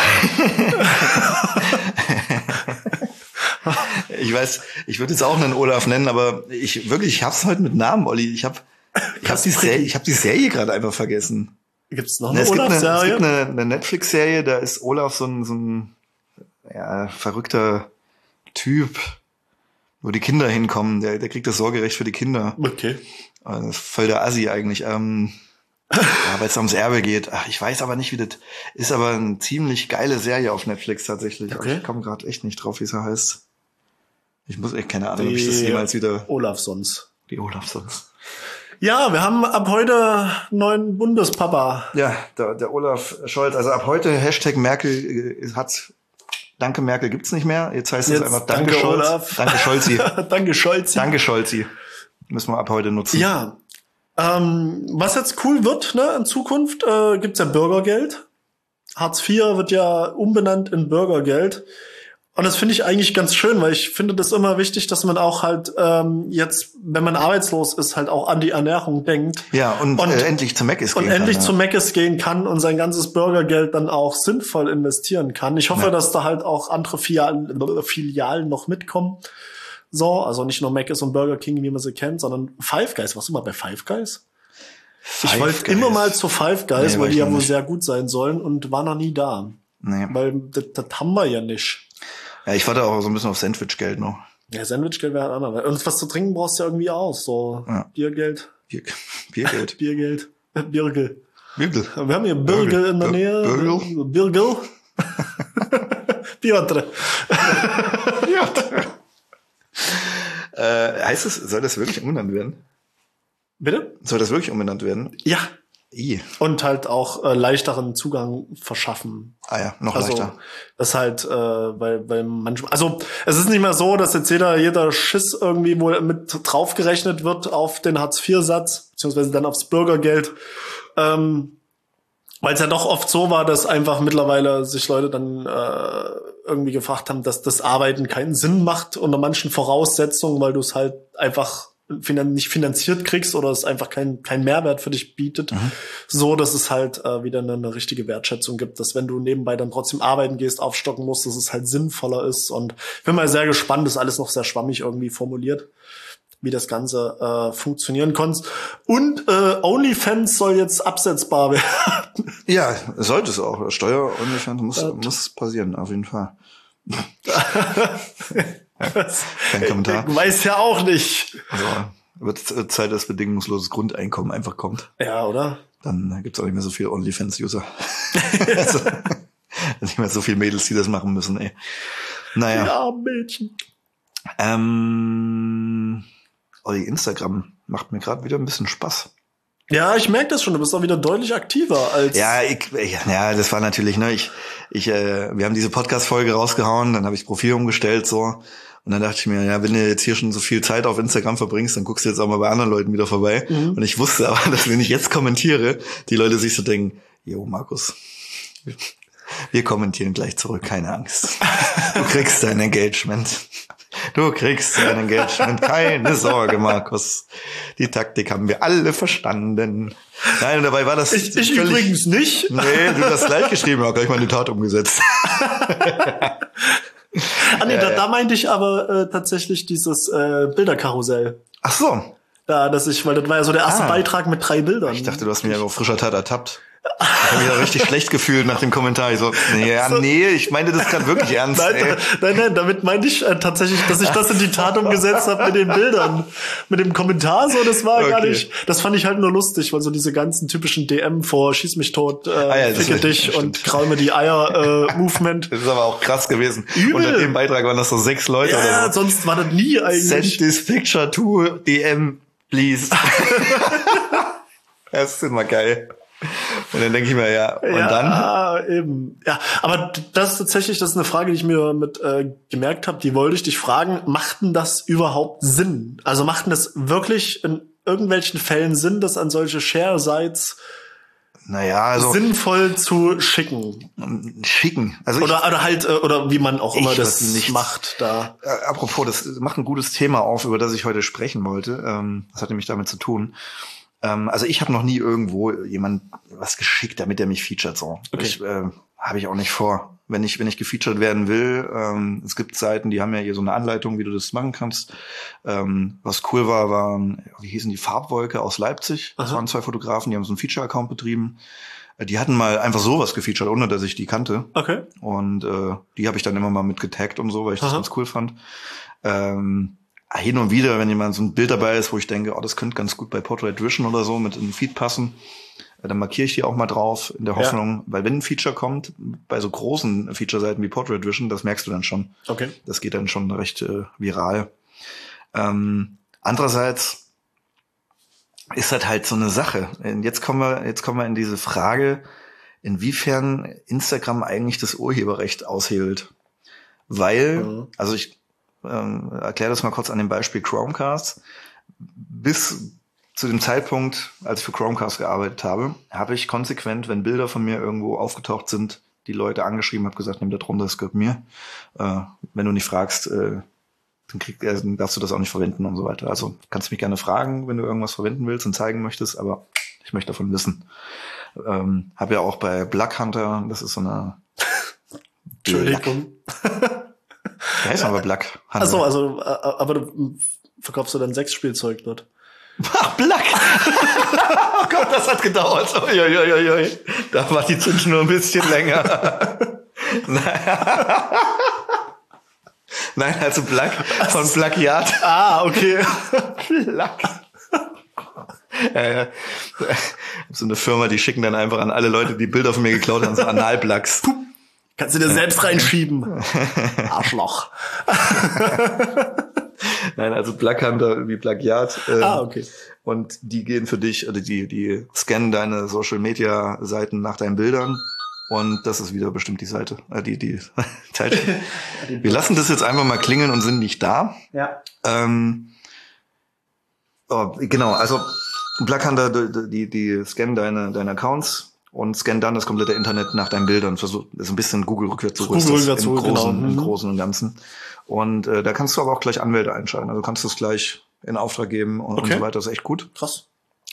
Ich weiß, ich würde jetzt auch einen Olaf nennen, aber ich hab's heute mit Namen, Olli. Ich hab die Serie gerade einfach vergessen. Gibt's noch eine Olaf-Serie? Es gibt eine Netflix-Serie, da ist Olaf so ein verrückter Typ. wo die Kinder hinkommen. Der kriegt das Sorgerecht für die Kinder. Okay. Das ist voll der Assi eigentlich. Ja, weil es ums Erbe geht. Ach, ich weiß aber nicht, wie das ist, aber eine ziemlich geile Serie auf Netflix tatsächlich. Okay. Ich komme gerade echt nicht drauf, wie es heißt. Ich muss echt keine Ahnung, ob ich das jemals wieder... Olafsons. Die Olafsons. Ja, wir haben ab heute einen neuen Bundespapa. Ja, der Olaf Scholz. Also ab heute Hashtag Merkel hat's... Danke Merkel gibt's nicht mehr. Jetzt heißt es einfach Danke Scholz. Olaf. Danke Scholzi. Danke Scholzi. Danke Scholzi. Müssen wir ab heute nutzen. Ja. Was jetzt cool wird, ne, in Zukunft, gibt's ja Bürgergeld. Hartz IV wird ja umbenannt in Bürgergeld. Und das finde ich eigentlich ganz schön, weil ich finde das immer wichtig, dass man auch halt jetzt, wenn man arbeitslos ist, halt auch an die Ernährung denkt. Ja, und endlich zu Mc's gehen kann. Und endlich zu Mc's gehen kann und sein ganzes Bürgergeld dann auch sinnvoll investieren kann. Ich hoffe, dass da halt auch andere Filialen noch mitkommen. So, also nicht nur Mc's und Burger King, wie man sie kennt, sondern Five Guys. Warst du mal bei Five Guys? Ich wollte immer mal zu Five Guys, weil die ja wohl sehr gut sein sollen und war noch nie da. Nee. Weil das haben wir ja nicht. Ja, ich warte auch so ein bisschen auf Sandwichgeld noch. Ja, Sandwichgeld wäre ein anderer. Und was zu trinken brauchst du ja irgendwie auch. So Biergeld. Biergeld. Biergeld. Birgel. Birgel. Wir haben hier Birgel in der Nähe. Birgel. Birgel. Piotr. Soll das wirklich umbenannt werden? Bitte? Soll das wirklich umbenannt werden? Ja. I. Und halt auch leichteren Zugang verschaffen. Ah ja, noch leichter. Das halt, weil manchmal, also es ist nicht mehr so, dass jetzt jeder Schiss irgendwie wohl mit draufgerechnet wird auf den Hartz-IV-Satz, beziehungsweise dann aufs Bürgergeld, weil es ja doch oft so war, dass einfach mittlerweile sich Leute dann irgendwie gefragt haben, dass das Arbeiten keinen Sinn macht unter manchen Voraussetzungen, weil du es halt einfach nicht finanziert kriegst oder es einfach kein Mehrwert für dich bietet, so dass es halt wieder eine richtige Wertschätzung gibt, dass wenn du nebenbei dann trotzdem arbeiten gehst, aufstocken musst, dass es halt sinnvoller ist. Und ich bin mal sehr gespannt, das ist alles noch sehr schwammig irgendwie formuliert, wie das Ganze funktionieren konnte. Und OnlyFans soll jetzt absetzbar werden. Ja, sollte es auch. Steuer-OnlyFans muss passieren, auf jeden Fall. Kein Kommentar. Ich weiß ja auch nicht. Also, wird Zeit, dass bedingungsloses Grundeinkommen einfach kommt. Ja, oder? Dann gibt's auch nicht mehr so viele OnlyFans-User. Also, nicht mehr so viele Mädels, die das machen müssen, ey. Naja. Ja, Mädchen. Olli, Instagram macht mir gerade wieder ein bisschen Spaß. Ja, ich merke das schon. Du bist auch wieder deutlich aktiver als... Ja, das war natürlich, ne, wir haben diese Podcast-Folge rausgehauen, dann habe ich Profil umgestellt, so. Und dann dachte ich mir, ja, wenn du jetzt hier schon so viel Zeit auf Instagram verbringst, dann guckst du jetzt auch mal bei anderen Leuten wieder vorbei. Und ich wusste aber, dass wenn ich jetzt kommentiere, die Leute sich so denken, jo, Markus, wir kommentieren gleich zurück, keine Angst. Du kriegst dein Engagement. Du kriegst dein Engagement, keine Sorge, Markus. Die Taktik haben wir alle verstanden. Nein, und dabei war das... Ich übrigens nicht. Nee, du hast gleich geschrieben, auch gleich mal in die Tat umgesetzt. Da meinte ich aber tatsächlich dieses Bilderkarussell. Ach so. Weil das war ja so der erste Beitrag mit 3 Bildern. Ich dachte, du hast mich auf frischer Tat ertappt. Ich habe mich auch richtig schlecht gefühlt nach dem Kommentar. Ich so, nee, ich meinte das gerade wirklich ernst. Nein, damit meinte ich tatsächlich, dass ich das in die Tat umgesetzt habe mit den Bildern. Mit dem Kommentar so, das war gar nicht, das fand ich halt nur lustig, weil so diese ganzen typischen DM vor Schieß mich tot, ficke dich und krall mir die Eier Movement. Das ist aber auch krass gewesen. Übel. Unter dem Beitrag waren das so 6 Leute oder so. Ja, sonst war das nie eigentlich. Send this picture to DM, please. Das ist immer geil. Und dann denke ich mir, dann? Ja, eben. Ja, aber das ist eine Frage, die ich mir gemerkt habe, die wollte ich dich fragen, macht denn das überhaupt Sinn? Also macht denn das wirklich in irgendwelchen Fällen Sinn, das an solche Share-Sites sinnvoll zu schicken? Also oder wie man auch immer das macht da. Apropos, das macht ein gutes Thema auf, über das ich heute sprechen wollte. Das hat nämlich damit zu tun. Also ich habe noch nie irgendwo jemand was geschickt, damit er mich featuret, so. Okay. Habe ich auch nicht vor. Wenn ich gefeatured werden will, es gibt Seiten, die haben ja hier so eine Anleitung, wie du das machen kannst. Was cool waren, wie hießen die, Farbwolke aus Leipzig. Das waren 2 Fotografen, die haben so einen Feature-Account betrieben. Die hatten mal einfach sowas gefeatured, ohne dass ich die kannte. Okay. Und die habe ich dann immer mal mit getaggt und so, weil ich das ganz cool fand. hin und wieder, wenn jemand so ein Bild dabei ist, wo ich denke, das könnte ganz gut bei Portrait Vision oder so mit in den Feed passen, dann markiere ich die auch mal drauf, in der Hoffnung, weil wenn ein Feature kommt, bei so großen Feature-Seiten wie Portrait Vision, das merkst du dann schon. Okay. Das geht dann schon recht viral. Andererseits ist das halt so eine Sache. Jetzt kommen wir in diese Frage, inwiefern Instagram eigentlich das Urheberrecht aushebelt. Weil, also ich erkläre das mal kurz an dem Beispiel Chromecast. Bis zu dem Zeitpunkt, als ich für Chromecast gearbeitet habe, habe ich konsequent, wenn Bilder von mir irgendwo aufgetaucht sind, die Leute angeschrieben, habe gesagt, nimm das runter, das gehört mir. Wenn du nicht fragst, dann darfst du das auch nicht verwenden und so weiter. Also kannst mich gerne fragen, wenn du irgendwas verwenden willst und zeigen möchtest, aber ich möchte davon wissen. Habe ja auch bei Black Hunter, das ist so eine Entschuldigung. Der heißt aber Black Hunter. Achso, also, aber du verkaufst du dann Sexspielzeug dort? Ach, Black! Oh Gott, das hat gedauert. Uiuiuiui. Da war die Zündschnur ein bisschen länger. Nein, also Black von Plagiat. Ah, okay. Black. Ja. So eine Firma, die schicken dann einfach an alle Leute, die Bilder von mir geklaut haben, so Analblacks. Kannst du dir selbst reinschieben. Arschloch. Nein, also Black Hunter wie Plagiat. Okay. Und die gehen für dich, also die scannen deine Social Media Seiten nach deinen Bildern. Und das ist wieder bestimmt die Seite. Die Seite. Wir lassen das jetzt einfach mal klingeln und sind nicht da. Ja. Genau, also Black Hunter, die scannen deine Accounts und scannen dann das komplette Internet nach deinen Bildern. Versucht, das ist ein bisschen Google rückwärts zurück. Im Großen und Ganzen. Und da kannst du aber auch gleich Anwälte einschalten. Also kannst du es gleich in Auftrag geben und so weiter. Das ist echt gut. Krass.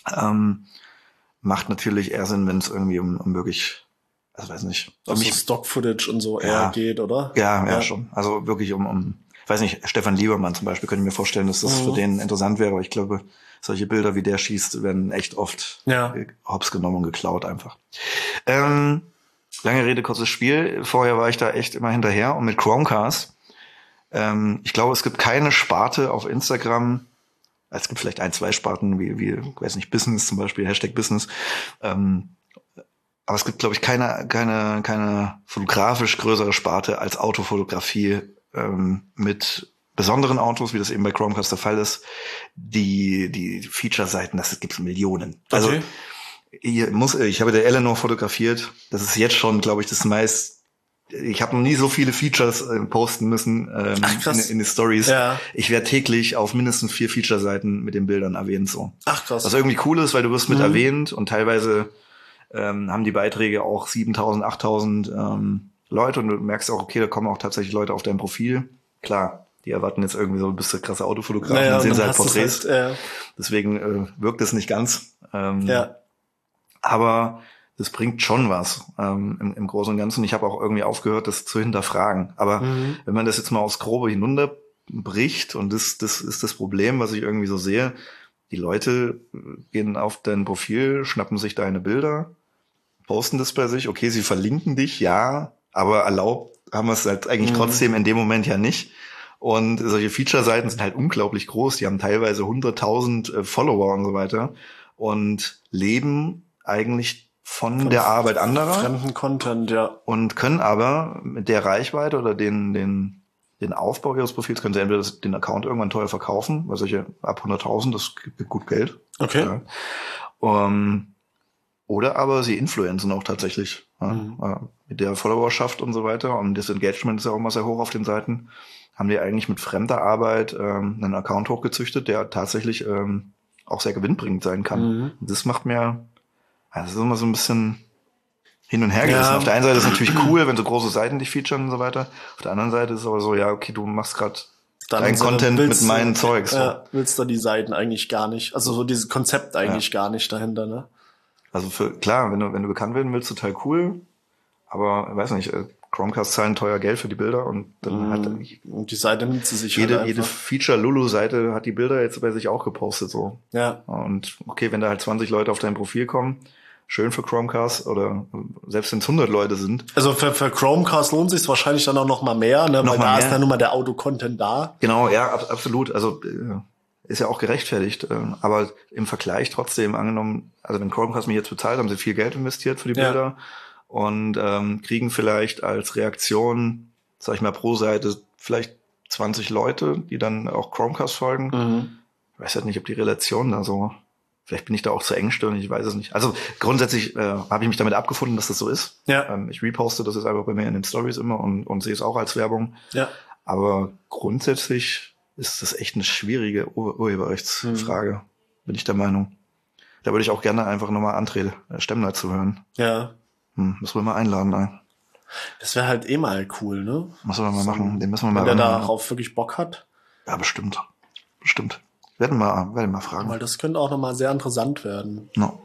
Macht natürlich eher Sinn, wenn es irgendwie um wirklich, also weiß nicht. Also Stock-Footage und so eher geht, oder? Ja, schon. Also wirklich weiß nicht, Stefan Liebermann zum Beispiel, könnte ich mir vorstellen, dass das für den interessant wäre, aber ich glaube, solche Bilder, wie der schießt, werden echt oft hops genommen und geklaut einfach. Lange Rede, kurzes Spiel. Vorher war ich da echt immer hinterher und mit Chromecast, ich glaube, es gibt keine Sparte auf Instagram, es gibt vielleicht 1, 2 Sparten, wie weiß nicht, Business zum Beispiel, Hashtag Business, aber es gibt, glaube ich, keine fotografisch größere Sparte als Autofotografie mit besonderen Autos, wie das eben bei Chromecast der Fall ist. Die Feature-Seiten, das gibt's Millionen. Also ich habe der Eleanor fotografiert. Das ist jetzt schon, glaube ich, ich habe noch nie so viele Features posten müssen in die Stories. Ja. Ich werde täglich auf mindestens 4 Feature-Seiten mit den Bildern erwähnt. So. Ach krass. Was irgendwie cool ist, weil du wirst mit erwähnt und teilweise haben die Beiträge auch 7.000, 8.000 Leute und du merkst auch, okay, da kommen auch tatsächlich Leute auf dein Profil. Klar, die erwarten jetzt irgendwie so, bist du krasser Autofotograf, dann sehen sie halt Porträts. Deswegen wirkt es nicht ganz. Aber das bringt schon was im Großen und Ganzen. Ich habe auch irgendwie aufgehört, das zu hinterfragen. Aber wenn man das jetzt mal aufs Grobe hinunterbricht, und das ist das Problem, was ich irgendwie so sehe, die Leute gehen auf dein Profil, schnappen sich deine Bilder, posten das bei sich, okay, sie verlinken dich, ja, aber erlaubt haben wir es halt eigentlich trotzdem in dem Moment ja nicht. Und solche Feature-Seiten sind halt unglaublich groß. Die haben teilweise 100.000 Follower und so weiter und leben eigentlich von der Arbeit anderer. Fremden Content, ja. Und können aber mit der Reichweite oder den Aufbau ihres Profils, können sie entweder den Account irgendwann teuer verkaufen, weil solche ab 100.000, das gibt gut Geld. Okay. Oder aber sie influenzen auch tatsächlich mit der Followerschaft und so weiter. Und das Engagement ist ja auch immer sehr hoch auf den Seiten. Haben die eigentlich mit fremder Arbeit einen Account hochgezüchtet, der tatsächlich auch sehr gewinnbringend sein kann. Das macht mir, das ist immer so ein bisschen hin und her gerissen. Auf der einen Seite ist es natürlich cool, wenn so große Seiten dich featuren und so weiter. Auf der anderen Seite ist es aber so, ja, okay, du machst gerade dein Content mit meinen Zeugs. Ja, willst du die Seiten eigentlich gar nicht. Also so dieses Konzept eigentlich gar nicht dahinter, ne? Also klar, wenn du bekannt werden willst, total cool. Aber, weiß nicht, Chromecast zahlen teuer Geld für die Bilder und dann und die Seite nimmt sie sich jede Feature-Lulu-Seite hat die Bilder jetzt bei sich auch gepostet, so. Ja. Und okay, wenn da halt 20 Leute auf dein Profil kommen, schön für Chromecast oder selbst wenn es 100 Leute sind. Also für Chromecast lohnt sich wahrscheinlich dann auch noch mal mehr, ne? Weil da ist dann nur mal der Audio-Content da. Genau, ja, absolut. Also ist ja auch gerechtfertigt. Aber im Vergleich trotzdem angenommen, also wenn Chromecast mich jetzt bezahlt, haben sie viel Geld investiert für die Bilder und kriegen vielleicht als Reaktion, sag ich mal, pro Seite vielleicht 20 Leute, die dann auch Chromecast folgen. Ich weiß halt nicht, ob die Relation da so, vielleicht bin ich da auch zu engstirnig, ich weiß es nicht. Also grundsätzlich habe ich mich damit abgefunden, dass das so ist. Ja. Ich reposte das jetzt einfach bei mir in den Stories immer und sehe es auch als Werbung. Ja. Aber grundsätzlich ist das echt eine schwierige Urheberrechtsfrage, bin ich der Meinung. Da würde ich auch gerne einfach nochmal André Stemmler zuhören. Ja. Müssen wir mal einladen, ey. Das wäre halt mal cool, ne? Müssen wir mal machen. Den müssen wir mal. Wenn der darauf wirklich Bock hat. Ja, bestimmt. Werden mal fragen. Weil das könnte auch nochmal sehr interessant werden. No.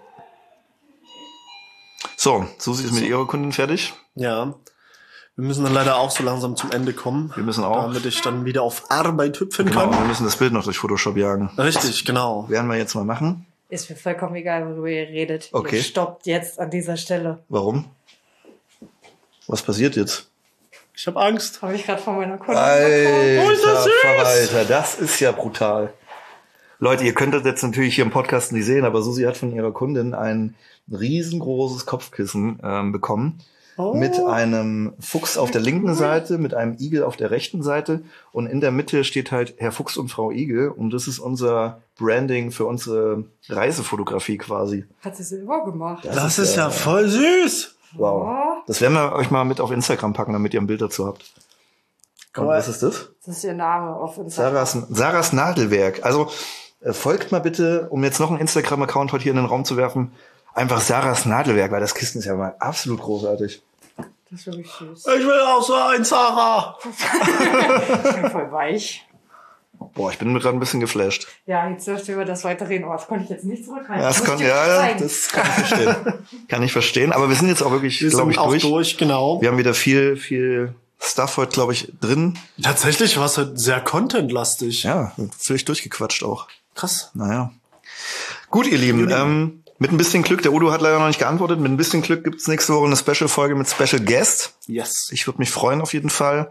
So, Susi ist mit ihrer Kundin fertig. Ja. Wir müssen dann leider auch so langsam zum Ende kommen. Wir müssen auch. Damit ich dann wieder auf Arbeit hüpfen kann. Wir müssen das Bild noch durch Photoshop jagen. Richtig, genau. Werden wir jetzt mal machen. Ist mir vollkommen egal, worüber ihr redet. Okay. Ihr stoppt jetzt an dieser Stelle. Warum? Was passiert jetzt? Ich habe Angst. Habe ich gerade von meiner Kundin bekommen. Alter, das ist ja brutal. Leute, ihr könnt das jetzt natürlich hier im Podcast nicht sehen, aber Susi hat von ihrer Kundin ein riesengroßes Kopfkissen bekommen. Mit einem Fuchs auf der linken Seite, mit einem Igel auf der rechten Seite. Und in der Mitte steht halt Herr Fuchs und Frau Igel. Und das ist unser Branding für unsere Reisefotografie quasi. Hat sie selber gemacht. Das ist ja voll süß. Wow. Das werden wir euch mal mit auf Instagram packen, damit ihr ein Bild dazu habt. Und was ist das? Das ist ihr Name auf Instagram. Sarahs Nadelwerk. Also folgt mal bitte, um jetzt noch einen Instagram-Account heute hier in den Raum zu werfen, einfach Sarahs Nadelwerk, weil das Kissen ist ja mal absolut großartig. Das ist wirklich süß. Ich will auch so ein Sarah. Ich bin voll weich. Boah, ich bin gerade ein bisschen geflasht. Ja, jetzt dürft ihr über das weiterreden. Oh, das konnte ich jetzt nicht zurückhalten. Ja, das kann ich verstehen. Kann ich verstehen. Aber wir sind jetzt auch wirklich, glaube ich, durch. Genau. Wir haben wieder viel Stuff heute, glaube ich, drin. Tatsächlich war es halt sehr contentlastig. Ja, völlig durchgequatscht auch. Krass. Naja. Gut, ihr Lieben. Mit ein bisschen Glück, der Udo hat leider noch nicht geantwortet, mit ein bisschen Glück gibt's nächste Woche eine Special-Folge mit Special Guest. Yes. Ich würde mich freuen auf jeden Fall.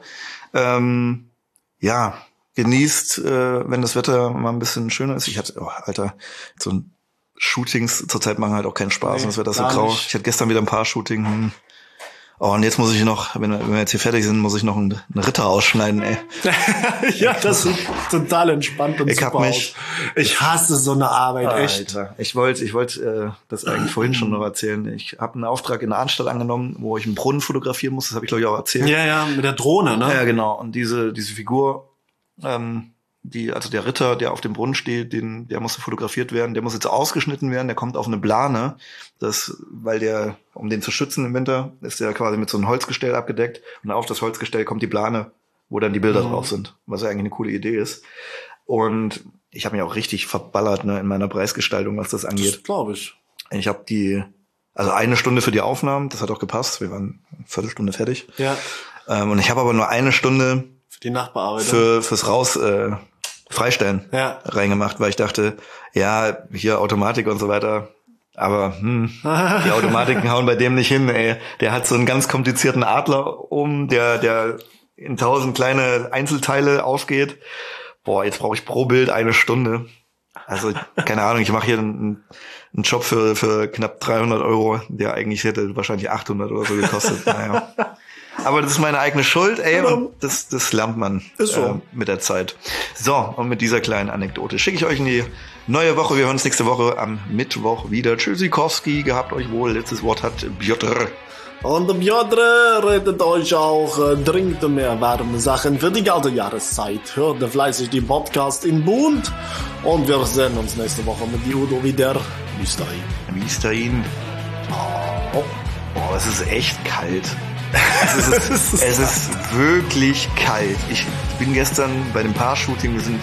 Ja, genießt, wenn das Wetter mal ein bisschen schöner ist. So ein Shootings zurzeit machen halt auch keinen Spaß. Nee, das Wetter ist so grau. Ich hatte gestern wieder ein paar Shooting. Oh, und jetzt muss ich noch, wenn wir jetzt hier fertig sind, muss ich noch einen Ritter ausschneiden, ey. Ja, das sieht total entspannt und super aus. Ich hasse so eine Arbeit, echt. Alter, ich wollte das eigentlich vorhin schon noch erzählen. Ich habe einen Auftrag in der Arnstadt angenommen, wo ich einen Brunnen fotografieren muss. Das habe ich, glaube ich, auch erzählt. Ja, mit der Drohne, ne? Ja, genau. Und diese Figur, also der Ritter, der auf dem Brunnen steht, der musste fotografiert werden, der muss jetzt ausgeschnitten werden, der kommt auf eine Plane, weil um den zu schützen im Winter, ist der quasi mit so einem Holzgestell abgedeckt und auf das Holzgestell kommt die Plane, wo dann die Bilder drauf sind, was ja eigentlich eine coole Idee ist. Und ich habe mich auch richtig verballert, ne, in meiner Preisgestaltung, was das angeht. Das glaube ich. Ich habe also 1 Stunde für die Aufnahmen, das hat auch gepasst, wir waren 1/4 Stunde fertig. Ja. Und ich habe aber nur 1 Stunde für die Nachbearbeitung fürs Freistellen reingemacht, weil ich dachte, ja, hier Automatik und so weiter, aber die Automatiken hauen bei dem nicht hin, ey. Der hat so einen ganz komplizierten Adler der in 1000 kleine Einzelteile aufgeht. Boah, jetzt brauche ich pro Bild 1 Stunde. Also, keine Ahnung, ich mache hier einen Job für knapp 300 €, der eigentlich hätte wahrscheinlich 800 oder so gekostet. Naja. Aber das ist meine eigene Schuld, ey, und das lernt man mit der Zeit. So, und mit dieser kleinen Anekdote schicke ich euch in die neue Woche. Wir hören uns nächste Woche am Mittwoch wieder. Tschüssikowski, gehabt euch wohl. Letztes Wort hat Piotr. Und Piotr redet euch auch, trinkt mehr warme Sachen für die kalte Jahreszeit. Hört fleißig die Podcast in Bund. Und wir sehen uns nächste Woche mit Udo wieder. Bis dahin. Oh, es ist echt kalt. Es ist wirklich kalt. Ich bin gestern bei dem Paar-Shooting, wir sind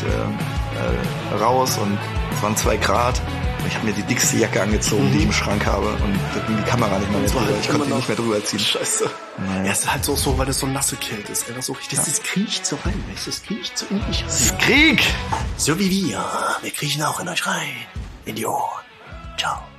raus und es waren 2 Grad. Ich habe mir die dickste Jacke angezogen, die ich im Schrank habe, und da ging die Kamera nicht mehr drüber. Ich konnte die nicht mehr drüber ziehen. Scheiße. Naja. Ja, es ist halt so, weil das so nasse Kälte ist. Das kriecht so rein. Das kriecht so in mich rein. Das ist Krieg! So wie wir. Wir kriechen auch in euch rein. In die Ohren. Ciao.